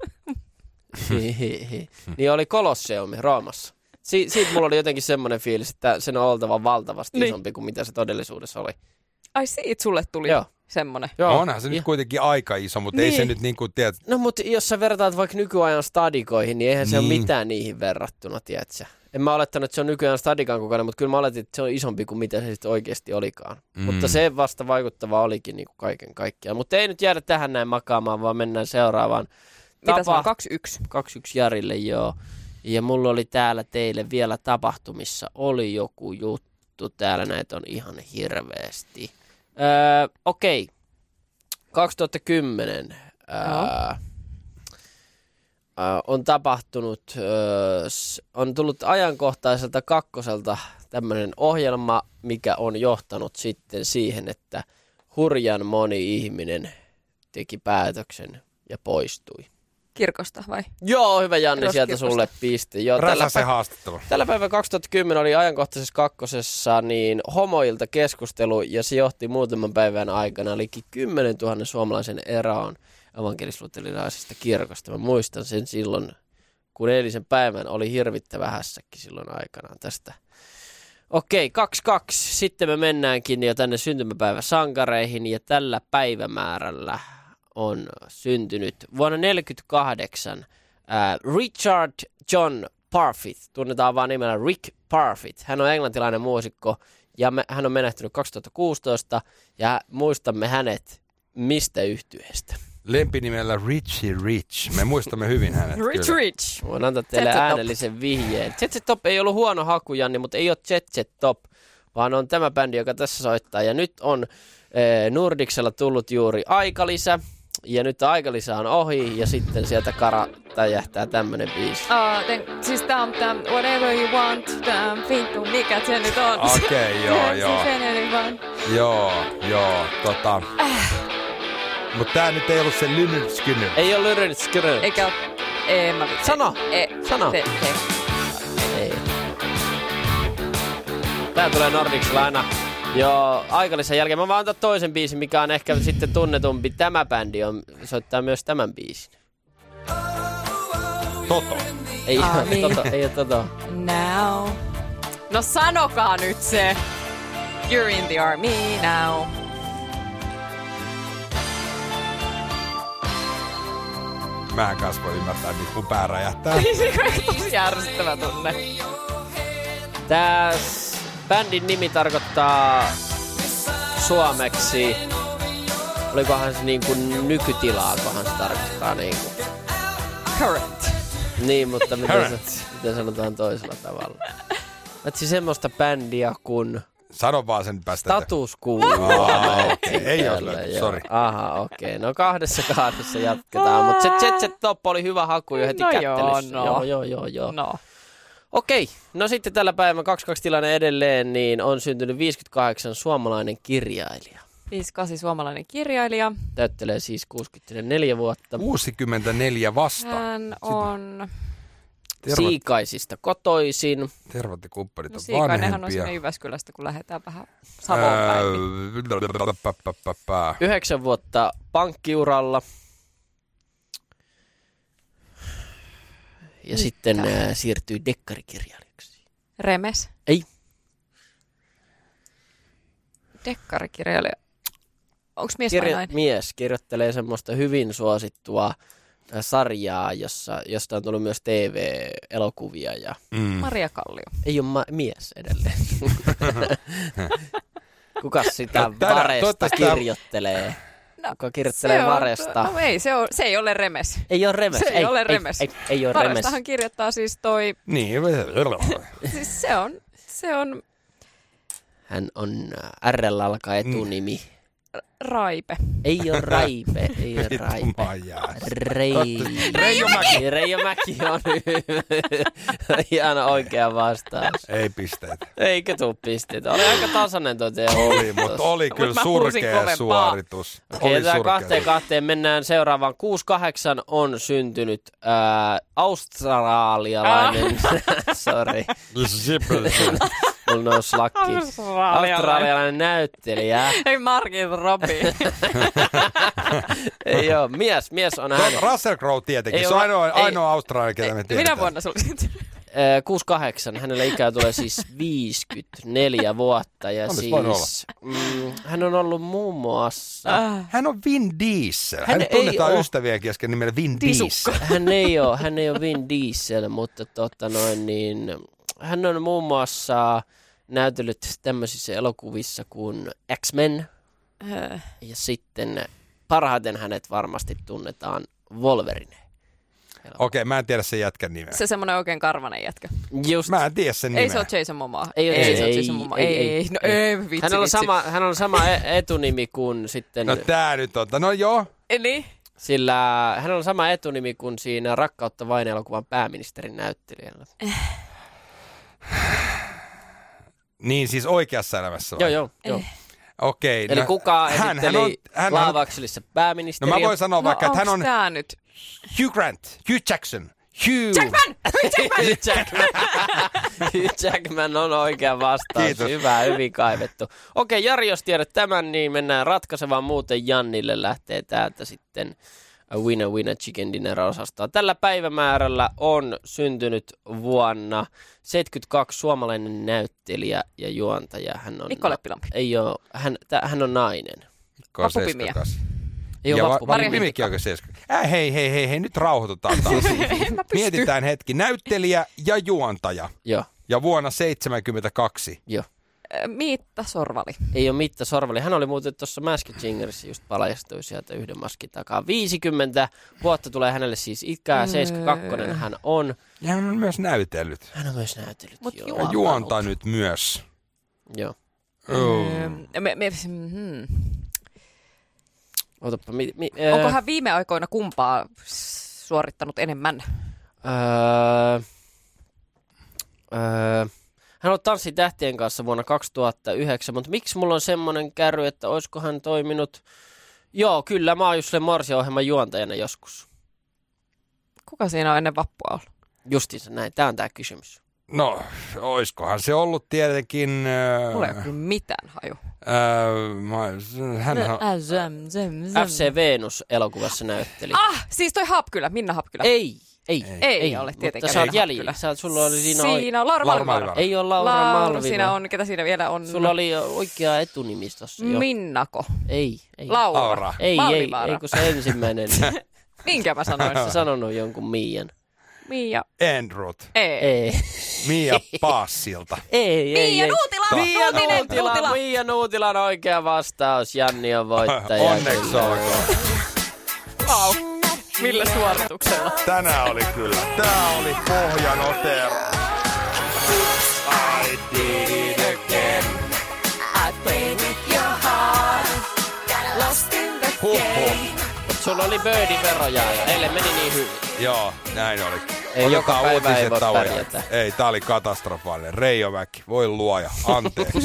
Niin oli Kolosseumi Roomassa. Si- siitä mulla oli jotenkin semmoinen fiilis, että sen on oltava valtavasti niin. isompi kuin mitä se todellisuudessa oli. Ai siitä sulle tuli Joo. semmoinen? Joo. Onhan se nyt kuitenkin aika iso, mutta niin. ei se nyt niin kuin, tiedät... No mutta jos sä vertaat vaikka nykyajan stadikoihin, niin eihän se niin. ole mitään niihin verrattuna, tiedätkö? En mä olettanut, että se on nykyään stadikan kokoinen, mutta kyllä mä oletin, että se on isompi kuin mitä se sitten oikeasti olikaan. Mm. Mutta se vasta vaikuttava olikin niin kuin kaiken kaikkiaan. Mutta ei nyt jäädä tähän näin makaamaan, vaan mennään seuraavaan. Mitä se on? kaksi yksi kaksi yksi Jarille, joo. Ja mulla oli täällä teille vielä tapahtumissa oli joku juttu. Täällä näitä on ihan hirveästi. Öö, Okei. Okay. kaksituhattakymmenen öö, on tapahtunut, öö, on tullut ajankohtaiselta kakkoselta tämmöinen ohjelma, mikä on johtanut sitten siihen, että hurjan moni ihminen teki päätöksen ja poistui. Kirkosta vai? Joo, hyvä Janni, sieltä sulle piste. Joo, tällä, se haastattelu. Tällä päivänä kaksituhattakymmenen oli ajankohtaisessa kakkosessa niin homoilta keskustelu ja se johti muutaman päivän aikana olikin kymmenen tuhannen suomalaisen eroon evankelis-luterilaisesta kirkosta. Mä muistan sen silloin, kun eilisen päivän oli hirvittävä hässäkki silloin aikanaan tästä. Okei, kaksi kaksi. Sitten me mennäänkin jo tänne syntymäpäiväsankareihin ja tällä päivämäärällä on syntynyt vuonna tuhatyhdeksänsataaneljäkymmentäkahdeksan äh, Richard John Parfitt, tunnetaan vaan nimellä Rick Parfitt. Hän on englantilainen muusikko ja me, hän on menehtynyt kaksituhattakuusitoista ja muistamme hänet mistä yhtyeestä? Lempinimellä Richie Rich. Me muistamme hyvin hänet. Rich kyllä. Rich. Voin antaa teille Jet äänellisen vihjeen. Jet Set Top ei ollut huono haku, Janni, mutta ei ole Jet Set Top, vaan on tämä bändi, joka tässä soittaa. Ja nyt on eh, Nordicsella tullut juuri aikalisä. Ja nyt aikalisä on ohi ja sitten sieltä karattajähtää tämmönen biisi. Uh, then, siis tää on tää Whatever You Want, tää vittu, mikä se nyt on? Okei, okay, joo, joo. Joo, joo, tota. Äh. Mut tää nyt ei ollut se Lynyrd Skynyrd. Ei oo Lynyrd Skynyrd. Eikä oo, ei mä vittu. Sano, ei, sano. Ei, ei. Tää tulee Nordicsella aina. Joo, aikalisän jälkeen. Mä vaan antaa toisen biisin, mikä on ehkä sitten tunnetumpi. Tämä bändi on, soittaa myös tämän biisin. Toto. Ei ah, ole niin. Toto, ei ole Toto. Now. No sanokaa nyt se. You're in the army now. Mä en kanssa voi ymmärtää, nyt kun pää räjähtää. Se on tosi järsyttävä tunne. Tää bändin nimi tarkoittaa suomeksi, olikohan se niin kuin nykytilaa, kohan se tarkoittaa niin kuin. Current. Niin, mutta miten, se, miten sanotaan toisella tavalla. Etsi semmoista bändiä kun sano vaan sen päästä. Status Quo. Oh, okay. Ei ole löyty, sori. Aha, okei. Okay. No kahdessa kahdessa jatketaan, mutta se Jet Set Top oli hyvä haku jo heti no kättelyssä. Joo, no. joo, joo, joo, joo. No. Okei, no sitten tällä päivänä kaksi kaksi tilanne edelleen, niin on syntynyt viisikymmentäkahdeksan suomalainen kirjailija. viisikymmentäkahdeksan suomalainen kirjailija. Täyttelee siis kuusikymmentäneljä vuotta. kuusikymmentäneljä vasta. Hän on Tervat... Siikaisista kotoisin. Tervat ja kumppanit no, on Siikainenhan on vanhempia. siinä Jyväskylästä, kun lähdetään vähän Savoon päin. Öö... Yhdeksän vuotta pankkiuralla. Ja Mikä? sitten äh, siirtyi dekkarikirjailijaksi. Remes? Ei. Dekkarikirjailija. Onko mies Kirja- vai nainen? Mies kirjoittelee semmoista hyvin suosittua sarjaa, jossa, josta on tullut myös T V-elokuvia. Ja Mm. Maria Kallio. ei ole ma- mies edelleen. Kuka sitä No, tänä- Varesta toivottavasti tää- kirjoittelee? No, Kuka kirjoittelee se on- Varesta? No ei, se, on, se ei ole Remes. Ei ole Remes. Se ei ole Remes. Ei, ei, ei ole Remes. Varestahan kirjoittaa siis toi, Niin. siis se on, se on Hän on äh, R L alkaa etunimi. Raipe. Ei ole Raipe, ei ole Vittu, Raipe. mä jään. Rei... Reijo Mäki. Reijo Mäki on ihan oikea vastaus. Ei pisteitä. Eikä tuu pisteitä. Oli aika tasainen tuo teidän Oli, mutta oli Mut kyllä mä huusin surkea kovempaa. suoritus. Okei, Oli tämä surkea. kahteen kahteen mennään seuraavaan. kuusi kahdeksan on syntynyt ää, australialainen, sorry, mulla nousi lakki. Australialainen näyttelijä. Ei Margit Robbie. Ei oo, mies, mies on Se hän. on Russell Crowe tietenkin. Ei Se on ole- ainoa, ei- ainoa Australia, ketä me tiedetään. Minä vuonna sulla syntynyt? kuusi kahdeksan, hänellä ikää tulee siis viisikymmentäneljä vuotta ja Olisi voinut siis mm, hän on ollut muun muassa, Ah, Hän on Vin Diesel. Hän, Hän Hän ei tunnetaan oo. ystävien kesken nimellä Vin Tisukka. Diesel. hän ei ole, hän ei ole Vin Diesel, mutta tota noin niin, hän on muun muassa näytellyt tämmöisissä elokuvissa kuin X-Men äh, ja sitten parhaiten hänet varmasti tunnetaan Wolverine. Okei, mä en tiedä sen jätkän nimeä. se semmoinen oikein karvanen jätkä. Just. Mä en tiedä sen nimeä. Ei se ole Jason Momoa. Ei ole ei, Jason- se ole ei, Jason Momoa. ei, Ei, ei, ei, no ei. ei, vitsi, Hän on vitsi. sama, hän on sama e- etunimi kuin sitten, No tää nyt on. No joo. Eli sillä hän on sama etunimi kuin siinä Rakkautta vain elokuvan pääministerin näyttelijällä. Niin siis oikeassa elämässä vai? Joo, joo, joo. Okei. Eli no, kuka hän, esitteli hän on, hän on, Laavakselissa no pääministeriä? mä voin sanoa no vaikka, että hän onks on tää nyt? Hugh Grant, Hugh Jackson, Hugh. Jackman! Hugh Jackman. Hugh Jackman on oikea vastaus. Kiitos. Hyvä, hyvin kaivettu. Okei, Jari, jos tiedät tämän, niin mennään ratkaisevaan. Muuten Jannille lähtee täältä sitten a winner winner chicken dinner -osastoa. Tällä päivämäärällä on syntynyt vuonna seitsemänkymmentäkaksi suomalainen näyttelijä ja juontaja. Hän on, Mikko Leppilampi. Ei ole, hän, tä, hän on nainen. Mikko on Vappu Pimiä. seitsemänkymmentäkaksi. Ei ole Ja Vappu va- Marja Pimiä. Mimikki oikein seitsemänkymmentä. Äh, hei, hei, hei, hei, nyt rauhoitutaan taas. En mä pysty. Mietitään hetki. Näyttelijä ja juontaja. Joo, Ja vuonna seitsemänkymmentäkaksi. joo. Äh, Miitta Sorvali. Ei ole Mitta Sorvali. Hän oli muuten tuossa Masked Singerissa, just paljastui sieltä yhden maskin takaa. viisikymmentä vuotta tulee hänelle siis ikää, seitsemänkymmentäkaksi hän on. Ja hän on myös näytellyt. Hän on myös näytellyt. Mut joo. Ja Juontanut. juontanut myös. Joo. Oh. Öö, me, me, hmm. Otapa, mi, mi, Onko äh, hän viime aikoina kumpaa suorittanut enemmän? Öö, öö, hän on Tanssi tähtien kanssa vuonna kaksituhattayhdeksän, mutta miksi mulla on semmoinen kärry, että olisiko hän toiminut... Joo, kyllä, mä oon just sen Morsia-ohjelman juontajana joskus. Kuka siinä on ennen vappua ollut? Justiinsa näin, tää on tää kysymys. No, oiskohan se ollut tietenkin... Äh, Mulla ei ole kyllä mitään haju. äh, mä, hän on... Äh, zem, zem, zem. F C Venus-elokuvassa näytteli. Ah, siis toi Hapkylä, Minna Hapkylä. Ei, ei, Ei, ei ole tietenkään. Mutta sä oot Minna jäljellä. Hapkylä. Sä oot, sulla oli siinä... Siinä on Laura Laura Malmivaara. Malmivaara. Ei ole Laura, Laura, Malmivaara. siinä on, ketä siinä vielä on? Sulla oli oikea etunimi tossa jo. Minnako. Ei, ei. Laura. Laura. Ei, ei, Malmivaara. ei, kun se ensimmäinen. Minkä mä sanoin? Sä sanonut jonkun Miian. Mia. Androt. Ei. Ei. Mia Paassilta. Ei, ei, Mia ei. Nuutila. Mia Nuutinen, Nuutila, Nuutila. Mia Nuutilan oikea vastaus. Janni on voittaja. Onneksi kyllä. olkoon. Wow. Millä suorituksella? Tänään oli kyllä. Tää oli pohjanotero. I did it again. I played with your heart. Got lost in the Huhhuh. Mut sulla oli birdie veroja ja eilen meni niin hyvin. Joo, näin oli. Ei, joka päivä ei uutiset voi tauolla. pärjätä. Ei, tää oli katastrofaalinen. Reijo Mäki, voi luoja, anteeksi.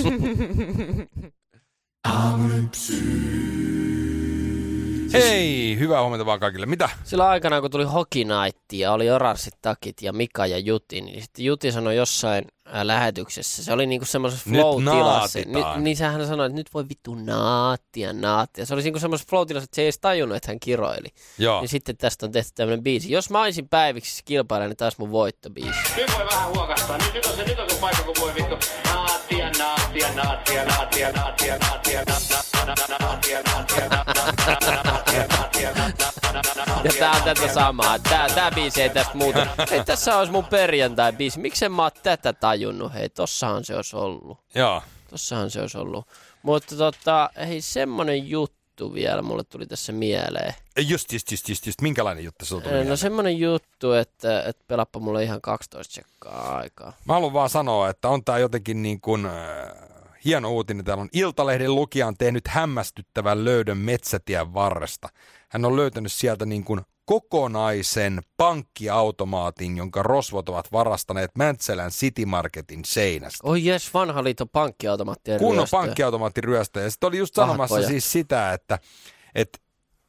Hei, hyvää huomenta vaan kaikille. Mitä? Silloin aikanaan, kun tuli Hockey Night ja oli oranssit takit ja Mika ja Juti, niin sitten Juti sanoi jossain ää, lähetyksessä, se oli niinku semmoisessa Nyt flow-tilassa. naatitaan. Ni, niin sehän sanoi, että nyt voi vittu naattia, naattia. Se oli niinku semmoisessa flow-tilassa, että se ei edes tajunnut, että hän kiroili. Joo. Niin sitten tästä on tehty tämmöinen biisi. Jos mä olisin päiviksi kilpailijan, niin taas mun voittobiisi. Nyt voi vähän huokastaa. Nyt, nyt on se, nyt on se paikka, kun voi vittu naatia, naatia, naatia, naatia, naatia, naatia, naatia, naatia, naatia, naatia, naatia, naatia, Ja tää on tätä samaa. Tää, tää biisi ei tästä muuta. Hei, tässä olisi mun perjantai-biisi. Miksen mä oon tätä tajunnut? Hei, tossahan se olisi ollut. Joo. Tossahan se olisi ollut. Mutta tota, hei, semmonen juttu vielä mulle tuli tässä mieleen. Just, just, just, just, just. Minkälainen juttu sulla tuli No mieleen? semmonen juttu, että, että pelappa mulle ihan kaksitoista sekkaa aikaa. Mä haluan vaan sanoa, että on tää jotenkin niin kuin... Äh, hieno uutinen. Täällä on Iltalehden lukija on tehnyt hämmästyttävän löydön Metsätien varresta. Hän on löytänyt sieltä niin kuin kokonaisen pankkiautomaatin, jonka rosvot ovat varastaneet Mäntsälän City Marketin seinästä. Oi jes, vanha liiton pankkiautomaattien Kunnon ryöstö. pankkiautomaatti ryöstö. Ja sitten oli just sanomassa Vahkoja. siis sitä, että, että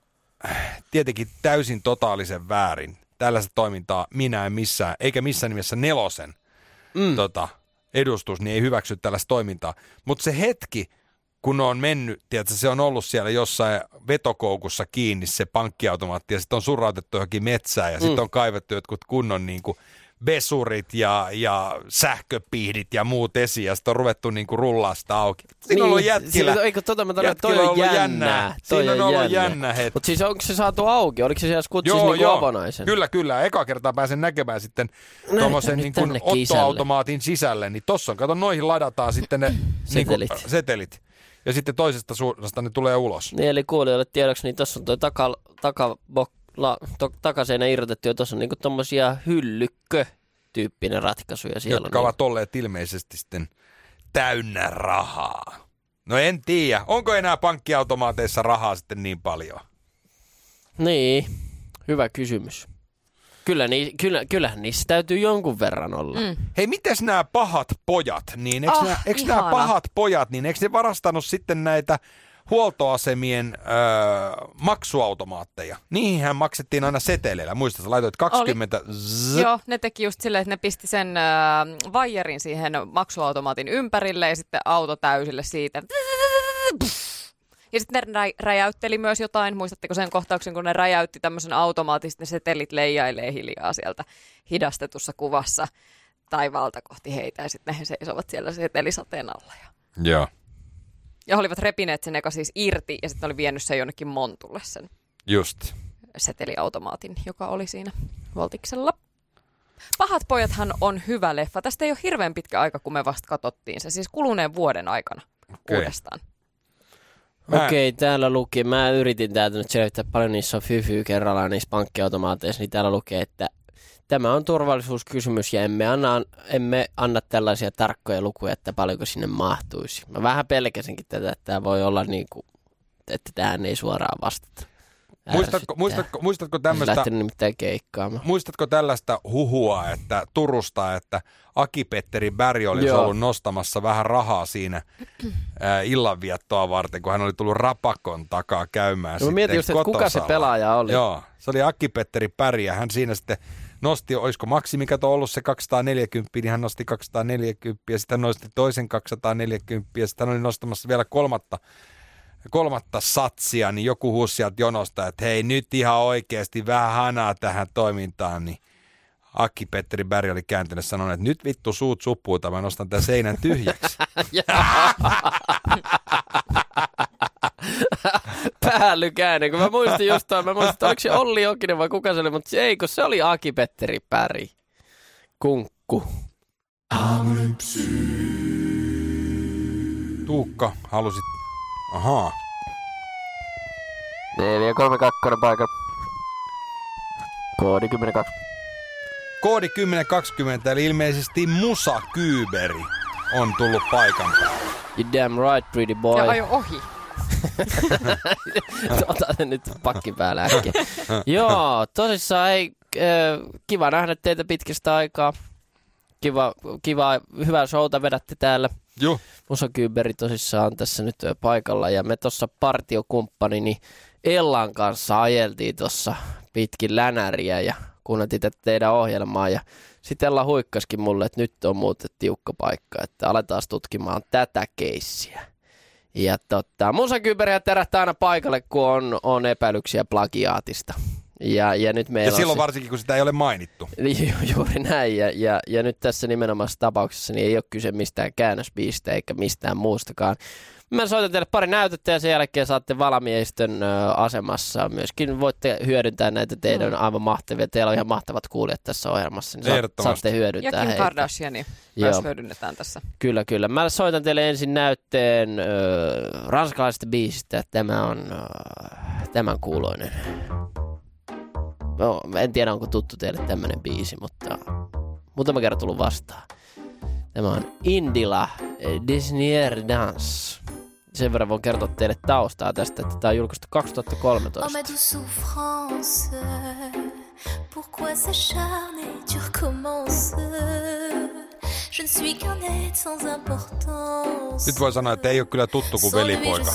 tietenkin täysin totaalisen väärin. Tällaista toimintaa minä en missään, eikä missään nimessä Nelosen mm. tota, edustus, niin ei hyväksy tällaista toimintaa. Mutta se hetki, kun on mennyt, tiedätkö, se on ollut siellä jossain vetokoukussa kiinni se pankkiautomaatti ja sitten on surrautettu johonkin metsään ja mm. sitten on kaivettu jotkut kunnon niin kuin besurit ja, ja sähköpihdit ja muut esiin ja sitten on ruvettu niin kuin rullaa sitä auki. Siinä on ollut jätkillä. Siinä, eikö tota mä tarkoitan, että toi jätkillä on ollut jännää. jännää. Toi Siinä on ollut jännä, jännä hetki. Mutta siis onko se saatu auki? Oliko se siellä skutsis Joo, niinku joo. avonaisen? Kyllä, kyllä. Eka kertaa pääsen näkemään sitten Näytän tuommoisen nyt niin kuin tännekin ottoautomaatin sisälle. Niin tossa on, kato, noihin ladataan sitten ne Setelit. Niin kuin, setelit. Ja sitten toisesta suunnasta ne tulee ulos. Niin, eli kuulijoille tiedoksi, niin tuossa on toi taka, taka, bok, la, to, takaseinä irrotettu ja tuossa on niinku tommosia hyllykkö-tyyppinen ratkaisuja siellä. Jotka niin. ovat olleet ilmeisesti sitten täynnä rahaa. No en tiedä. Onko enää pankkiautomaateissa rahaa sitten niin paljon? Niin, hyvä kysymys. Kyllä, niin, kyllä, kyllähän niissä täytyy jonkun verran olla. Mm. Hei, mites nämä pahat pojat? Niin, eikö Ah, nämä, eikö ihana. nämä pahat pojat, niin eikö ne varastanut sitten näitä huoltoasemien öö, maksuautomaatteja? Niihinhän maksettiin aina seteleillä. Muista, sä laitoit kaksikymmentä zzz. Joo, ne teki just silleen, että ne pisti sen äh, vaijerin siihen maksuautomaatin ympärille ja sitten auto täysille siitä. Ja sitten ne rä- räjäytteli myös jotain. Muistatteko sen kohtauksen, kun ne räjäytti tämmöisen automaatin, ne setelit leijailee hiljaa sieltä hidastetussa kuvassa taivaalta kohti heitä. Ja sitten he seisovat siellä setelisateen alla. Ja, Joo, ja olivat repineet sen eka siis irti ja sitten oli vienyt sen jonnekin montulle sen just. seteliautomaatin, joka oli siinä Voltiksella. Pahat pojathan on hyvä leffa. Tästä ei ole hirveän pitkä aika, kun me vasta katsottiin se. Siis kuluneen vuoden aikana Okei. uudestaan. Mä- Okei, täällä luki, mä yritin täältä nyt selvittää paljon niissä on fyfyy kerrallaan niissä pankkiautomaateissa, niin täällä lukee, että tämä on turvallisuuskysymys ja emme anna, emme anna tällaisia tarkkoja lukuja, että paljonko sinne mahtuisi. Mä vähän pelkäsinkin tätä, että tämä voi olla niin kuin, että tähän ei suoraan vastata. Muistatko, muistatko, muistatko tämmöistä... Lähtenyt nimittäin keikkaamaan. Muistatko tällaista huhua, että Turusta, että Aki-Petteri Berg olisi Joo. ollut nostamassa vähän rahaa siinä ää, illanviettoa varten, kun hän oli tullut Rapakon takaa käymään No, sitten mä mietin just, että kuka se kotosalla. pelaaja oli. Joo, se oli Aki-Petteri Berg ja hän siinä sitten nosti, olisiko maksimikato ollut se kaksisataaneljäkymmentä, niin hän nosti kaksisataaneljäkymmentä ja sitten hän nosti toisen kaksisataaneljäkymmentä ja sitten hän oli nostamassa vielä kolmatta kolmatta satsia, niin joku huusi sieltä jonosta, että hei nyt ihan oikeasti vähän hanaa tähän toimintaan, niin Aki-Petteri Berg oli kääntynyt sanonut, että nyt vittu suut suppuuta, mä nostan tämän seinän tyhjäksi. Päällykäinen, kun mä muistin just toi, mä muistin, että oliko se Olli Jokinen vai kuka se oli, mutta ei, kun se oli Aki-Petteri Berg. Kunkku. Tuukka, halusit... Ahaa. neljä kolme kaksi paikalla. Koodi kymmenen kaksi. Koodi kymmenen kaksikymmentä, eli ilmeisesti Musa Kyyberi on tullut paikan päälle. You damn right, pretty boy. Ja ajo ohi. Ota se nyt pakki päällä äkkiä. Joo, tosissaan ei, äh, kiva nähdä teitä pitkistä aikaa. Kiva, kiva, hyvää showta vedätte täällä. Joo. Musa Kyyberi tosissaan on tässä nyt paikalla ja me tuossa partiokumppanini Ellan kanssa ajeltiin tuossa pitkin Länäriä ja kuunneltiin tätä teidän ohjelmaa ja sitten Ella huikkaskin mulle, että nyt on muuten tiukka paikka, että aletaan tutkimaan tätä keissiä. Ja tota, Musa Kyyberiä terähtää aina paikalle, kun on, on epäilyksiä plagiaatista. Ja, ja nyt meillä Ja silloin on se, varsinkin, kun sitä ei ole mainittu. Ju- juuri näin. Ja, ja, ja nyt tässä nimenomaisessa tapauksessa niin ei ole kyse mistään käännösbiisistä eikä mistään muustakaan. Mä soitan teille pari näytettä ja sen jälkeen saatte valamiehistön ö, asemassa. Myöskin voitte hyödyntää näitä teidän mm. aivan mahtavia. Teillä on ihan mahtavat kuulijat tässä ohjelmassa, niin sa- saatte hyödyntää ja Kim heitä. Kardashiani myös hyödynnetään tässä. Kyllä, kyllä. Mä soitan teille ensin näytteen ö, ranskalaisesta biisistä. Tämä on ö, tämän kuuloinen. No, en tiedä, onko tuttu teille tämmönen biisi, mutta muutama kerran tullut vastaan. Tämä on Indila Desnier Dance. Sen verran voin kertoa teille taustaa tästä, että tämä on julkaistu kaksituhattakolmetoista. Oh ma douce souffrance, pourquoi s'acharner, tu recommences. Je ne suis qu'un être sans importance. Nyt voi sanoa, että ei ole kyllä tuttu kuin velipoika.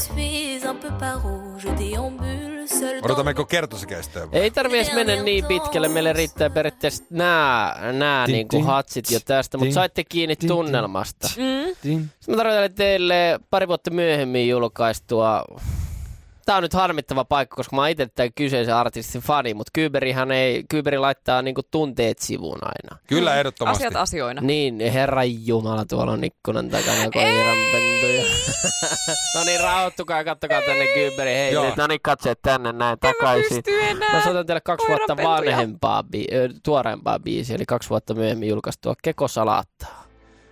Odotammeko kertosäkeistöä? Ei tarvitse edes mennä niin pitkälle. Meille riittää periaatteessa nämä, nämä niin kuin hatsit jo tästä, mutta saitte kiinni tunnelmasta. Mm. Mä tarvitsen teille pari vuotta myöhemmin julkaistua. Tää on nyt harmittava paikka, koska mä oon itse tämän kyseisen artistin fani, mutta Kyberihan ei, Kyberi laittaa niinku tunteet sivuun aina. Kyllä, ehdottomasti. Asiat asioina. Niin, herran jumala, tuolla on ikkunan takana koiranpentuja. No niin, rauhoittukaa ja kattokaa tänne Kyberi. Hei, nyt, no niin, katseet tänne näin takaisin. Mä soitan teille kaksi vuotta vanhempaa, bi- tuoreempaa biisiä, eli kaksi vuotta myöhemmin julkaistua Keko Salaattaa.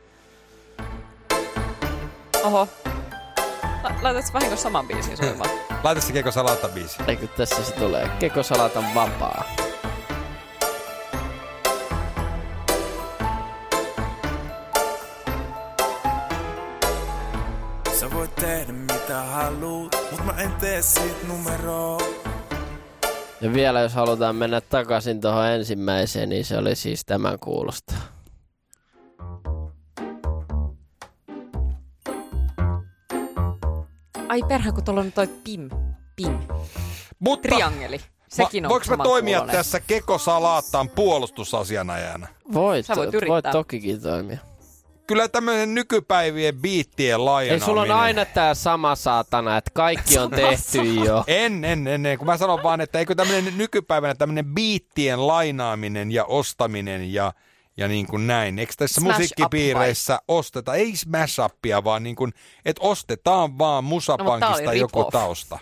Oho. Laitatko vahingossa saman biisin soimaan? Laita se Keko Salaattaa biisi. Eikö tässä se tulee? Keko Salaatan vapaa. Sä voit tehdä mitä haluut, mut mä en tee siitä numeroa. Ja vielä jos halutaan mennä takaisin tuohon ensimmäiseen, niin se oli siis tämän kuulosta. Ai perhä, kun tuolla on toi pim, pim, Mutta, triangeli. Sekin ma, on voinko mä toimia kuulonen. tässä Keko Salaattaan puolustusasianajana? Voit, Sä voit yrittää. voit tokikin toimia. Kyllä tämmöinen nykypäivien biittien lainaaminen. Ei, sulla on aina tää sama saatana, että kaikki on tehty jo. En, en, en, en. Kun mä sanon vaan, että eikö tämmöinen nykypäivänä tämmöinen biittien lainaaminen ja ostaminen ja, ja niin kuin näin. Eikö tässä Smash musiikkipiireissä osteta, ei smash upia, vaan niin kuin, että ostetaan vaan musapankista No, joku rip-off. tausta.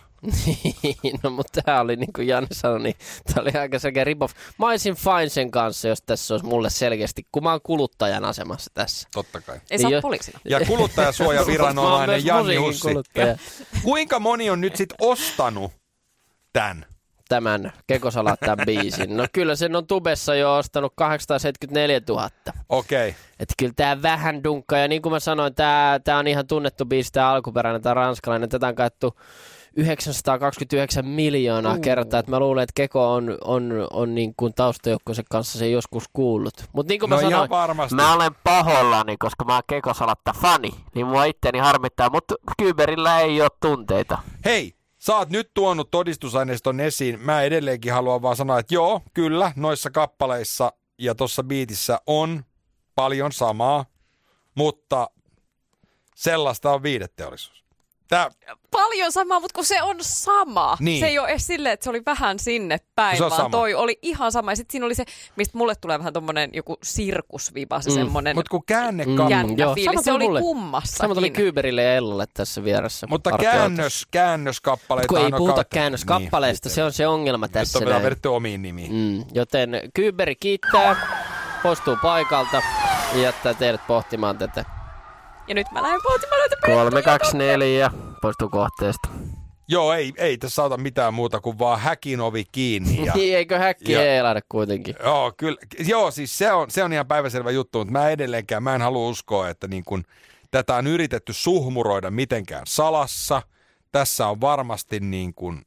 No, mutta tää oli niin kuin Janne sanoi, niin tää oli aika selkeä rip-off. Mä olisin fine sen kanssa, jos tässä olisi mulle selkeästi, kun mä oon kuluttajan asemassa tässä. Totta kai. Ei saa Ei oo- poliisina. Ja kuluttajasuojaviranomainen Janni musiikin Hussi. kuluttaja. Kuinka moni on nyt sit ostanut tän? Tämän Keko Salaattaan biisin. No kyllä sen on tubessa jo ostanut kahdeksansataaseitsemänkymmentäneljätuhatta. Okei. Okay. Että kyllä tää vähän dunkkaa. Ja niin kuin mä sanoin, tää, tää on ihan tunnettu biisi, tää alkuperäinen, tää ranskalainen. Tätä on kaettu yhdeksänsataakaksikymmentäyhdeksän miljoonaa uh. kertaa. Että mä luulen, että Keko on, on, on niin kuin taustajoukkonsa kanssa se joskus kuullut. Mutta niin kuin No mä ihan sanoin, varmasti. mä olen pahollani, koska mä oon Keko Salaattaa-fani. Niin mua itteeni harmittaa, mutta Kyberillä ei ole tunteita. Hei, sä oot nyt tuonut todistusaineiston esiin. Mä edelleenkin haluan vaan sanoa, että joo, kyllä, noissa kappaleissa ja tuossa biitissä on paljon samaa, mutta sellaista on viihdeteollisuus. Tää, Paljon samaa, mutta kun se on sama. Niin. Se ei ole edes silleen, että se oli vähän sinne päin, Se on vaan sama. toi oli ihan sama. Ja sitten siinä oli se, mistä mulle tulee vähän tommonen joku sirkusviba, se mm. semmonen mutta kun käännekam... jännä joo. fiilis. Sama Se oli mulle. kummassakin. Sama tuli Kyberille ja Ellalle tässä vieressä. Mutta Arkeolta. käännös, käännöskappaleita Kun ei on puhuta kautta- käännöskappaleista, Niin, se on se ongelma tässä. nyt on vielä näin. vedetty omiin nimiin. Mm, joten Kyberi kiittää, poistuu paikalta ja jättää teidät pohtimaan tätä. Ja nyt mä lähden pohtimaan näitä kolme kaksi neljä poistuu kohteesta. Joo, ei, ei tässä auta mitään muuta kuin vaan häkin ovi kiinni. Ja, Niin, eikö häkki ja- ei lähde kuitenkin? joo, kyllä, joo, siis se on, se on ihan päiväselvä juttu, mutta mä edelleenkään, mä en halua uskoa, että niin kun, tätä on yritetty suhmuroida mitenkään salassa. Tässä on varmasti niin kuin,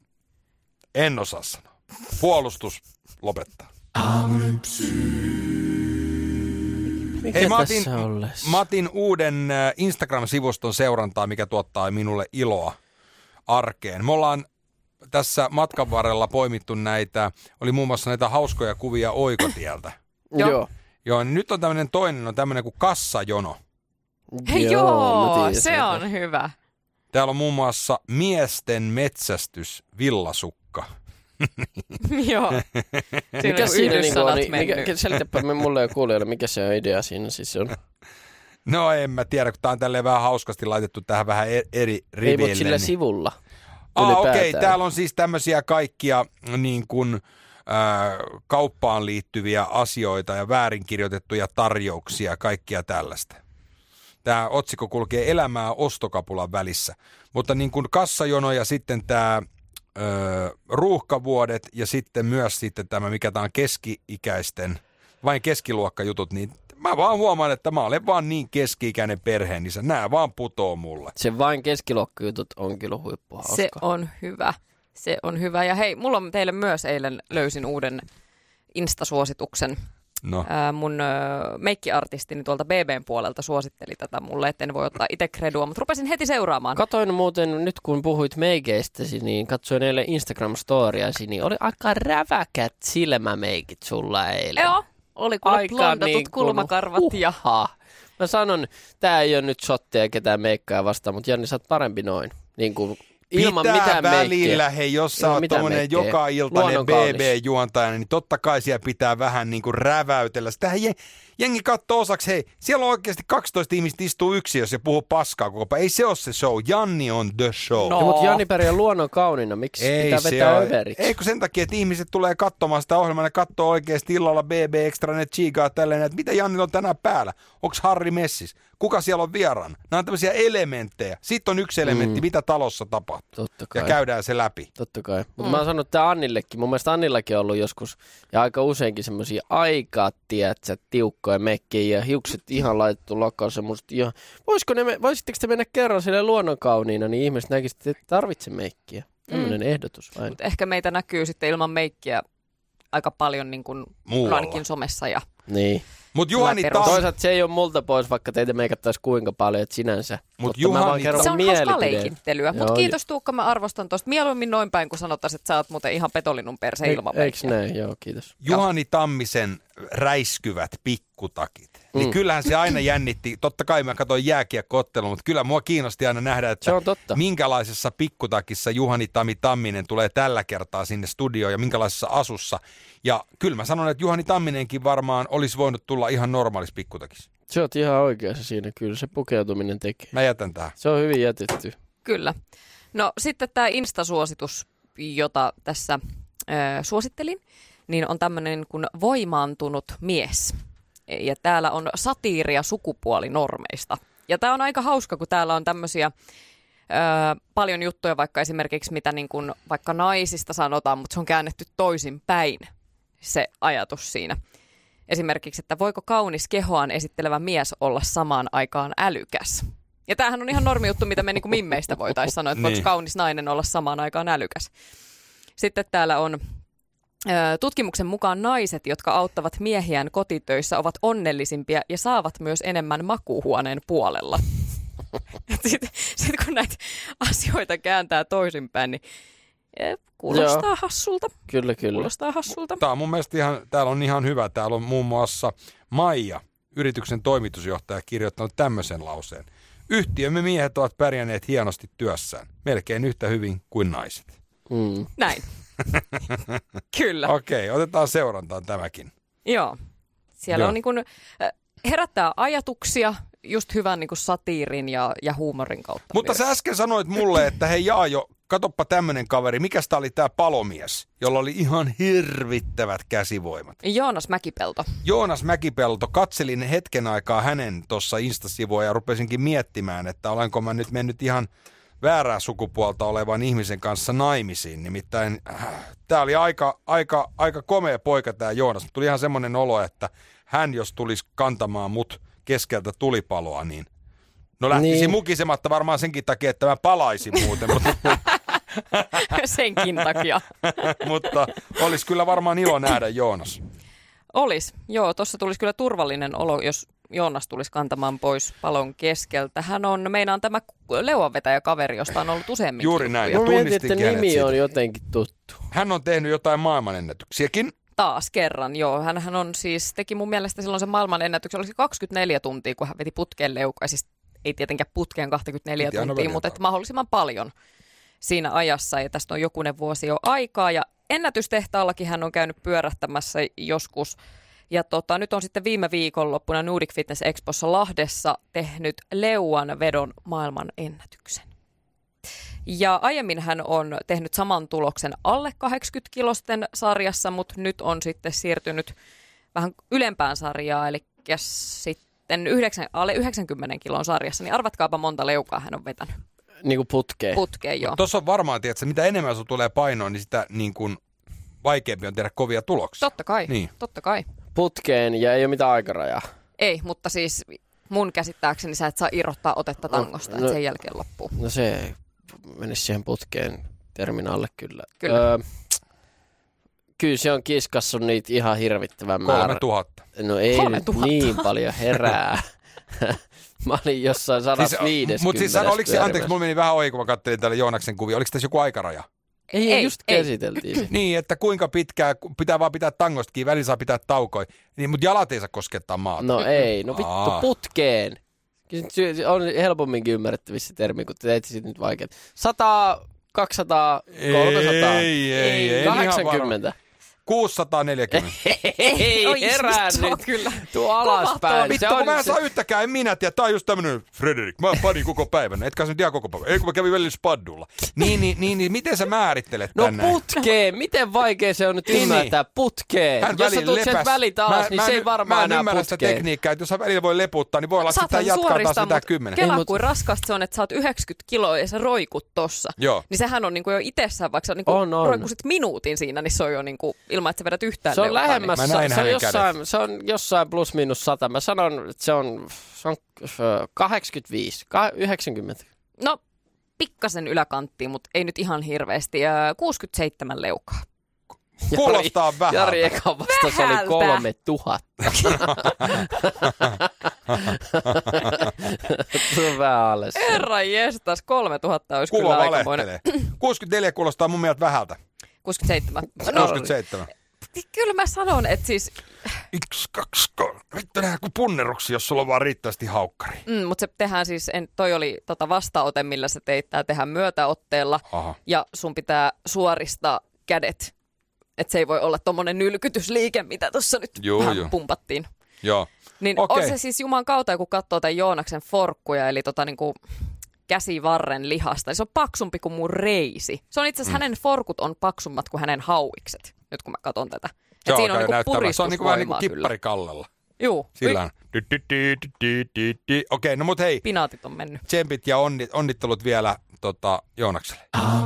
en osaa sanoa. Puolustus lopettaa. Mikä Hei, mä otin, tässä ollessa? mä otin uuden äh, Instagram-sivuston seurantaa, mikä tuottaa minulle iloa arkeen. Me ollaan tässä matkan varrella poimittu näitä, oli muun muassa näitä hauskoja kuvia Oikotieltä. Joo. Joo, niin nyt on tämmöinen toinen, on tämmöinen kuin kassajono. Hei, mä joo, tiedän se sen. on hyvä. Täällä on muun muassa miesten metsästys villasukka. Joo. Mikä siinä niinku on? Yhdyssanat Mikä, mennyt. selitäpä me mulle ja kuulijoille, mikä se on idea siinä siis on. No en mä tiedä, kun tää on tälleen vähän hauskasti laitettu tähän vähän e- eri Ei, riveille. mutta sillä sivulla. Ah, okei, okay. ylipäätään. Täällä on siis tämmöisiä kaikkia niin kuin, äh, kauppaan liittyviä asioita ja väärinkirjoitettuja tarjouksia, kaikkia tällaista. Tämä otsikko kulkee elämää ostokapulan välissä, mutta niin kuin kassajono ja sitten tämä äh, ruuhkavuodet ja sitten myös sitten tämä, mikä tämä on keski-ikäisten, vain keskiluokkajutut, niin mä vaan huomaan, että mä olen vaan niin keski-ikäinen perhe, niin se nää vaan putoo mulle. Se vain keskiluokkajutut on kyllä huippuhauska. Se on hyvä. Se on hyvä. Ja hei, mulla on teille myös eilen löysin uuden Insta-suosituksen. No. Ää, mun ö, meikkiartistini tuolta B B:n puolelta suositteli tätä mulle, etten voi ottaa itse kredua, mutta rupesin heti seuraamaan. Katoin muuten, nyt kun puhuit meikeistäsi, niin katsoin eilen Instagram-storiasi, niin oli aika räväkät silmämeikit sulla eilen. Joo, oli kuule Aika blondatut niin kuin kulmakarvat ja... huha. Mä sanon, tää ei ole nyt shotteja ketään meikkaa vastaan, mutta Janni, sä oot parempi noin. Niin kuin ilman Pitää mitään välillä, meikkiä. hei, jos sä Ilman oot mitään tommonen meikkejä. joka-iltainen Luonnon B kaunis. B-juontajana, niin totta kai siellä pitää vähän niinku räväytellä. Sitähän je- jengi katsoo osaksi, hei, siellä on oikeasti kaksitoista ihmistä istuu yksin, jos se puhuu paskaa koko päivä. Ei se ole se show, Janni on the show. No. Ja, mutta Janni Pärjän luonnon kauniina, miksi Ei pitää se vetää ole. överiksi? Eikö sen takia, että ihmiset tulee katsomaan sitä ohjelmaa, ne katsoo oikeasti illalla B B Extra, ne chiikaa tälleen, että mitä Jannilla on tänään päällä? Onks Harri messis? Kuka siellä on vieraan? Nämä on tämmöisiä elementtejä. Sitten on yksi elementti, Mm. mitä talossa tapahtuu. Totta kai. Ja käydään se läpi. Totta kai. Mutta Mm. mä oon sanonut tää Annillekin. Mun mielestä Annillakin on ollut joskus ja aika useinkin semmosia aika, tiedätkö, tiukkoja mekkejä ja hiukset ihan laitettu lakkaan semmoista ihan... Voisiko ne, me- voisitteko te mennä kerran sille luonnon kauniina, niin ihmiset näkisivät, että et tarvitse meikkiä. Tämmöinen mm. ehdotus vain. Mut ehkä meitä näkyy sitten ilman meikkiä aika paljon niin kuin Muualla. ainakin somessa ja Niin. Mut Juhani perus. Tam... Toisaalta se ei ole multa pois, vaikka teitä meikattaisi kuinka paljon, että sinänsä. Mut Mutta mä vaan Juhani- kerron se mun on hauskaa mielipideen. leikittelyä. Mutta Joo, kiitos Tuukka, mä arvostan tuosta. Mieluummin noin päin, kun sanottaisiin, että sä oot muuten ihan petolinun perse Ei- ilman Eiks meikkiä. näin? Joo, kiitos. Juhani Tammisen räiskyvät pikkutakit. Mm. Niin kyllähän se aina jännitti. Totta kai mä katsoin jääkiekko-ottelun, mutta kyllä mua kiinnosti aina nähdä, että Se on totta. minkälaisessa pikkutakissa Juhani Tami Tamminen tulee tällä kertaa sinne studioon ja minkälaisessa asussa. Ja kyllä mä sanon, että Juhani Tamminenkin varmaan olisi voinut tulla ihan normaalissa pikkutakissa. Se oot ihan oikeassa siinä, kyllä se pukeutuminen tekee. Mä jätän tähän. Se on hyvin jätetty. Kyllä. No sitten tämä Insta-suositus, jota tässä ö, suosittelin, niin on tämmöinen kuin voimaantunut mies. Ja täällä on satiiria sukupuolinormeista. Ja tämä on aika hauska, kun täällä on tämmöisiä ö, paljon juttuja, vaikka esimerkiksi mitä niin kuin vaikka naisista sanotaan, mutta se on käännetty toisinpäin se ajatus siinä. Esimerkiksi, että voiko kaunis kehoaan esittelevä mies olla samaan aikaan älykäs? Ja tämähän on ihan normijuttu, mitä me niin kuin mimmeistä voitaisiin sanoa, että voiko Niin. kaunis nainen olla samaan aikaan älykäs. Sitten täällä on ö, tutkimuksen mukaan naiset, jotka auttavat miehiään kotitöissä, ovat onnellisimpia ja saavat myös enemmän makuuhuoneen puolella. Sitten sit kun näitä asioita kääntää toisinpäin, niin eh, kuulostaa Joo. hassulta. Kyllä, kyllä. Kuulostaa hassulta. Tämä on mun mielestä ihan, täällä on ihan hyvä. Täällä on muun muassa Maija, yrityksen toimitusjohtaja, kirjoittanut tämmöisen lauseen. Yhtiömme miehet ovat pärjänneet hienosti työssään, melkein yhtä hyvin kuin naiset. Mm. Näin. Kyllä. Okei, otetaan seurantaan tämäkin. Joo. Siellä Joo. on niin kuin, äh, herättää ajatuksia just hyvän niin kuin satiirin ja, ja huumorin kautta. Mutta myös. sä äsken sanoit mulle, että hei Jaajo, katoppa tämmönen kaveri. Mikäs tää oli tää palomies, jolla oli ihan hirvittävät käsivoimat. Joonas Mäkipelto. Joonas Mäkipelto, katselin hetken aikaa hänen tuossa Insta-sivua ja rupesinkin miettimään, että olenko mä nyt mennyt ihan väärää sukupuolta olevan ihmisen kanssa naimisiin. Nimittäin äh, tää oli aika, aika, aika komea poika tää Joonas. Tuli ihan semmoinen olo, että hän jos tulisi kantamaan mut keskeltä tulipaloa, niin no lähtisi Niin. mukisematta varmaan senkin takia, että mä palaisin muuten, mutta, Senkin takia. mutta olisi kyllä varmaan ilo nähdä Joonas. Olis. Joo, tuossa tulisi kyllä turvallinen olo, jos Joonas tulisi kantamaan pois palon keskeltä. Hän on, meinaan tämä leuanvetäjäkaveri, josta on ollut useammin. Juuri näin. Ja Mä mietin, tunnistin että hänet nimi siitä. on jotenkin tuttu. Hän on tehnyt jotain maailmanennätyksiäkin. Taas kerran, joo. Hän on siis, teki mun mielestä silloin sen maailmanennätyksen, oliko se kaksikymmentäneljä tuntia, kun hän veti putkeen leukaa. Siis ei tietenkään putkeen kaksikymmentäneljä Piti aina tuntia, välillä mutta ottaa. että mahdollisimman paljon siinä ajassa ja tästä on jokunen vuosi jo aikaa ja ennätystehtaallakin hän on käynyt pyörähtämässä joskus. Ja tota, nyt on sitten viime viikonloppuna Nordic Fitness Expossa Lahdessa tehnyt leuan vedon maailman ennätyksen. Ja aiemmin hän on tehnyt saman tuloksen alle kahdeksankymmentä-kilosten sarjassa, mutta nyt on sitten siirtynyt vähän ylempään sarjaa, eli sitten yhdeksän, alle yhdeksänkymmentä kilon sarjassa. Niin arvatkaapa monta leukaa hän on vetänyt. Niin kuin putkeen. Putkeen, joo. Tuossa on varmaan, tiedätkö, mitä enemmän sun tulee painoa, niin sitä niin kuin vaikeampi on tehdä kovia tuloksia. Totta kai, niin. totta kai. Putkeen ja ei ole mitään aikarajaa. Ei, mutta siis mun käsittääkseni sä et saa irrottaa otetta tangosta, no, että sen jälkeen loppuu. No se ei menisi siihen putkeen terminaalle kyllä. Kyllä. Öö, kyllä se on kiskassut niitä ihan hirvittävän määrän. Kolme tuhatta. No ei nyt niin paljon herää. Mä olin jossain sata viisikymmentä. Siis, mutta siis oliko se, anteeksi, mulla meni vähän ohi, kun mä katselin täällä Joonaksen kuvia. Oliko tässä joku aikaraja? Ei, ei just ei. käsiteltiin se. Niin, että kuinka pitkää, pitää vaan pitää tangostakin, välillä saa pitää taukoja. Niin, mutta jalat ei saa koskettaa maata. No ei, no vittu Aa. putkeen. Se on helpomminkin ymmärrettävissä termi, kun te teitte siitä nyt vaikeat. sata, kaksisataa, kolmesataa. Ei, ei, ei. kahdeksankymmentä. kuusisataaneljäkymmentä. Ei, Oi, herää se on nyt. kyllä. Tuo alaspäin. Vittu, kun mä en saa yhtäkään, en minä tiedä. Tää on just tämmönen, Frederik, mä panin koko päivän. Etkä sä nyt ihan koko päivän. Ei, kun mä kävin välillä spaddulla. Niin, niin, niin, niin, miten sä määrittelet No tänne? putkeen. Miten vaikea se on nyt Niin, ymmärtää putkeen? Hän Jos sä tulet lepäs. sieltä välitä alas, Mä- niin mä se en- ei varmaan Mä en enää ymmärrä sitä putkeen. tekniikkaa, että jos hän välillä voi leputtaa, niin voi olla, että Saat sitä sen jatkaa taas suoristaa, sitä mutta kymmenen. kelaa Ei, mut- kuin raskasta se on, että sä oot yhdeksänkymmentä kiloa ja sä roikut tossa. Joo. Niin sehän on niinku jo itsessään, vaikka sä niinku On, on. roikusit minuutin siinä, niin se on jo niinku, ilman että sä vedät yhtään Se on leukaa, lähemmässä, Mä näin se on, hänen jossain, se on jossain plus miinus sata. Mä sanon, että se on, se on ö, kahdeksankymmentäviisi, ka- yhdeksänkymmentä. Niin, no, pikkasen yläkanttiin, mutta ei nyt ihan hirveästi. Ja kuusikymmentäseitsemän leukaa. Kuulostaa vähän. Jari eka vastaus oli Vähältä. kolme tuhatta. Se on vähän alle se. Herra jestas, kolme tuhatta olisi Kuva kyllä aikamoinen. valehtelee. kuusikymmentäneljä kuulostaa mun mielestä vähältä. kuusikymmentäseitsemän. No, kuusikymmentäseitsemän. kyllä mä sanon, että siis, Yksi, kaksi, kolme. Vittu nähdään kuin punneruksi, jos sulla on vaan riittävästi haukkari. mm, mutta se tehdään siis, en, toi oli tota vastaote, millä sä teit, tää tehdään myötäotteella. Aha. Ja sun pitää suoristaa kädet. Että se ei voi olla tommonen nylkytysliike, mitä tuossa nyt Juu, vähän juu. pumpattiin. Joo. Niin Okei. on se siis Juman kautta, kun katsoo tämän Joonaksen forkkuja, eli tota niinku käsivarren lihasta, niin se on paksumpi kuin mun reisi. Se on itse asiassa, mm. hänen forkut on paksummat kuin hänen hauikset, nyt kun mä katson tätä. Et siinä on niinku näyttävä. Se on niinku vähän niin kuin puristusvoimaa kyllä. kippari kallella. Juu, Sillä on. Dy, dy, dy, dy, dy, dy. Okei, no mut hei, pinaatit on mennyt. tsempit ja onni, onnittelut vielä tota, Joonakselle.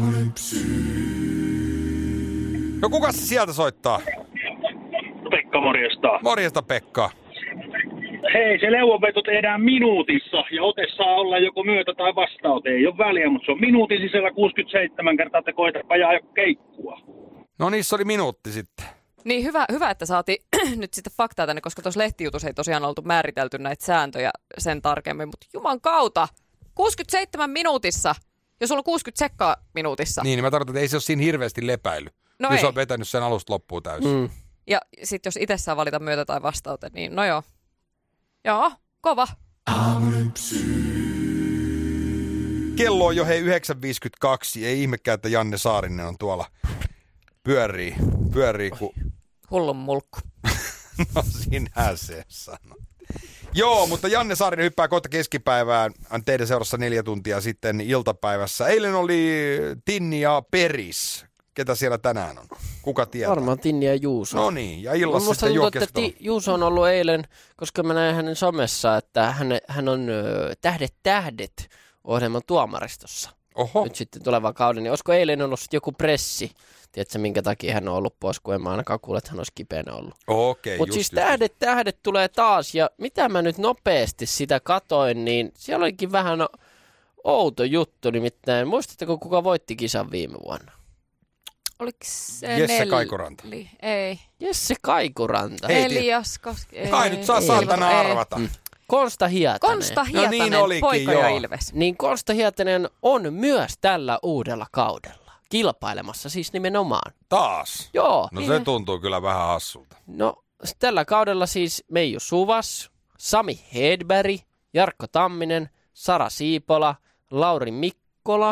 No kuka se sieltä soittaa? Pekka, morjesta. Morjesta Pekka. Hei, se leuanveto tehdään minuutissa ja ote saa olla joko myötä- tai vastaote. Ei ole väliä, mutta se on minuutin sisällä kuusikymmentäseitsemän kertaa, että koetapa ajaa joku keikkua. No niissä oli minuutti sitten. Niin hyvä, hyvä että saatiin nyt sitten faktaa tänne, koska tuossa lehtijutussa ei tosiaan oltu määritelty näitä sääntöjä sen tarkemmin, mutta juman kautta, kuusikymmentäseitsemän minuutissa, jos sulla on kuusikymmentä sekkaa minuutissa. Niin, niin mä tarkoitan, että ei se ole siinä hirveästi lepäily. No Jos ei. on vetänyt sen alusta loppuun täysin. Mm. Ja sitten jos itse saa valita myötä tai vastaute, niin no joo. Joo, kova. Kello on jo hei yhdeksän viisikymmentäkaksi. Ei ihmekään, että Janne Saarinen on tuolla pyörii, pyörii kun... Hullun mulkku. No sinä se sanot. Joo, mutta Janne Saarinen hyppää kohta keskipäivään. On teidän seurassa neljä tuntia sitten iltapäivässä. Eilen oli Tinni ja Peris. Ketä siellä tänään on? Kuka tietää? Varmaan Tinni ja Juuso. No niin, ja illassa Musta sitten tuntuu, että juokeskelu. Ti- Juuso on ollut eilen, koska mä näin hänen somessa, että hän, hän on ö, Tähdet tähdet ohjelman tuomaristossa. Oho. Nyt sitten tulevan kauden. Niin olisiko eilen ollut sitten joku pressi? Tiedätkö, minkä takia hän on ollut pois, kun en mä ainakaan kuule, että hän olisi kipeänä ollut. Okei, Mutta just, siis just, Tähdet tähdet tulee taas, ja mitä mä nyt nopeasti sitä katoin, niin siellä olikin vähän outo juttu, nimittäin muistatteko, kuka voitti kisan viime vuonna? Oliko se Jesse Nel- Kaikuranta. Li- Ei. Jesse Kaikuranta. Ei Elias Koski. Ei. Kai nyt saa Ei. saatana Ei. arvata. Mm. Konsta Hietanen. Konsta No Hietanen, niin olikin, poika joo. ja Ilves. Niin Konsta Hietanen on myös tällä uudella kaudella kilpailemassa, siis nimenomaan. Taas? Joo. No se tuntuu kyllä vähän hassulta. No tällä kaudella siis Meiju Suvas, Sami Hedberg, Jarkko Tamminen, Sara Siipola, Lauri Mikkola,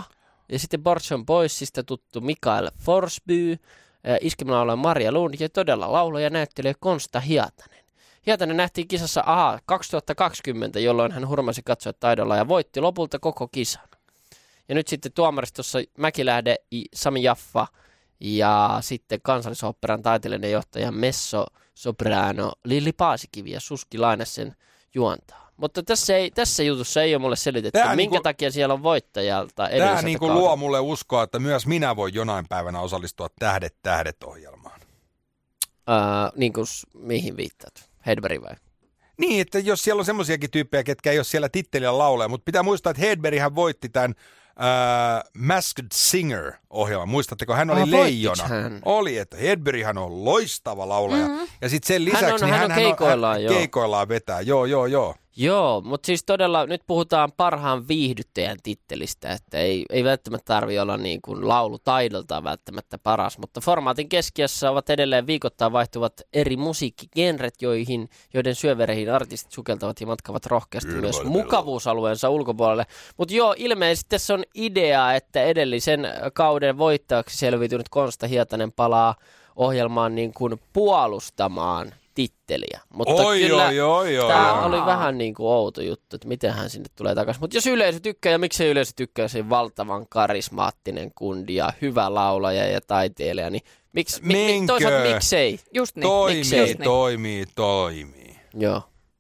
Ja sitten Borchon Boysista tuttu Mikael Forsby, iskemänlaulaja Maria Lund ja todella laulaja näyttelijä Konsta Hietanen. Hietanen nähtiin kisassa aha, kaksituhattakaksikymmentä, jolloin hän hurmasi katsojat taidolla ja voitti lopulta koko kisan. Ja nyt sitten tuomaristossa Mäkilähde, Sami Jaffa ja sitten Kansallisoopperan taiteellinen johtaja Messo Soprano Lilli Paasikivi ja Suski Lainesen juontaa. Mutta tässä, ei, tässä jutussa ei ole mulle selitetty, Tää minkä niinku, takia siellä on voittajalta edelliseltä Tämä niinku luo mulle uskoa, että myös minä voin jonain päivänä osallistua Tähdet tähdet-ohjelmaan. Öö, niin kuin mihin viittaat? Hedberg vai? Niin, että jos siellä on semmoisiakin tyyppejä, ketkä ei ole siellä tittelillä laulaja, mutta pitää muistaa, että Hedberghän voitti tämän Uh, Masked Singer-ohjelma. Muistatteko? Hän oli oh, leijona. Hän. Oli, että Hedberghän on loistava laulaja. Mm-hmm. Ja sitten sen lisäksi hän on, niin hän hän, on keikoillaan, hän, hän keikoillaan vetää. Joo, joo, joo. Joo, mutta siis todella nyt puhutaan parhaan viihdyttäjän tittelistä, että ei, ei välttämättä tarvitse olla niin kuin laulutaidoltaan välttämättä paras, mutta formaatin keskiössä ovat edelleen viikoittain vaihtuvat eri musiikkigenret, joihin, joiden syövereihin artistit sukeltavat ja matkavat rohkeasti Kyllä, myös mukavuusalueensa ulkopuolelle. Mutta joo, ilmeisesti tässä on idea, että edellisen kauden voittajaksi selviytynyt Konsta Hietanen palaa ohjelmaan niin kuin puolustamaan titteliä. Mutta oi, kyllä oi, oi, oi, tämä oi. oli vähän niin kuin outo juttu, että miten hän sinne tulee takaisin. Mutta jos yleisö tykkää, ja miksei yleisö tykkää se valtavan karismaattinen kundi ja hyvä laulaja ja taiteilija, niin miksi, mi, mi, toisaalta miksei? Just niin. Toimii, miksei? Just niin. toimii, toimii. Joo.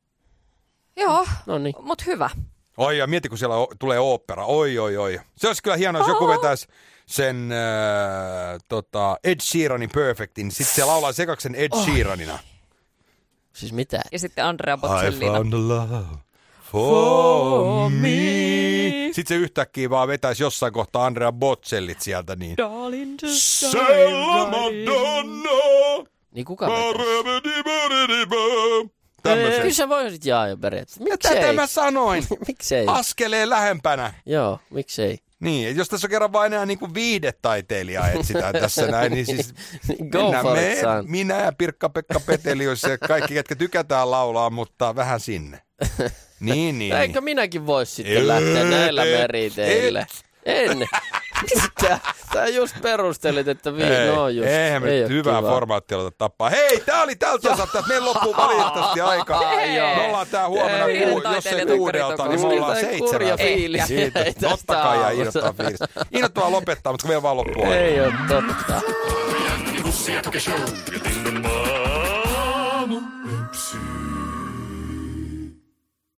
Joo, no niin. Mutta hyvä. Oi, ja mieti, kun siellä o- tulee ooppera. Oi, oi, oi. Se olisi kyllä hienoa, jos joku vetäisi sen äh, tota, Ed Sheeranin Perfectin. Sitten se laulaa sekaksen Ed oh. Sheeranina. Siis mitä? Ja sitten Andrea Boccellina. I found a love for me. Sitten se yhtäkkiä vaan vetäisi jossain kohtaa Andrea Bocellit sieltä niin. Darling, just Sella Madonna. Niin kuka vetäisi? Kyllä sä voisit jaa jo periaatteessa. Miksei? Tätä mä sanoin. Miksei? Askeleen lähempänä. Joo, miksei? Niin, jos tässä on kerran vain enää niin kuin viihdetaiteilijaa etsitään tässä näin, niin siis Go for me, it, son. minä ja Pirkka-Pekka Petelius ja kaikki, ketkä tykätään laulaa, mutta vähän sinne. Niin, niin. Eikö minäkin vois sitten et, lähteä näillä meriteille? En. Mitä? Sä just perustelit, että vi... Ei, no just. eihän me ei hyvää formaattia ota tappaa. Hei, tää oli tältä osalta, että meillä loppuu valitettavasti aika. Me ollaan tää huomenna, ku, jos ei kuudelta, niin me ollaan seitsemän. Fiilis. Totta kai ja innoittava fiilis. Innoittavaa lopettaa, mutta vielä vaan loppuu. Ei oo totta. Jussi Jätkä Show ja Lindemann.